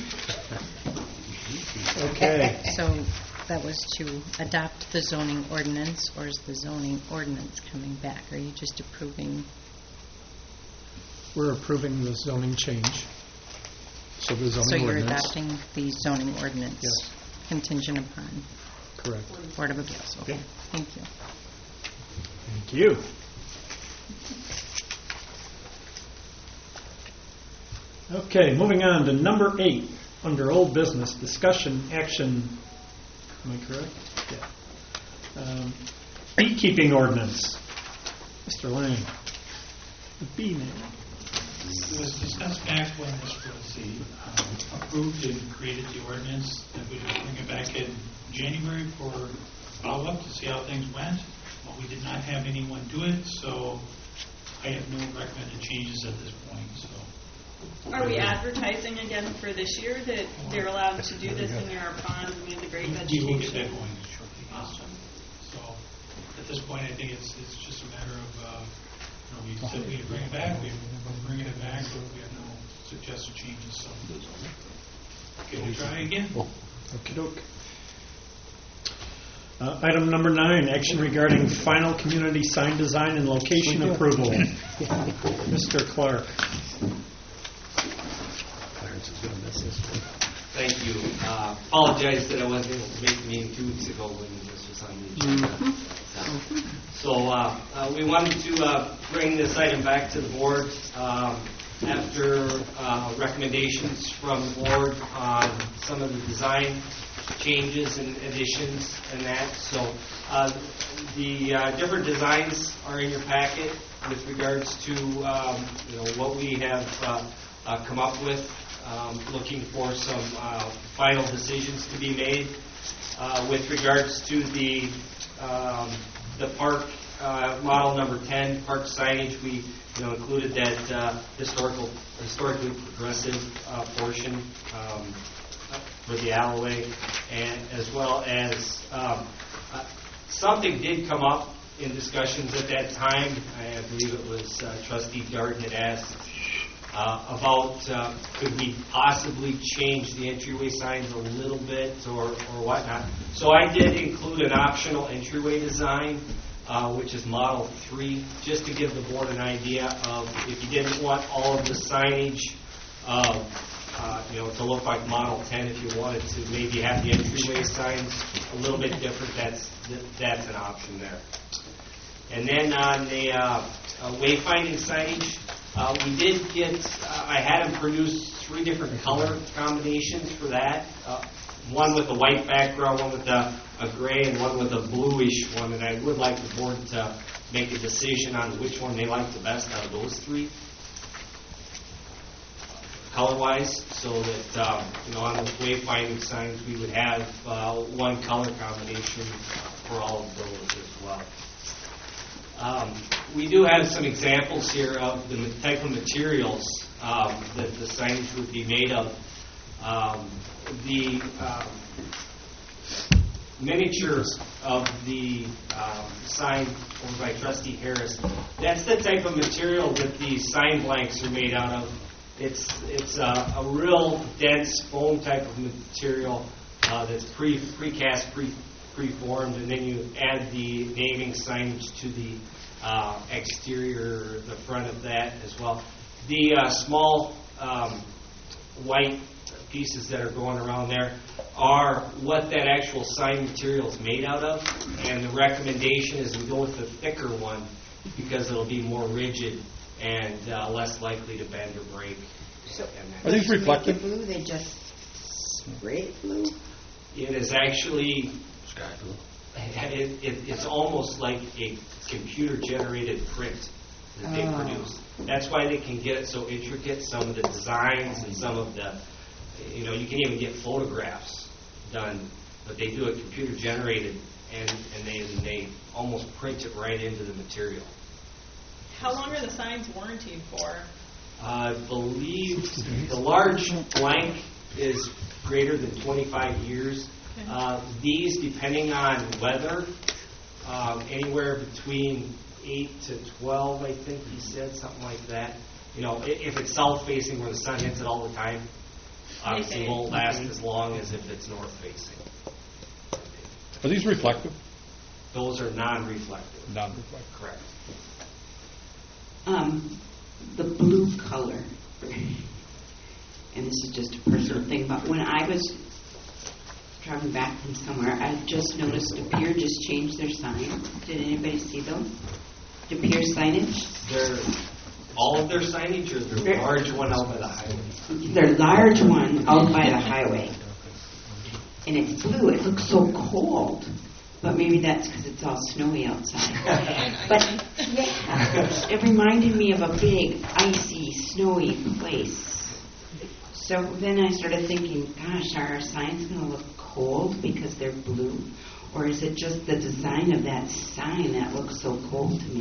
Speaker 1: Okay.
Speaker 10: So that was to adopt the zoning ordinance, or is the zoning ordinance coming back? Are you just approving?
Speaker 3: We're approving the zoning change. So the zoning
Speaker 10: So you're
Speaker 3: ordinance.
Speaker 10: adopting the zoning ordinance
Speaker 3: Yes.
Speaker 10: contingent upon
Speaker 3: Correct.
Speaker 10: Board of Appeals. Okay.
Speaker 1: Okay.
Speaker 10: Thank you.
Speaker 1: Thank you. Okay, moving on to number 8, under old business, discussion, action, am I correct? Yeah. Beekeeping ordinance. Mr. Lang. The bee man.
Speaker 11: It was discussed back when this was approved and created the ordinance, that we would bring it back in January for follow-up to see how things went. Well, we did not have anyone do it, so I have no recommended changes at this point. So,
Speaker 6: Are we advertising again for this year that they're allowed to do this in our pond and we have the great
Speaker 11: we will get that
Speaker 6: vegetation?
Speaker 11: going shortly. Yes. So at this point, I think it's just a matter of We said we'd bring it back, we're bringing it back, but we have no suggested changes, so. Okay, we'll try again.
Speaker 1: Okey-doke. Item number 9, action regarding final community sign design and location approval. Mr. Clark.
Speaker 2: Clarence is going to miss this one.
Speaker 13: Thank you. Apologize that I wasn't able to make the meeting 2 weeks ago when this was on the agenda. So we wanted to bring this item back to the board after recommendations from the board on some of the design changes and additions and that. So the different designs are in your packet with regards to what we have come up with. Looking for some final decisions to be made with regards to the park model number 10 park signage. We included that historically progressive portion for the alleyway, and as well as something did come up in discussions at that time. I believe it was Trustee Dart had asked about could we possibly change the entryway signs a little bit or whatnot. So I did include an optional entryway design, which is Model 3, just to give the board an idea of if you didn't want all of the signage to look like Model 10, if you wanted to maybe have the entryway signs a little bit different, that's an option there. And then on the wayfinding signage, we did get, I had them produce 3 different color combinations for that. One with a white background, one with a gray, and one with a bluish one. And I would like the board to make a decision on which one they like the best out of those 3, color-wise, so that on the wayfinding signs we would have one color combination for all of those as well. We do have some examples here of the type of materials that the signage would be made of. The miniature of the sign over by Trustee Harris, that's the type of material that the sign blanks are made out of. It's a real dense foam type of material that's precast, preformed, and then you add the naming signage to the exterior, the front of that as well. The small white pieces that are going around there are what that actual sign material is made out of, and the recommendation is we go with the thicker one because it'll be more rigid and less likely to bend or break.
Speaker 15: So
Speaker 2: are these reflective?
Speaker 15: Blue, they just spray it blue?
Speaker 13: It is actually
Speaker 2: sky blue.
Speaker 13: It's almost like a computer-generated print that they produce. That's why they can get it so intricate. Some of the designs and some of the, you can even get photographs done, but they do it computer-generated, and they almost print it right into the material.
Speaker 6: How long are the signs warranted for?
Speaker 13: I believe the large blank is greater than 25 years. These, depending on weather, anywhere between 8 to 12, I think he said, something like that. If it's south-facing where the sun hits it all the time, obviously it won't last as long as if it's north-facing.
Speaker 9: Are these reflective?
Speaker 13: Those are non-reflective.
Speaker 9: Non-reflective.
Speaker 13: Correct.
Speaker 15: The blue color, and this is just a personal thing, but when I was driving back from somewhere, I just noticed De Pere just changed their sign. Did anybody see those? De Pere signage?
Speaker 13: All of their signage, or their large one out by the highway?
Speaker 15: Their large one out by the highway. And it's blue. It looks so cold. But maybe that's because it's all snowy outside. But, yeah, it reminded me of a big, icy, snowy place. So then I started thinking, gosh, are our signs going to look cold because they're blue? Or is it just the design of that sign that looks so cold to me?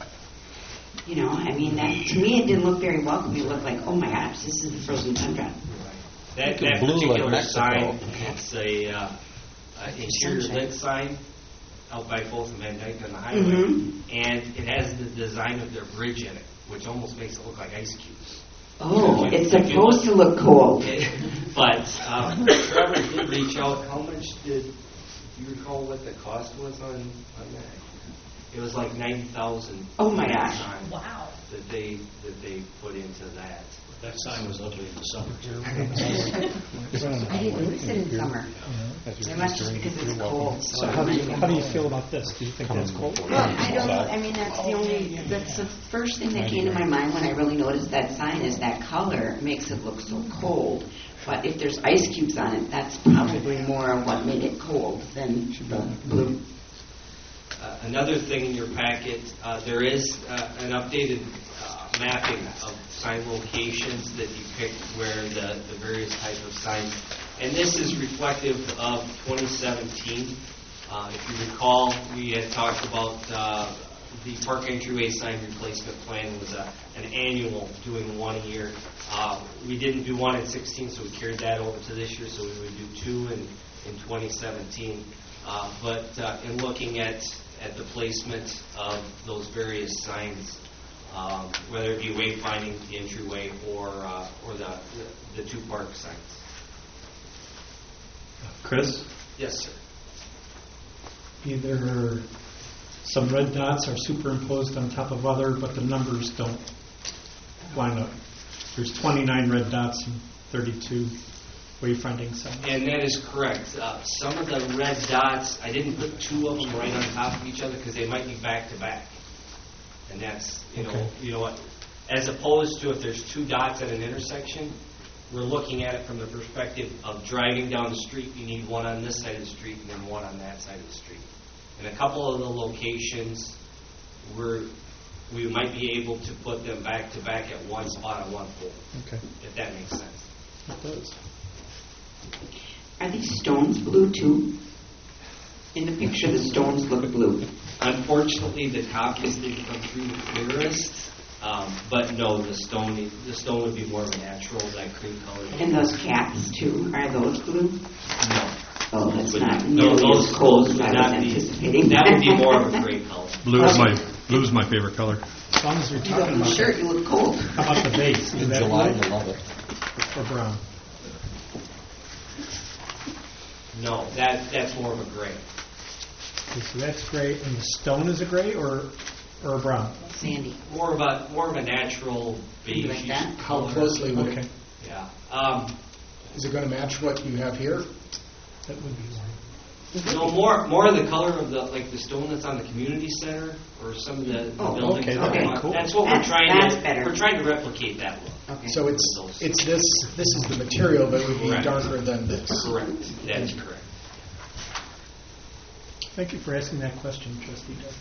Speaker 15: To me it didn't look very welcoming. It looked like, oh my gosh, this is the frozen tundra.
Speaker 13: That particular sign, it's a interior lit sign. out by both of Van Dyke and the highway, and it has the design of their bridge in it, which almost makes it look like ice cubes.
Speaker 15: Oh, it's supposed to look cold.
Speaker 13: But Trevor did reach out. How much do you recall what the cost was on that? It was like $90,000.
Speaker 15: Oh my gosh!
Speaker 6: Wow.
Speaker 13: That they put into that.
Speaker 7: That sign was ugly in the summer, too.
Speaker 15: I didn't notice it in summer. It must just because it's cold.
Speaker 1: So how do you feel about this? Do you think that's cold?
Speaker 15: Well, I don't know. I mean, that's the first thing that came to my mind when I really noticed that sign is that color makes it look so cold. But if there's ice cubes on it, that's probably more of what made it cold than the blue.
Speaker 13: Another thing in your packet, there is an updated mapping of sign locations that depict where the various types of signs. And this is reflective of 2017. If you recall, we had talked about the park entryway sign replacement plan was an annual, doing one a year. We didn't do one in 16, so we carried that over to this year, so we would do two in 2017. But in looking at the placement of those various signs, whether it be wayfinding, the entryway, or the two park signs.
Speaker 1: Chris?
Speaker 13: Yes, sir.
Speaker 1: Either some red dots are superimposed on top of other, but the numbers don't line up. There's 29 red dots and 32 wayfinding signs.
Speaker 13: And that is correct. Some of the red dots, I didn't put two of them right on top of each other because they might be back to back. And that's, you know what, as opposed to if there's two dots at an intersection, we're looking at it from the perspective of driving down the street. You need one on this side of the street and then one on that side of the street. In a couple of the locations, we might be able to put them back to back at one spot on one pole.
Speaker 1: Okay.
Speaker 13: If that makes sense.
Speaker 1: It does.
Speaker 15: Are these stones blue too? In the picture, the stones look blue.
Speaker 13: Unfortunately, the copies didn't come through the clearest, but no, the stone would be more of a natural, that cream color.
Speaker 15: And those caps too, are those blue?
Speaker 13: No.
Speaker 15: Oh, that's not
Speaker 13: No,
Speaker 15: nearly
Speaker 13: those
Speaker 15: as cold
Speaker 13: would
Speaker 15: as I
Speaker 13: not
Speaker 15: was
Speaker 13: be.
Speaker 15: anticipating.
Speaker 13: That would be more of a gray color.
Speaker 9: Blue is my favorite color.
Speaker 1: As long as you're
Speaker 15: You got
Speaker 1: talking
Speaker 15: blue
Speaker 1: about
Speaker 15: shirt, you look cold.
Speaker 1: how about the base? Is
Speaker 2: In
Speaker 1: that
Speaker 2: July,
Speaker 1: blue
Speaker 2: I love it.
Speaker 1: or brown?
Speaker 13: No, that's more of a gray.
Speaker 1: Okay, so that's gray, and the stone is a gray or a brown?
Speaker 15: Sandy.
Speaker 13: More of a natural beige
Speaker 15: Like that?
Speaker 3: How
Speaker 13: color.
Speaker 3: closely would
Speaker 1: Okay,
Speaker 3: it,
Speaker 13: Yeah.
Speaker 3: is it going to match what you have here?
Speaker 1: that would be one.
Speaker 13: No, more of the color of the stone that's on the community center or some of the
Speaker 15: Oh,
Speaker 13: buildings.
Speaker 1: okay,
Speaker 13: up
Speaker 1: okay,
Speaker 13: front.
Speaker 1: cool.
Speaker 13: That's what
Speaker 15: That's better.
Speaker 13: we're trying to replicate that look.
Speaker 15: Okay.
Speaker 3: So it's this is the material that would be
Speaker 13: Correct.
Speaker 3: darker than this.
Speaker 13: Correct. That's correct.
Speaker 1: Thank you for asking that question, Trustee Doug.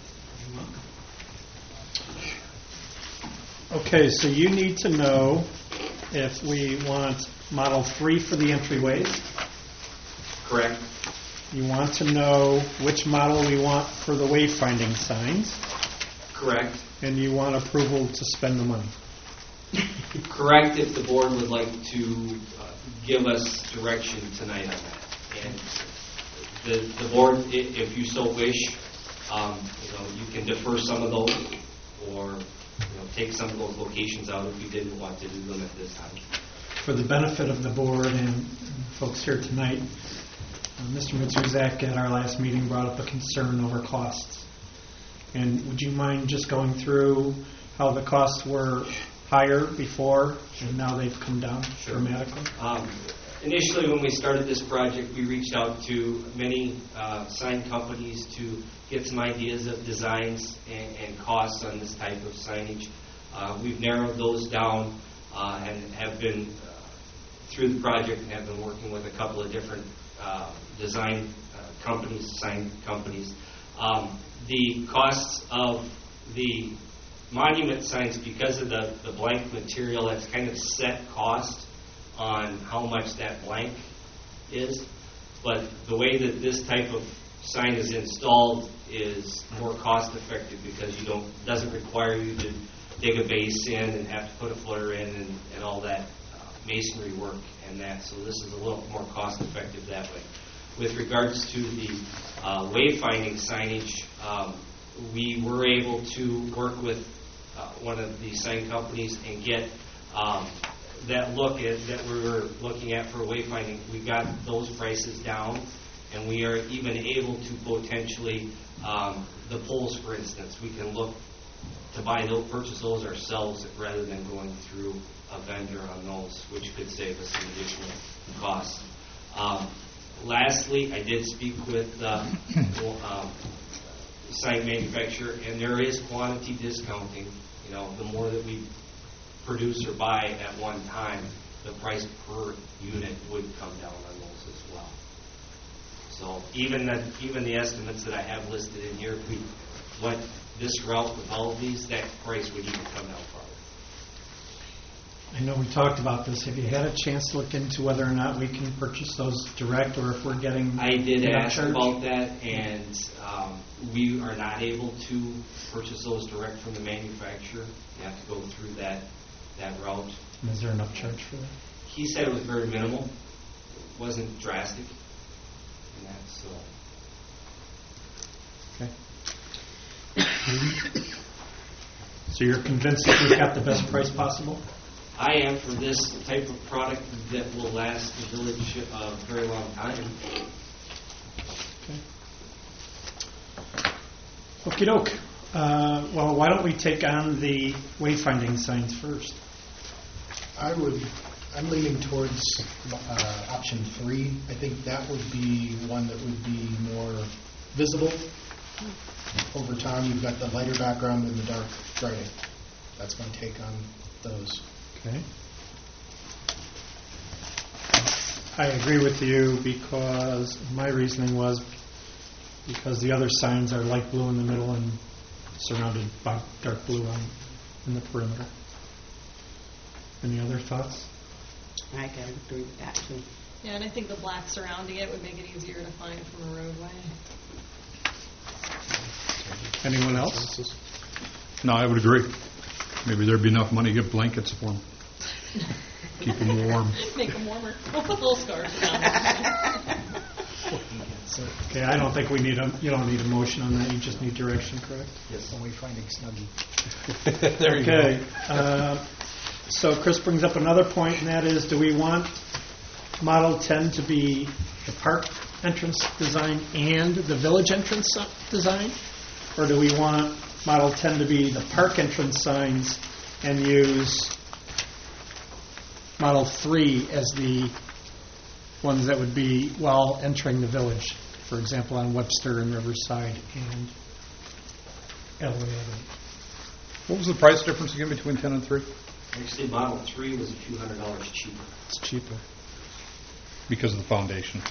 Speaker 1: Okay, so you need to know if we want Model 3 for the entryways.
Speaker 13: Correct.
Speaker 1: You want to know which model we want for the wayfinding signs,
Speaker 13: Correct.
Speaker 1: and you want approval to spend the money.
Speaker 13: Correct, if the board would like to give us direction tonight on that. And the board, if you so wish, you can defer some of those or take some of those locations out if you didn't want to do them at this time.
Speaker 1: For the benefit of the board and folks here tonight, Mr. Mitzuzak at our last meeting brought up a concern over costs. And would you mind just going through how the costs were higher before and now they've come down dramatically?
Speaker 13: Initially, when we started this project, we reached out to many sign companies to get some ideas of designs and costs on this type of signage. We've narrowed those down and have been through the project and have been working with a couple of different design companies, sign companies. The costs of the monument signs, because of the blank material, that's kind of set cost on how much that blank is. But the way that this type of sign is installed is more cost effective because doesn't require you to dig a base in and have to put a footer in and all that masonry work and that. So this is a little more cost effective that way.
Speaker 16: with regards to the wayfinding signage, we were able to work with one of the sign companies and get that look at that we were looking at for wayfinding. We got those prices down, and we are even able to potentially the poles, for instance, we can look to buy those, purchase those ourselves rather than going through a vendor on those, which could save us some additional costs. Lastly, I did speak with sign manufacturer, and there is quantity discounting. You know, the more that we produce or buy at one time, the price per unit would come down on those as well. So even the estimates that I have listed in here, if we went this route with all of these, that price would even come down farther.
Speaker 1: I know we talked about this. Have you had a chance to look into whether or not we can purchase those direct, or if we're getting?
Speaker 16: I did ask
Speaker 1: charge?
Speaker 16: about that, and we are not able to purchase those direct from the manufacturer. You have to go through that route.
Speaker 1: And is there enough charge for that?
Speaker 16: He said it was very minimal. It wasn't drastic. And that's
Speaker 1: Okay. So you're convinced that we've got the best price possible?
Speaker 16: I am for this type of product that will last the village a very long time.
Speaker 1: Okie doke. Well, why don't we take on the wayfinding signs first?
Speaker 3: I'm leaning towards option 3. I think that would be one that would be more visible. Over time, you've got the lighter background and the dark writing. That's my take on those.
Speaker 1: Okay. I agree with you because my reasoning was because the other signs are light blue in the middle and surrounded by dark blue in the perimeter. Any other thoughts?
Speaker 15: I can agree with that too.
Speaker 6: Yeah, and I think the black surrounding it would make it easier to find from a roadway.
Speaker 1: Anyone else?
Speaker 9: No, I would agree. Maybe there'd be enough money to get blankets for them. Keep them warm.
Speaker 6: Make them warmer. We'll put little scarves around them.
Speaker 1: Okay, I don't think you don't need a motion on that. You just need direction, correct?
Speaker 3: Yes. When we finding Snuggie.
Speaker 1: There you go. So Chris brings up another point, and that is, do we want Model 10 to be the park entrance design and the village entrance design? Or do we want Model 10 to be the park entrance signs and use Model 3 as the ones that would be while entering the village? For example, on Webster and Riverside and Elway Avenue.
Speaker 9: What was the price difference again between 10 and 3?
Speaker 16: Actually, Model 3 was a few $100s cheaper.
Speaker 1: It's cheaper.
Speaker 9: Because of the foundation.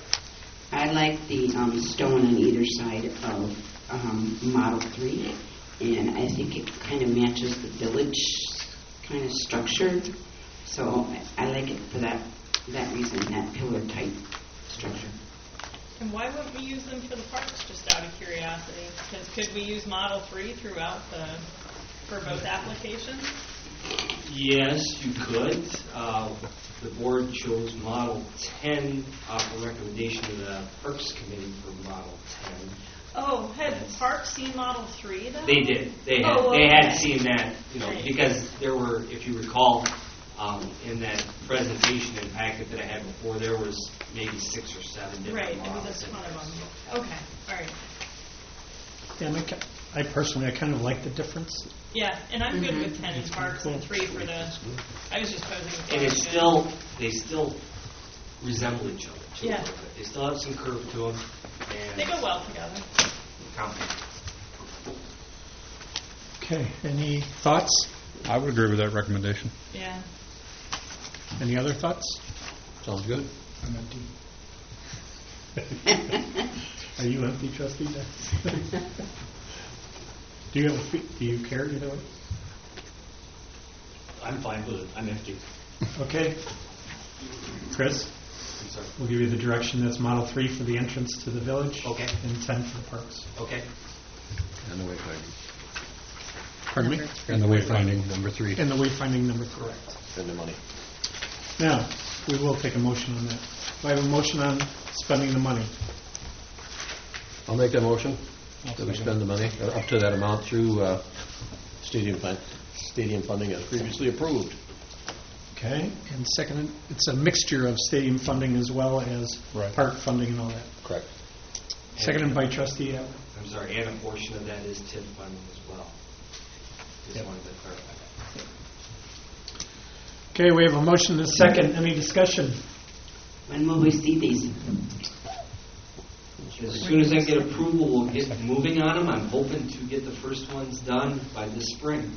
Speaker 15: I like the stone on either side of Model 3, and I think it kind of matches the village kind of structure. So I like it for that reason, that pillar type structure.
Speaker 6: And why wouldn't we use them for the parks, just out of curiosity? Because could we use Model 3 throughout for both applications?
Speaker 16: Yes, you could. The board chose Model 10 off a recommendation of the Parks Committee for Model 10.
Speaker 6: Oh, had Parks seen Model 3 though?
Speaker 16: They did. They had seen that, because there were, if you recall, in that presentation and packet that I had before, there was maybe 6 or 7 different models.
Speaker 6: Right, that's one of them. Okay, all right.
Speaker 16: Yeah,
Speaker 1: I personally kind of like the difference.
Speaker 6: Yeah, and I'm good with 10 in Parks and 3 for the. I was just posing a question.
Speaker 16: And they still resemble each other too.
Speaker 6: Yeah.
Speaker 16: They still have some curve to them. And
Speaker 6: they go well together.
Speaker 1: Okay, any thoughts?
Speaker 9: I would agree with that recommendation.
Speaker 6: Yeah.
Speaker 1: Any other thoughts?
Speaker 2: Sounds good.
Speaker 3: I'm empty.
Speaker 1: Are you empty, Trustee Dex? Do you care either way?
Speaker 7: I'm fine with it. I'm empty.
Speaker 1: Okay. Chris? We'll give you the direction. That's Model 3 for the entrance to the village.
Speaker 16: Okay.
Speaker 1: And 10 for the parks.
Speaker 16: Okay.
Speaker 2: And the wayfinding.
Speaker 1: Pardon me?
Speaker 2: And the wayfinding, number 3.
Speaker 1: And the wayfinding number 3.
Speaker 2: And the money.
Speaker 1: Now, we will take a motion on that. Do I have a motion on spending the money?
Speaker 2: I'll make that motion, that we spend the money up to that amount through stadium funding as previously approved.
Speaker 1: Okay, and second, it's a mixture of stadium funding as well as park funding and all that.
Speaker 2: Correct.
Speaker 1: Seconded by trustee Allen.
Speaker 16: I'm sorry, and a portion of that is TIP funding as well. Just wanted to clarify that.
Speaker 1: Okay, we have a motion and a second. Any discussion?
Speaker 15: When will we see these?
Speaker 16: As soon as I get approval, we'll get moving on them. I'm hoping to get the first ones done by this spring.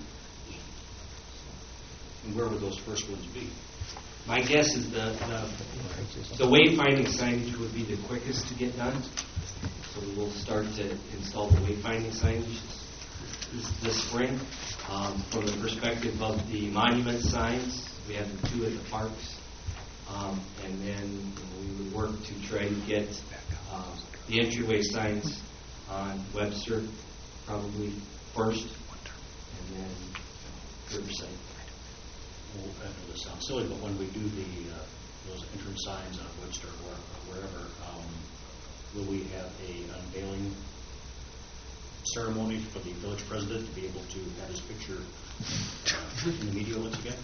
Speaker 7: And where would those first ones be?
Speaker 16: My guess is the wayfinding signage would be the quickest to get done. So we'll start to install the wayfinding signage this spring. From the perspective of the monument signs, we have the 2 at the parks. And then we would work to try to get the entryway signs on Webster probably first, and then Riverside.
Speaker 7: Well, I know this sounds silly, but when we do those entrance signs on Webster or wherever, will we have an unveiling ceremony for the village president to be able to have his picture in the media once again?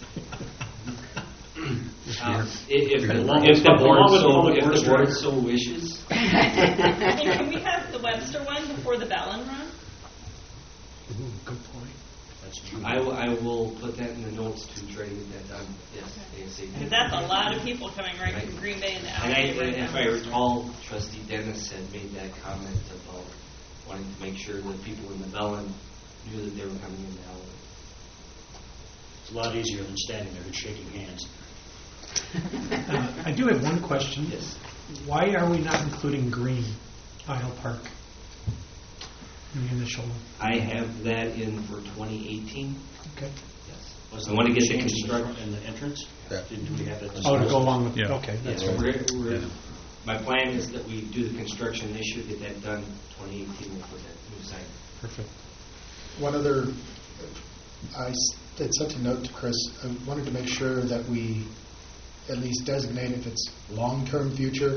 Speaker 16: If the board so wishes.
Speaker 6: Can we have the Webster one before the Ballon Run?
Speaker 1: Good point.
Speaker 16: I will put that in the notes to try to get that done. Yes, ASAP.
Speaker 6: Because that's a lot of people coming right from Green Bay and the
Speaker 16: And if I recall, Trustee Dennis had made that comment about wanting to make sure that people in the Bellin knew that they were coming in the alley.
Speaker 7: It's a lot easier than standing there and shaking hands.
Speaker 1: I do have one question.
Speaker 16: Yes.
Speaker 1: Why are we not including Green Isle Park in the initial one?
Speaker 16: I have that in for 2018.
Speaker 1: Okay.
Speaker 16: Yes. I want to get the construction
Speaker 7: in the entrance.
Speaker 2: Yeah.
Speaker 7: Do we have that?
Speaker 1: Oh, to go along with
Speaker 9: Yeah.
Speaker 1: Okay, that's
Speaker 16: Yes,
Speaker 1: right.
Speaker 16: my plan is that we do the construction this year, get that done 2018 with that new sign.
Speaker 1: Perfect.
Speaker 3: One other, I had sent a note to Chris. I wanted to make sure that we at least designate, if it's long-term future,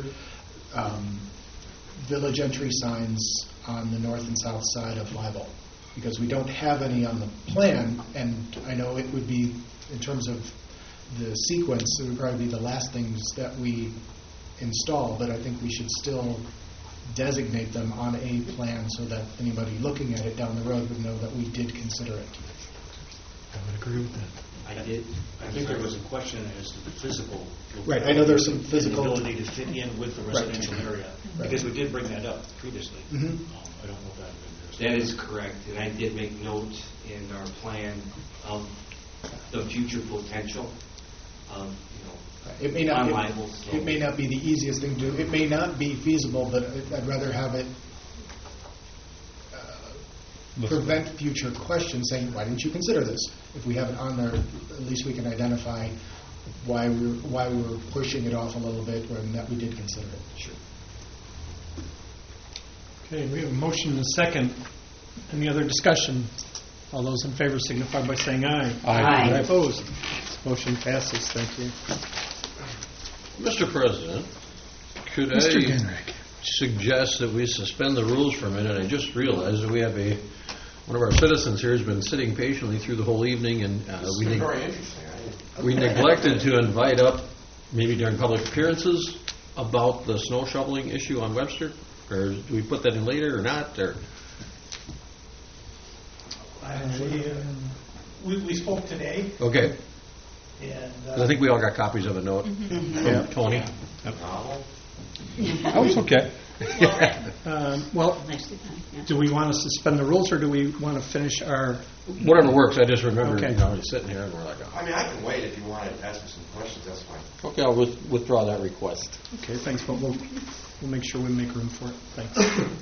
Speaker 3: village entry signs on the north and south side of Live because we don't have any on the plan, and I know it would be, in terms of the sequence, it would probably be the last things that we install, but I think we should still designate them on a plan so that anybody looking at it down the road would know that we did consider it.
Speaker 1: I would agree with that.
Speaker 16: I did.
Speaker 7: I think there was a question as to the physical.
Speaker 3: Right, I know there's some physical.
Speaker 7: Ability to fit in with the residential area.
Speaker 3: Right.
Speaker 7: Because we did bring that up previously.
Speaker 3: Mm-hmm.
Speaker 7: I don't know if that had been there.
Speaker 16: That is correct, and I did make note in our plan of the future potential of,
Speaker 3: It may not.
Speaker 16: unlivable.
Speaker 3: It may not be the easiest thing to do. It may not be feasible, but I'd rather have it prevent future questions saying, why didn't you consider this? If we have it on there, at least we can identify why we were pushing it off a little bit and that we did consider it.
Speaker 16: Sure.
Speaker 1: Okay, we have a motion and a second. Any other discussion? All those in favor signify by saying aye.
Speaker 15: Aye.
Speaker 1: Opposed? Motion passes. Thank you.
Speaker 2: Mr. President, could
Speaker 1: Mr.
Speaker 2: I
Speaker 1: Genrick.
Speaker 2: suggest that we suspend the rules for a minute? I just realized that we have one of our citizens here has been sitting patiently through the whole evening, and we neglected to invite up, maybe during public appearances, about the snow shoveling issue on Webster. Or do we put that in later or not? Or
Speaker 11: We spoke today,
Speaker 2: okay,
Speaker 11: and
Speaker 2: 'cause I think we all got copies of a note from Tony.
Speaker 1: That was okay. Well, do we want to suspend the rules, or do we want to finish our...
Speaker 2: Whatever works. I just remember,
Speaker 1: Okay.
Speaker 2: he's sitting here and we're like,
Speaker 17: I mean, I can wait if you want to ask me some questions, that's fine.
Speaker 2: okay, I'll withdraw that request.
Speaker 1: Okay, thanks, but we'll make sure we make room for it. Thanks.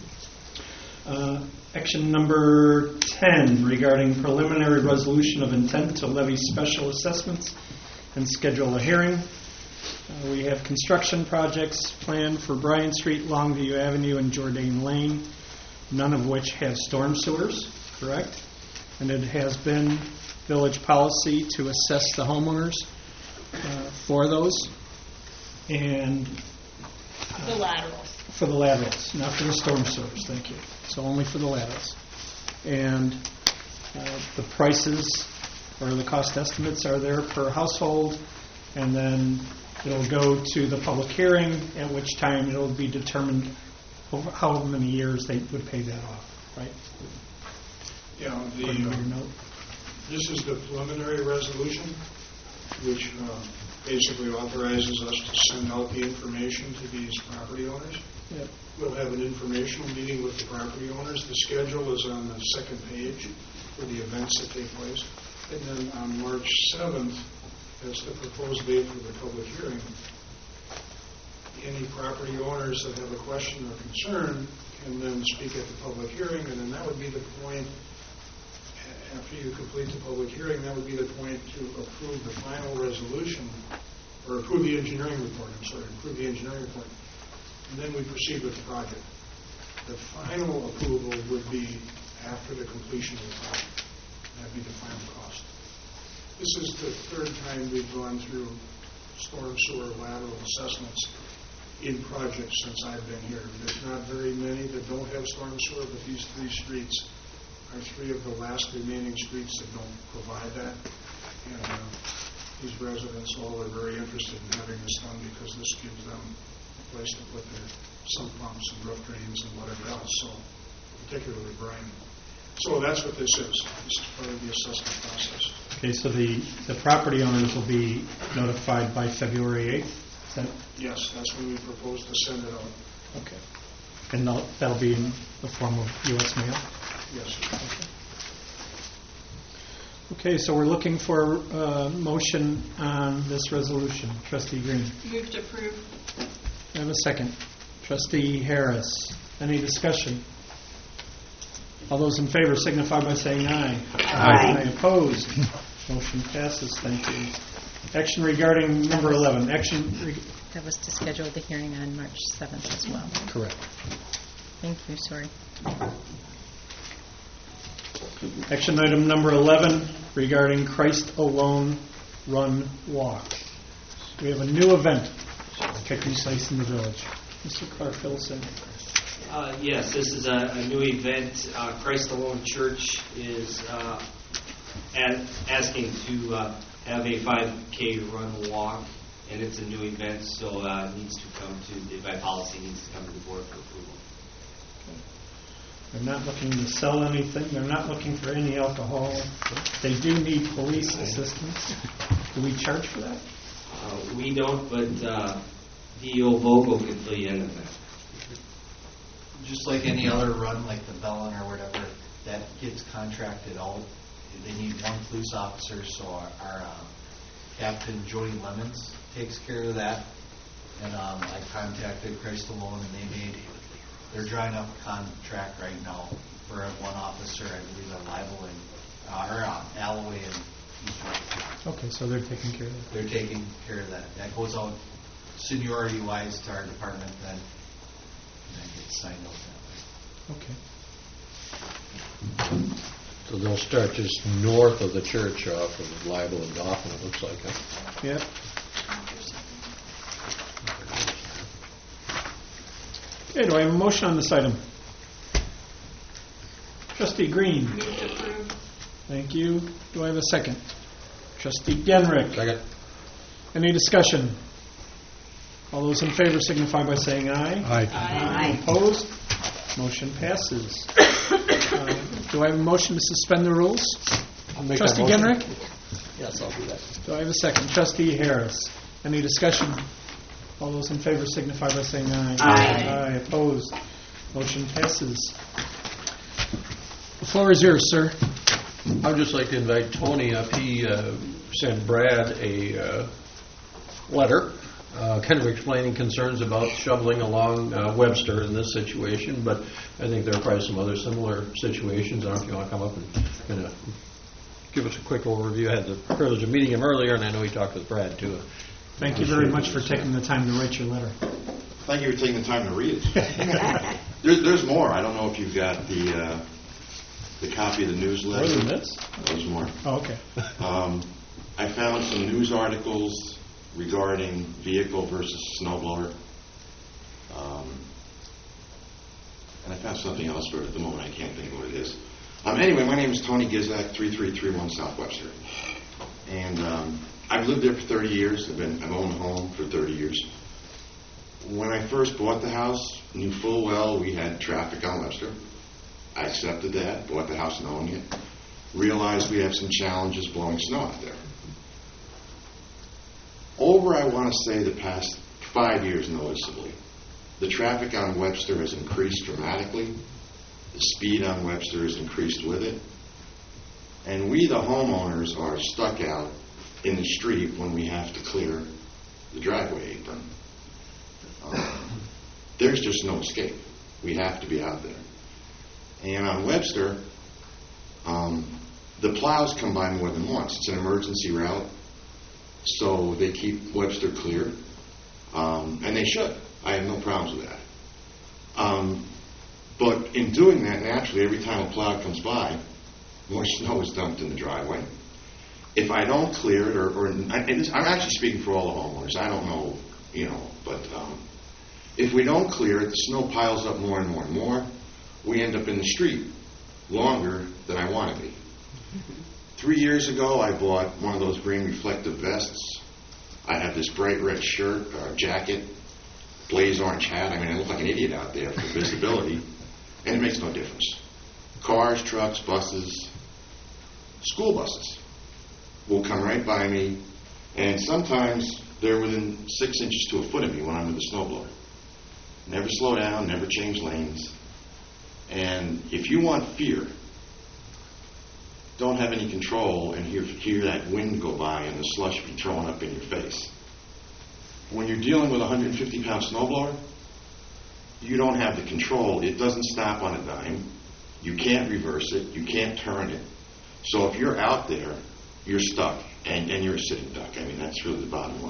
Speaker 1: Action number 10, regarding preliminary resolution of intent to levy special assessments and schedule a hearing. We have construction projects planned for Bryan Street, Longview Avenue, and Jourdain Lane, none of which have storm sewers, correct? And it has been village policy to assess the homeowners for those, and
Speaker 6: The laterals.
Speaker 1: for the laterals, not for the storm sewers, thank you. So only for the laterals. And the prices or the cost estimates are there per household, and then it'll go to the public hearing, at which time it'll be determined over how many years they would pay that off, right?
Speaker 18: Yeah,
Speaker 1: According to your note.
Speaker 18: this is the preliminary resolution, which basically authorizes us to send out the information to these property owners.
Speaker 1: Yep.
Speaker 18: We'll have an informational meeting with the property owners. The schedule is on the second page for the events that take place. And then on March 7th, that's the proposed date for the public hearing. Any property owners that have a question or concern can then speak at the public hearing, and then that would be the point, after you complete the public hearing, that would be the point to approve the final resolution, or approve the engineering report, approve the engineering report. And then we proceed with the project. The final approval would be after the completion of the project. That'd be the final cost. This is the third time we've gone through storm sewer lateral assessments in projects since I've been here. There's not very many that don't have storm sewer, but these three streets are three of the last remaining streets that don't provide that. And these residents all are very interested in having this done because this gives them a place to put their sump pumps and roof drains and whatever else, so particularly brine. So that's what this is. This is part of the assessment process.
Speaker 1: Okay, so the property owners will be notified by February 8th? Is that?
Speaker 18: Yes, that's when we propose to send it out.
Speaker 1: Okay. And that'll be in the form of U.S. mail?
Speaker 18: Yes.
Speaker 1: Okay, so we're looking for a motion on this resolution. Trustee Green.
Speaker 6: Move to approve.
Speaker 1: I have a second. Trustee Harris. Any discussion? All those in favor signify by saying aye.
Speaker 15: Aye.
Speaker 1: Opposed? Motion passes. Thank you. Action regarding number 11.
Speaker 10: That was to schedule the hearing on March 7th as well.
Speaker 1: Correct.
Speaker 10: Thank you, sorry.
Speaker 1: Action item number 11 regarding Christ Alone Run Walk. We have a new event taking place in the village. Mr. Clark, fill us in.
Speaker 16: Yes, this is a new event. Christ Alone Church is asking to have a 5K run walk, and it's a new event, so it needs to come to, by policy, needs to come to the board for approval.
Speaker 1: They're not looking to sell anything. They're not looking for any alcohol. They do need police assistance. Do we charge for that?
Speaker 16: We don't, but DEO Vogel can fill you in on that.
Speaker 8: Just like any other run, like the Bellin or whatever, that gets contracted out. They need one police officer, so our Captain Jody Lemons takes care of that. And I contacted Christ Alone, and they're drawing up a contract right now for one officer, I believe, at Libel and Alloway and East.
Speaker 1: Okay, so they're taking care of that.
Speaker 8: They're taking care of that. That goes out seniority-wise to our department then, and then gets signed out that way.
Speaker 1: Okay.
Speaker 2: So they'll start just north of the church off of Libel and Dauphin, it looks like. Huh?
Speaker 1: Yep. Okay, do I have a motion on this item? Trustee Green.
Speaker 6: Move to approve.
Speaker 1: Thank you. Do I have a second? Trustee Genrick.
Speaker 2: Second.
Speaker 1: Any discussion? All those in favor signify by saying aye.
Speaker 6: Aye.
Speaker 15: Aye.
Speaker 1: Opposed? Motion passes. Do I have a motion to suspend the rules? Trustee Genrick?
Speaker 2: Yes, I'll do that.
Speaker 1: Do I have a second? Trustee Harris. Any discussion? All those in favor signify by saying aye.
Speaker 15: Aye.
Speaker 1: Aye. Opposed? Motion passes. The floor is yours, sir.
Speaker 2: I would just like to invite Tony up. He sent Brad a letter kind of explaining concerns about shoveling along Webster in this situation, but I think there are probably some other similar situations. I don't know if you want to come up and kind of give us a quick overview. I had the privilege of meeting him earlier, and I know he talked with Brad, too.
Speaker 1: Thank you very much for taking the time to write your letter.
Speaker 17: Thank you for taking the time to read it. There's more. I don't know if you've got the copy of the newsletter.
Speaker 1: More than this?
Speaker 17: There's more.
Speaker 1: Oh, okay.
Speaker 17: I found some news articles regarding vehicle versus snowblower. And I found something else, but at the moment I can't think of what it is. Anyway, my name is Tony Gizak, 3331 South Webster. And I've lived there for 30 years. I've owned the home for 30 years. When I first bought the house, knew full well we had traffic on Webster. I accepted that, bought the house knowing it. Realized we have some challenges blowing snow out there. Over, I want to say, the past 5 years noticeably, the traffic on Webster has increased dramatically. The speed on Webster has increased with it. And we, the homeowners, are stuck out in the street when we have to clear the driveway apron. There's just no escape. We have to be out there. And on Webster, the plows come by more than once. It's an emergency route, so they keep Webster clear, and they should. I have no problems with that. But in doing that, naturally, every time a plow comes by, more snow is dumped in the driveway. If I don't clear it, I'm actually speaking for all the homeowners. I don't know, but if we don't clear it, the snow piles up more and more and more. We end up in the street longer than I want to be. 3 years ago, I bought one of those green reflective vests. I have this bright red shirt, jacket, blaze orange hat. I look like an idiot out there for visibility, and it makes no difference. Cars, trucks, buses, school buses will come right by me, and sometimes they're within 6 inches to a foot of me when I'm with a snowblower. Never slow down, never change lanes. And if you want fear, don't have any control and hear that wind go by and the slush be thrown up in your face. When you're dealing with a 150-pound snowblower, you don't have the control. It doesn't stop on a dime. You can't reverse it. You can't turn it. So if you're out there, you're stuck, and you're a sitting duck. That's really the bottom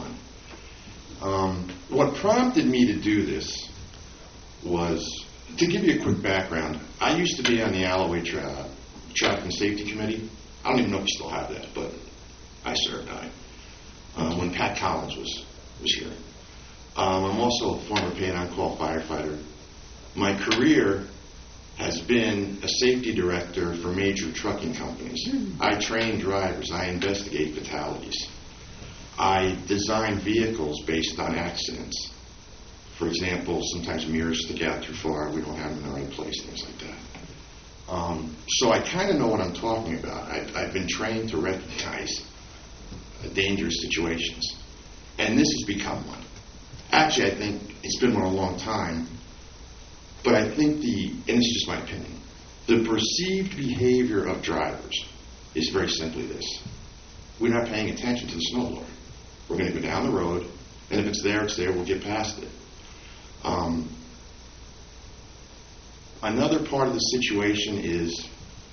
Speaker 17: line. What prompted me to do this was, to give you a quick background, I used to be on the Alloway Traffic and Safety Committee. I don't even know if you still have that, but I served on it when Pat Collins was here. I'm also a former paid-on-call firefighter. My career has been a safety director for major trucking companies. I train drivers. I investigate fatalities. I design vehicles based on accidents. For example, sometimes mirrors stick out too far. We don't have them in the right place, things like that. So I kind of know what I'm talking about. I've been trained to recognize dangerous situations. And this has become one. Actually, I think it's been one a long time. But I think and this is just my opinion, the perceived behavior of drivers is very simply this. We're not paying attention to the snowblower. We're going to go down the road, and if it's there, we'll get past it. Another part of the situation is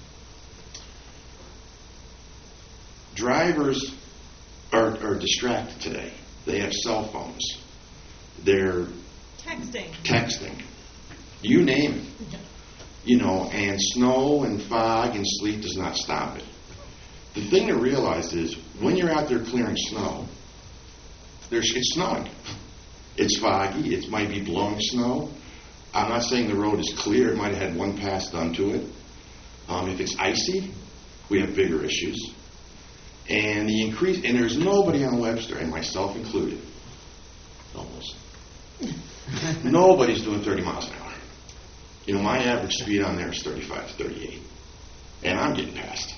Speaker 17: drivers are distracted today. They have cell phones. They're texting. You name it. And snow and fog and sleet does not stop it. The thing to realize is when you're out there clearing snow, it's snowing. It's foggy. It might be blowing snow. I'm not saying the road is clear. It might have had one pass done to it. If it's icy, we have bigger issues. And there's nobody on Webster, and myself included, almost. Nobody's doing 30 miles an hour. My average speed on there is 35 to 38. And I'm getting past.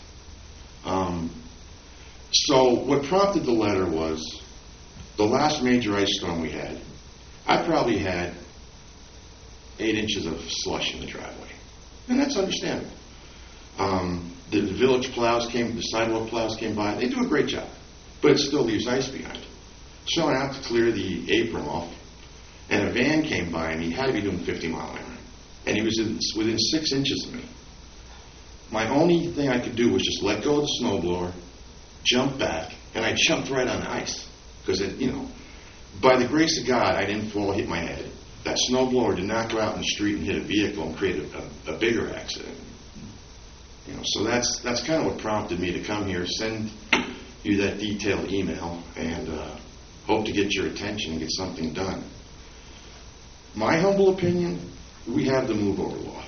Speaker 17: So what prompted the letter was the last major ice storm we had. I probably had 8 inches of slush in the driveway. And that's understandable. The village plows the sidewalk plows came by. They do a great job. But it still leaves ice behind. So I had to clear the apron off. And a van came by, and he had to be doing 50 mile an hour. And he was within 6 inches of me. My only thing I could do was just let go of the snowblower, jump back, and I jumped right on the ice. Because, by the grace of God, I didn't fall, hit my head. That snowblower did not go out in the street and hit a vehicle and create a bigger accident. So that's kind of what prompted me to come here, send you that detailed email, and hope to get your attention and get something done. My humble opinion, we have the move-over law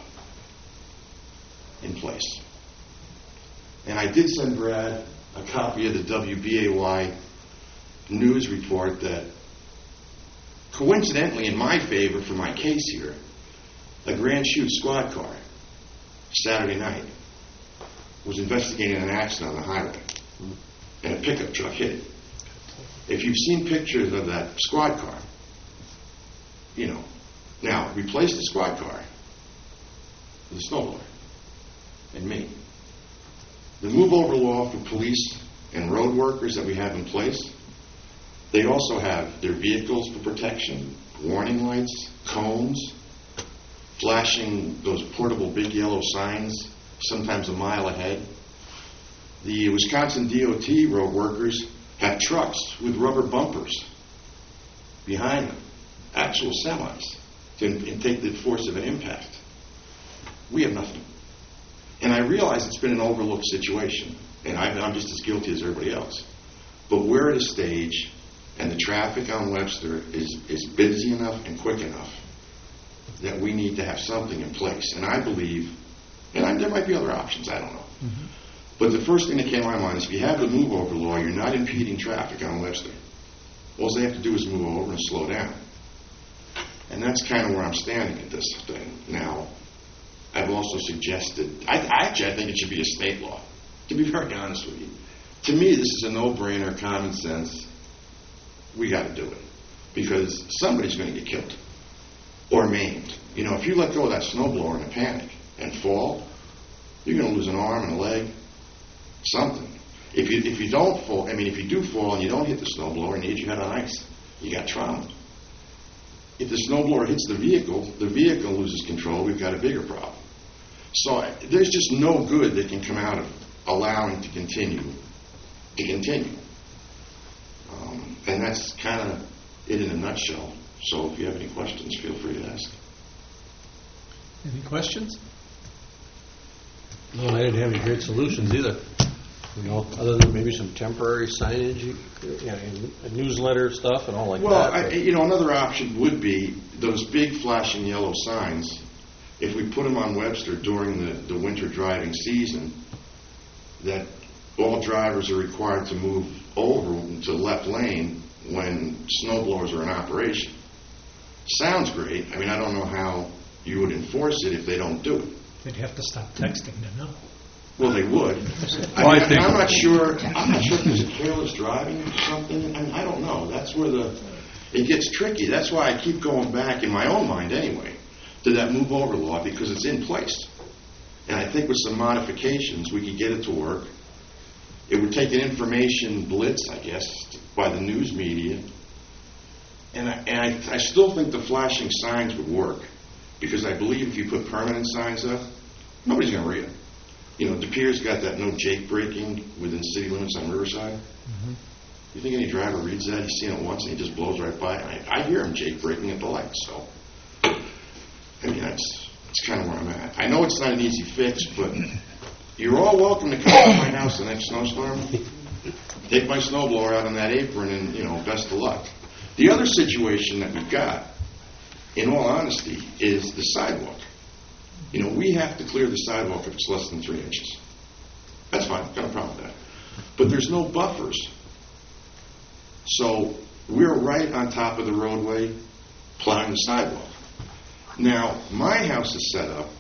Speaker 17: in place. And I did send Brad a copy of the WBAY news report that, coincidentally in my favor for my case here, a Grand Chute squad car, Saturday night, was investigating an accident on the highway, and a pickup truck hit it. If you've seen pictures of that squad car, you know. Now, replace the squad car with a snowblower and me. The move-over law for police and road workers that we have in place, they also have their vehicles for protection, warning lights, cones, flashing those portable big yellow signs, sometimes a mile ahead. The Wisconsin DOT road workers have trucks with rubber bumpers behind them, actual semis, and take the force of an impact. We have nothing. And I realize it's been an overlooked situation, and I'm just as guilty as everybody else. But we're at a stage, and the traffic on Webster is busy enough and quick enough that we need to have something in place. And I believe, and there might be other options, I don't know. Mm-hmm. But the first thing that came to my mind is if you have the move-over law, you're not impeding traffic on Webster. All they have to do is move over and slow down. And that's kind of where I'm standing at this thing. Now, I've also suggested, I think it should be a state law, to be very honest with you. To me, this is a no-brainer, common sense. We got to do it. Because somebody's going to get killed or maimed. You know, if you let go of that snowblower in a panic and fall, you're going to lose an arm and a leg, something. If you don't fall, if you do fall and you don't hit the snowblower and you hit your head on ice, you got trauma. If the snowblower hits the vehicle loses control, we've got a bigger problem. So there's just no good that can come out of allowing to continue. And that's kind of it in a nutshell. So if you have any questions, feel free to ask.
Speaker 1: Any questions?
Speaker 2: No, I didn't have any great solutions either. You know, other than maybe some temporary signage, a newsletter stuff and all like that.
Speaker 17: Well, another option would be those big flashing yellow signs. If we put them on Webster during the winter driving season, that all drivers are required to move over to the left lane when snowblowers are in operation. Sounds great. I don't know how you would enforce it if they don't do it.
Speaker 1: They'd have to stop texting to know.
Speaker 17: Well, they would. I'm not sure if there's a careless driving or something. I don't know. That's where it gets tricky. That's why I keep going back, in my own mind anyway, to that move-over law, because it's in place. And I think with some modifications, we could get it to work. It would take an information blitz, I guess, by the news media. And I still think the flashing signs would work, because I believe if you put permanent signs up, nobody's going to read them. You know, De Pere's got that no jake braking within city limits on Riverside. Mm-hmm. You think any driver reads that? He's seen it once and he just blows right by. I hear him jake braking at the lights. So, that's kind of where I'm at. I know it's not an easy fix, but you're all welcome to come to my house the next snowstorm. Take my snowblower out on that apron and, best of luck. The other situation that we've got, in all honesty, is the sidewalk. We have to clear the sidewalk if it's less than 3 inches. That's fine, got a problem with that. But there's no buffers. So we're right on top of the roadway plowing the sidewalk. Now, my house is set up,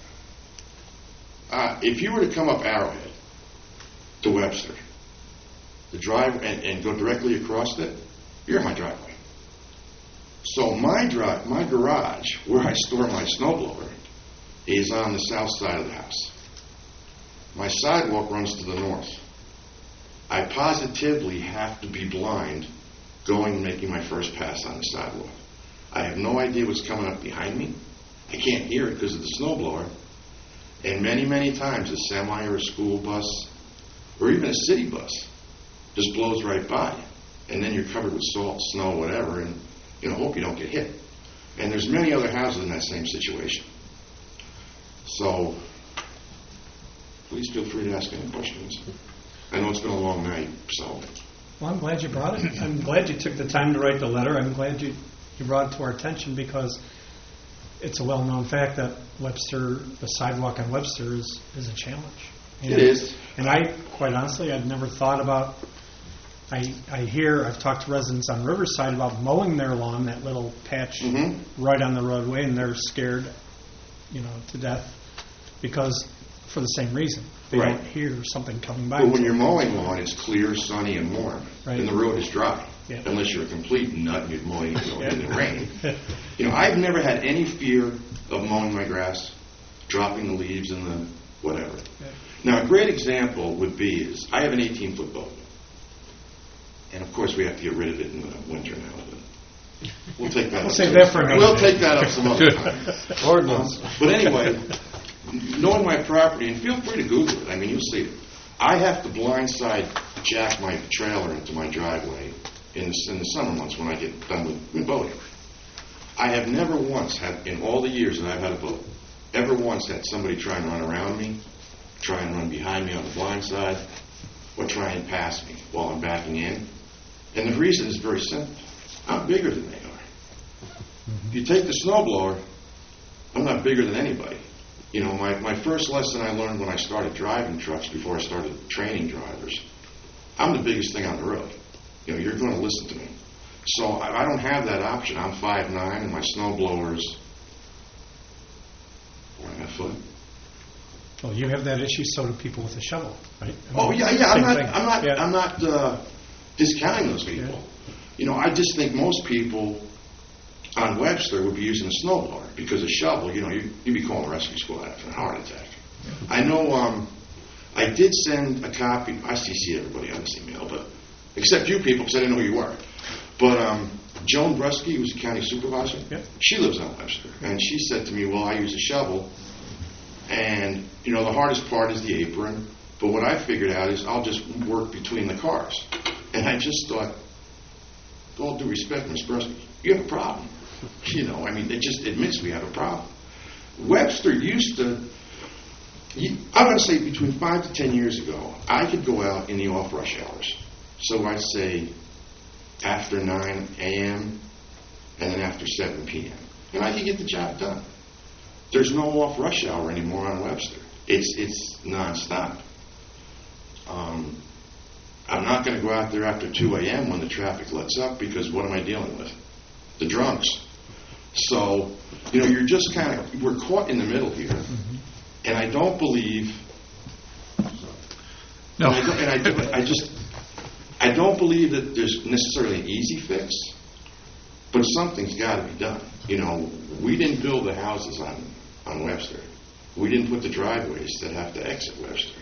Speaker 17: if you were to come up Arrowhead to Webster, the drive and go directly across it, you're in my driveway. So my garage, where I store my snowblower, is on the south side of the house. My sidewalk runs to the north. I positively have to be blind going and making my first pass on the sidewalk. I have no idea what's coming up behind me. I can't hear it because of the snowblower. And many, many times a semi or a school bus or even a city bus just blows right by. And then you're covered with salt, snow, whatever, and hope you don't get hit. And there's many other houses in that same situation. So, please feel free to ask any questions. I know it's been a long night, so.
Speaker 1: Well, I'm glad you brought it. I'm glad you took the time to write the letter. I'm glad you brought it to our attention because it's a well-known fact that Webster, the sidewalk on Webster is a challenge.
Speaker 17: It is.
Speaker 1: And I, quite honestly, I've never thought about, I've talked to residents on Riverside about mowing their lawn, that little patch right on the roadway, and they're scared, to death because for the same reason. They
Speaker 17: Right.
Speaker 1: don't hear something coming by.
Speaker 17: But when you're mowing lawn, it's clear, sunny, and warm,
Speaker 1: Right.
Speaker 17: and the road is dry.
Speaker 1: Yeah.
Speaker 17: Unless you're a complete nut and you're mowing in the rain.
Speaker 1: Yeah.
Speaker 17: I've never had any fear of mowing my grass, dropping the leaves and the whatever.
Speaker 1: Yeah.
Speaker 17: Now, a great example would be is I have an 18-foot boat. And, of course, we have to get rid of it in the winter now. But we'll take that
Speaker 1: We'll
Speaker 17: up.
Speaker 1: save that for another
Speaker 17: We'll
Speaker 1: day.
Speaker 17: take that up some other time.
Speaker 2: Ordinance.
Speaker 17: But anyway, knowing my property, and feel free to Google it. I mean, you'll see it. I have to blindside jack my trailer into my driveway in the summer months when I get done with boating. I have never once had, in all the years that I've had a boat, ever once had somebody try and run around me, try and run behind me on the blind side, or try and pass me while I'm backing in. And the reason is very simple. I'm bigger than they are. If you take the snowblower, I'm not bigger than anybody. My first lesson I learned when I started driving trucks before I started training drivers, I'm the biggest thing on the road. You're going to listen to me. So I don't have that option. I'm 5'9", and my snowblower's 4.5 foot.
Speaker 1: Well, you have that issue, so do people with a shovel, right?
Speaker 17: Yeah.
Speaker 1: Same
Speaker 17: I'm not discounting those people. I just think most people on Webster would be using a snowblower because a shovel, you'd be calling a rescue squad after a heart attack. I know. I did send a copy. I CC everybody on this email, but except you people, because I didn't know who you were. But Joan Brusky, who's a county supervisor, she lives on Webster, and she said to me, "Well, I use a shovel, and the hardest part is the apron. But what I figured out is I'll just work between the cars." And I just thought, with all due respect, Ms. Brusky, you have a problem. It just admits we have a problem. Webster used to. I'm going to say between 5 to 10 years ago, I could go out in the off-rush hours. So I'd say after 9 a.m. and then after 7 p.m. And I could get the job done. There's no off-rush hour anymore on Webster. It's nonstop. I'm not going to go out there after 2 a.m. when the traffic lets up because what am I dealing with? The drunks. So, you're just we're caught in the middle here. Mm-hmm. And I don't believe. No. I don't believe that there's necessarily an easy fix, but something's got to be done. We didn't build the houses on Webster. We didn't put the driveways that have to exit Webster.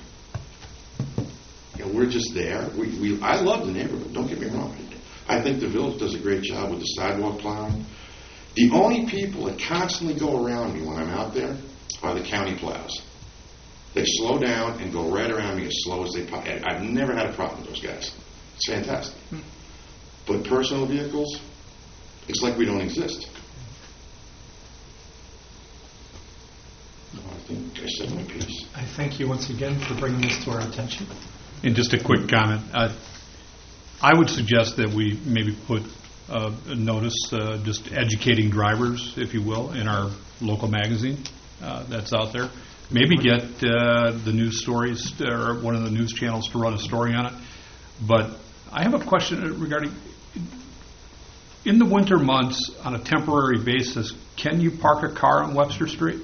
Speaker 17: We're just there. I love the neighborhood. Don't get me wrong. I think the village does a great job with the sidewalk plowing. The only people that constantly go around me when I'm out there are the county plows. They slow down and go right around me as slow as they possibly. I've never had a problem with those guys. It's fantastic. But personal vehicles, it's like we don't exist. I think I said my piece.
Speaker 1: I thank you once again for bringing this to our attention.
Speaker 9: And just a quick comment. I would suggest that we maybe put a notice just educating drivers, if you will, in our local magazine that's out there. Maybe get the news stories or one of the news channels to run a story on it. But I have a question regarding, in the winter months, on a temporary basis, can you park a car on Webster Street?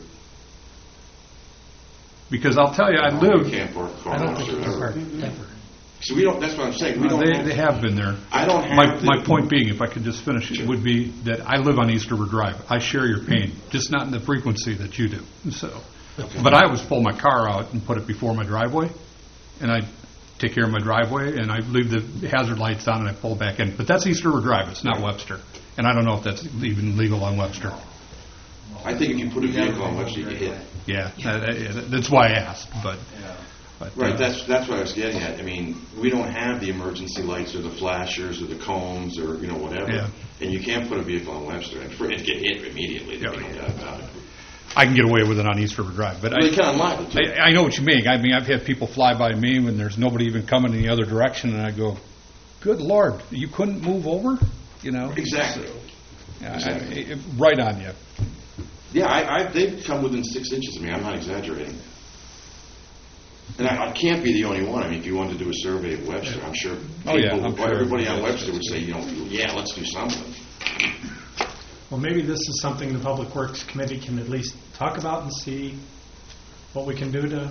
Speaker 9: Because I'll tell you, I live.
Speaker 17: You can't park a car
Speaker 1: I don't
Speaker 17: on
Speaker 1: think you
Speaker 17: Webster
Speaker 1: can park
Speaker 17: ever.
Speaker 1: ever.
Speaker 17: So we don't. That's what I'm saying. We don't.
Speaker 9: They have been there.
Speaker 17: I don't have.
Speaker 9: My point being, if I could just finish it, would be that I live on East River Drive. I share your pain, just not in the frequency that you do. So, but I always pull my car out and put it before my driveway, and I take care of my driveway, and I leave the hazard lights on, and I pull back in. But that's East River Drive. It's not Webster, and I don't know if that's even legal on Webster.
Speaker 17: I think if you put a vehicle on Webster, you get hit.
Speaker 9: Yeah, that's why I asked. But
Speaker 17: right, that's what I was getting at. I mean, we don't have the emergency lights or the flashers or the cones or whatever, and you can't put a vehicle on Webster and get hit immediately. There's no doubt about it.
Speaker 9: I can get away with it on East River Drive, but
Speaker 17: they can on Live too.
Speaker 9: I know what you mean. I mean, I've had people fly by me when there's nobody even coming in the other direction, and I go, good Lord, you couldn't move over?
Speaker 17: Exactly.
Speaker 9: Yeah,
Speaker 17: Exactly.
Speaker 9: Right on you.
Speaker 17: Yeah, they've come within 6 inches of me. I'm not exaggerating. And I can't be the only one. I mean, if you wanted to do a survey of Webster, I'm sure everybody on Webster would say, yeah, let's do something.
Speaker 1: Well, maybe this is something the Public Works Committee can at least talk about and see what we can do to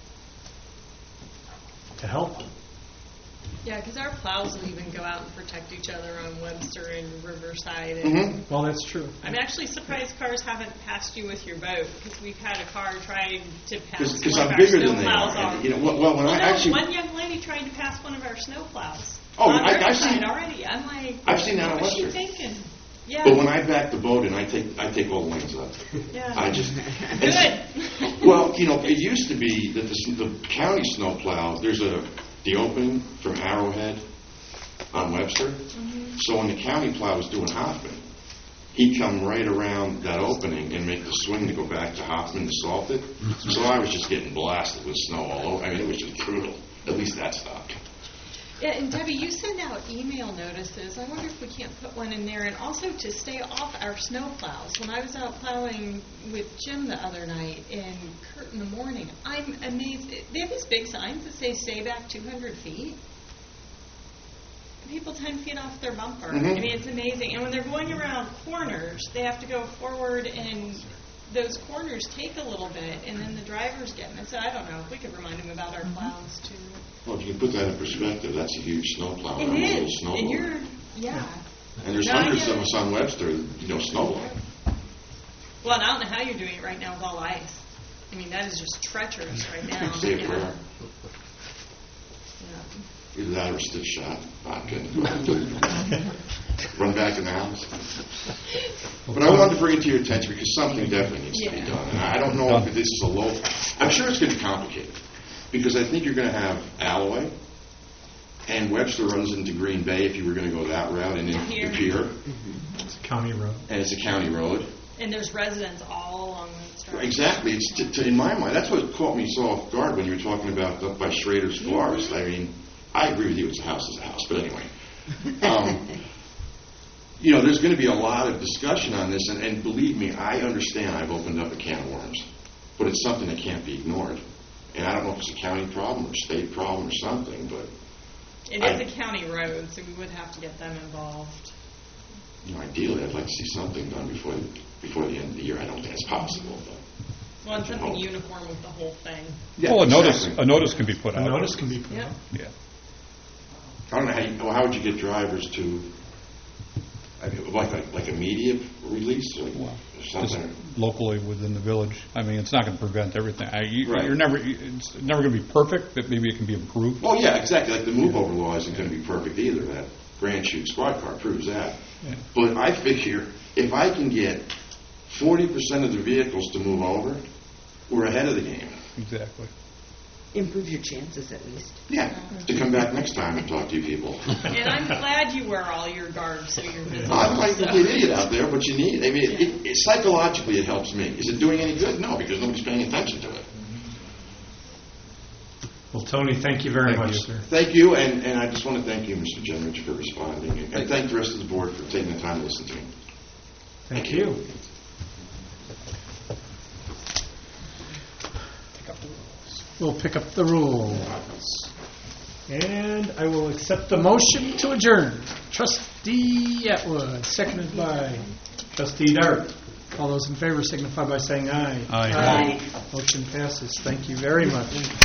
Speaker 1: help.
Speaker 6: Yeah, because our plows will even go out and protect each other on Webster and Riverside. And
Speaker 1: Well, that's true.
Speaker 6: I'm actually surprised cars haven't passed you with your boat, because we've had a car try to pass
Speaker 17: Because
Speaker 6: one of
Speaker 17: I'm
Speaker 6: our
Speaker 17: bigger
Speaker 6: snow
Speaker 17: than they
Speaker 6: plows
Speaker 17: are.
Speaker 6: off. One young lady tried to pass one of our snow plows.
Speaker 17: Oh,
Speaker 6: on
Speaker 17: I've
Speaker 6: Riverside
Speaker 17: seen-
Speaker 6: already. I'm like,
Speaker 17: I've seen that on
Speaker 6: what was she
Speaker 17: Webster.
Speaker 6: thinking? Yeah.
Speaker 17: But when I back the boat and I take all the lanes up.
Speaker 6: Yeah.
Speaker 17: I just...
Speaker 6: Good.
Speaker 17: Well, it used to be that the county snow plow, there's the opening from Arrowhead on Webster.
Speaker 6: Mm-hmm.
Speaker 17: So when the county plow was doing Hoffman, he'd come right around that opening and make the swing to go back to Hoffman to salt it. So I was just getting blasted with snow all over. I mean, it was just brutal. At least that stopped.
Speaker 6: Yeah, and Debbie, you send out email notices. I wonder if we can't put one in there, and also to stay off our snow plows. When I was out plowing with Jim the other night and Kurt in the morning, I'm amazed. They have these big signs that say "Stay back 200 feet." People 10 feet off their bumper.
Speaker 17: Mm-hmm.
Speaker 6: I mean, it's amazing. And when they're going around corners, they have to go forward, and those corners take a little bit, and then the drivers get missed. So I don't know if we could remind them about our plows too.
Speaker 17: Well, if you can put that in perspective, that's a huge snow plow.
Speaker 6: It
Speaker 17: I'm a little
Speaker 6: is. And
Speaker 17: snowboarder. And there's
Speaker 6: No,
Speaker 17: hundreds
Speaker 6: yeah.
Speaker 17: of us on Webster, snowboard.
Speaker 6: Well, and I don't know how you're doing it right now with all ice. I mean, that is just treacherous right now.
Speaker 17: Say a
Speaker 6: Yeah.
Speaker 17: prayer.
Speaker 6: Yeah.
Speaker 17: Either that or stiff shot. Vodka. Run back in the house. But I wanted to bring it to your attention because something definitely needs to be done. And I don't know if this is a low... I'm sure it's going to be complicated. Because I think you're going to have Alloway, and Webster runs into Green Bay if you were going to go that route, and into the pier.
Speaker 1: It's a county road.
Speaker 17: And it's a county road.
Speaker 6: And there's residents all along that stretch.
Speaker 17: Exactly. It's in my mind, that's what caught me so off guard when you were talking about up by Schrader's Forest. I mean, I agree with you, it's a house, but anyway. There's going to be a lot of discussion on this, and believe me, I understand I've opened up a can of worms, but it's something that can't be ignored. And I don't know if it's a county problem or a state problem or something, but...
Speaker 6: It is a county road, so we would have to get them involved.
Speaker 17: Ideally, I'd like to see something done before the end of the year. I don't think it's possible, but...
Speaker 6: Well, and something uniform with the whole thing.
Speaker 17: Yeah,
Speaker 9: well,
Speaker 17: exactly.
Speaker 9: a notice can be put out.
Speaker 1: A notice can be put
Speaker 6: Yep.
Speaker 1: out.
Speaker 9: Yeah.
Speaker 17: I don't know how would you get drivers to, like immediate release or something?
Speaker 9: Just locally within the village. I mean, it's not going to prevent everything.
Speaker 17: Right.
Speaker 9: It's never going to be perfect, but maybe it can be improved.
Speaker 17: Well, yeah, exactly. Like the move-over law isn't going to be perfect either. That Grand Chute squad car proves that.
Speaker 9: Yeah.
Speaker 17: But I figure if I can get 40% of the vehicles to move over, we're ahead of the game.
Speaker 9: Exactly.
Speaker 15: Improve your chances at least.
Speaker 17: Yeah, to come back next time and talk to you people.
Speaker 6: And I'm glad you wear all your garb so you're visible.
Speaker 17: I'm like a complete idiot out there, but you need. I mean, psychologically, it helps me. Is it doing any good? No, because nobody's paying attention to it.
Speaker 1: Well, Tony, thank you very much, sir.
Speaker 17: Thank you, and I just want to thank you, Mr. Jenrich, for responding, and thank the rest of the board for taking the time to listen to me.
Speaker 1: Thank you. We'll pick up the rules. And I will accept the motion to adjourn. Trustee Atwood, seconded by Trustee Dart. All those in favor signify by saying aye.
Speaker 9: Aye.
Speaker 1: Motion passes. Thank you very much.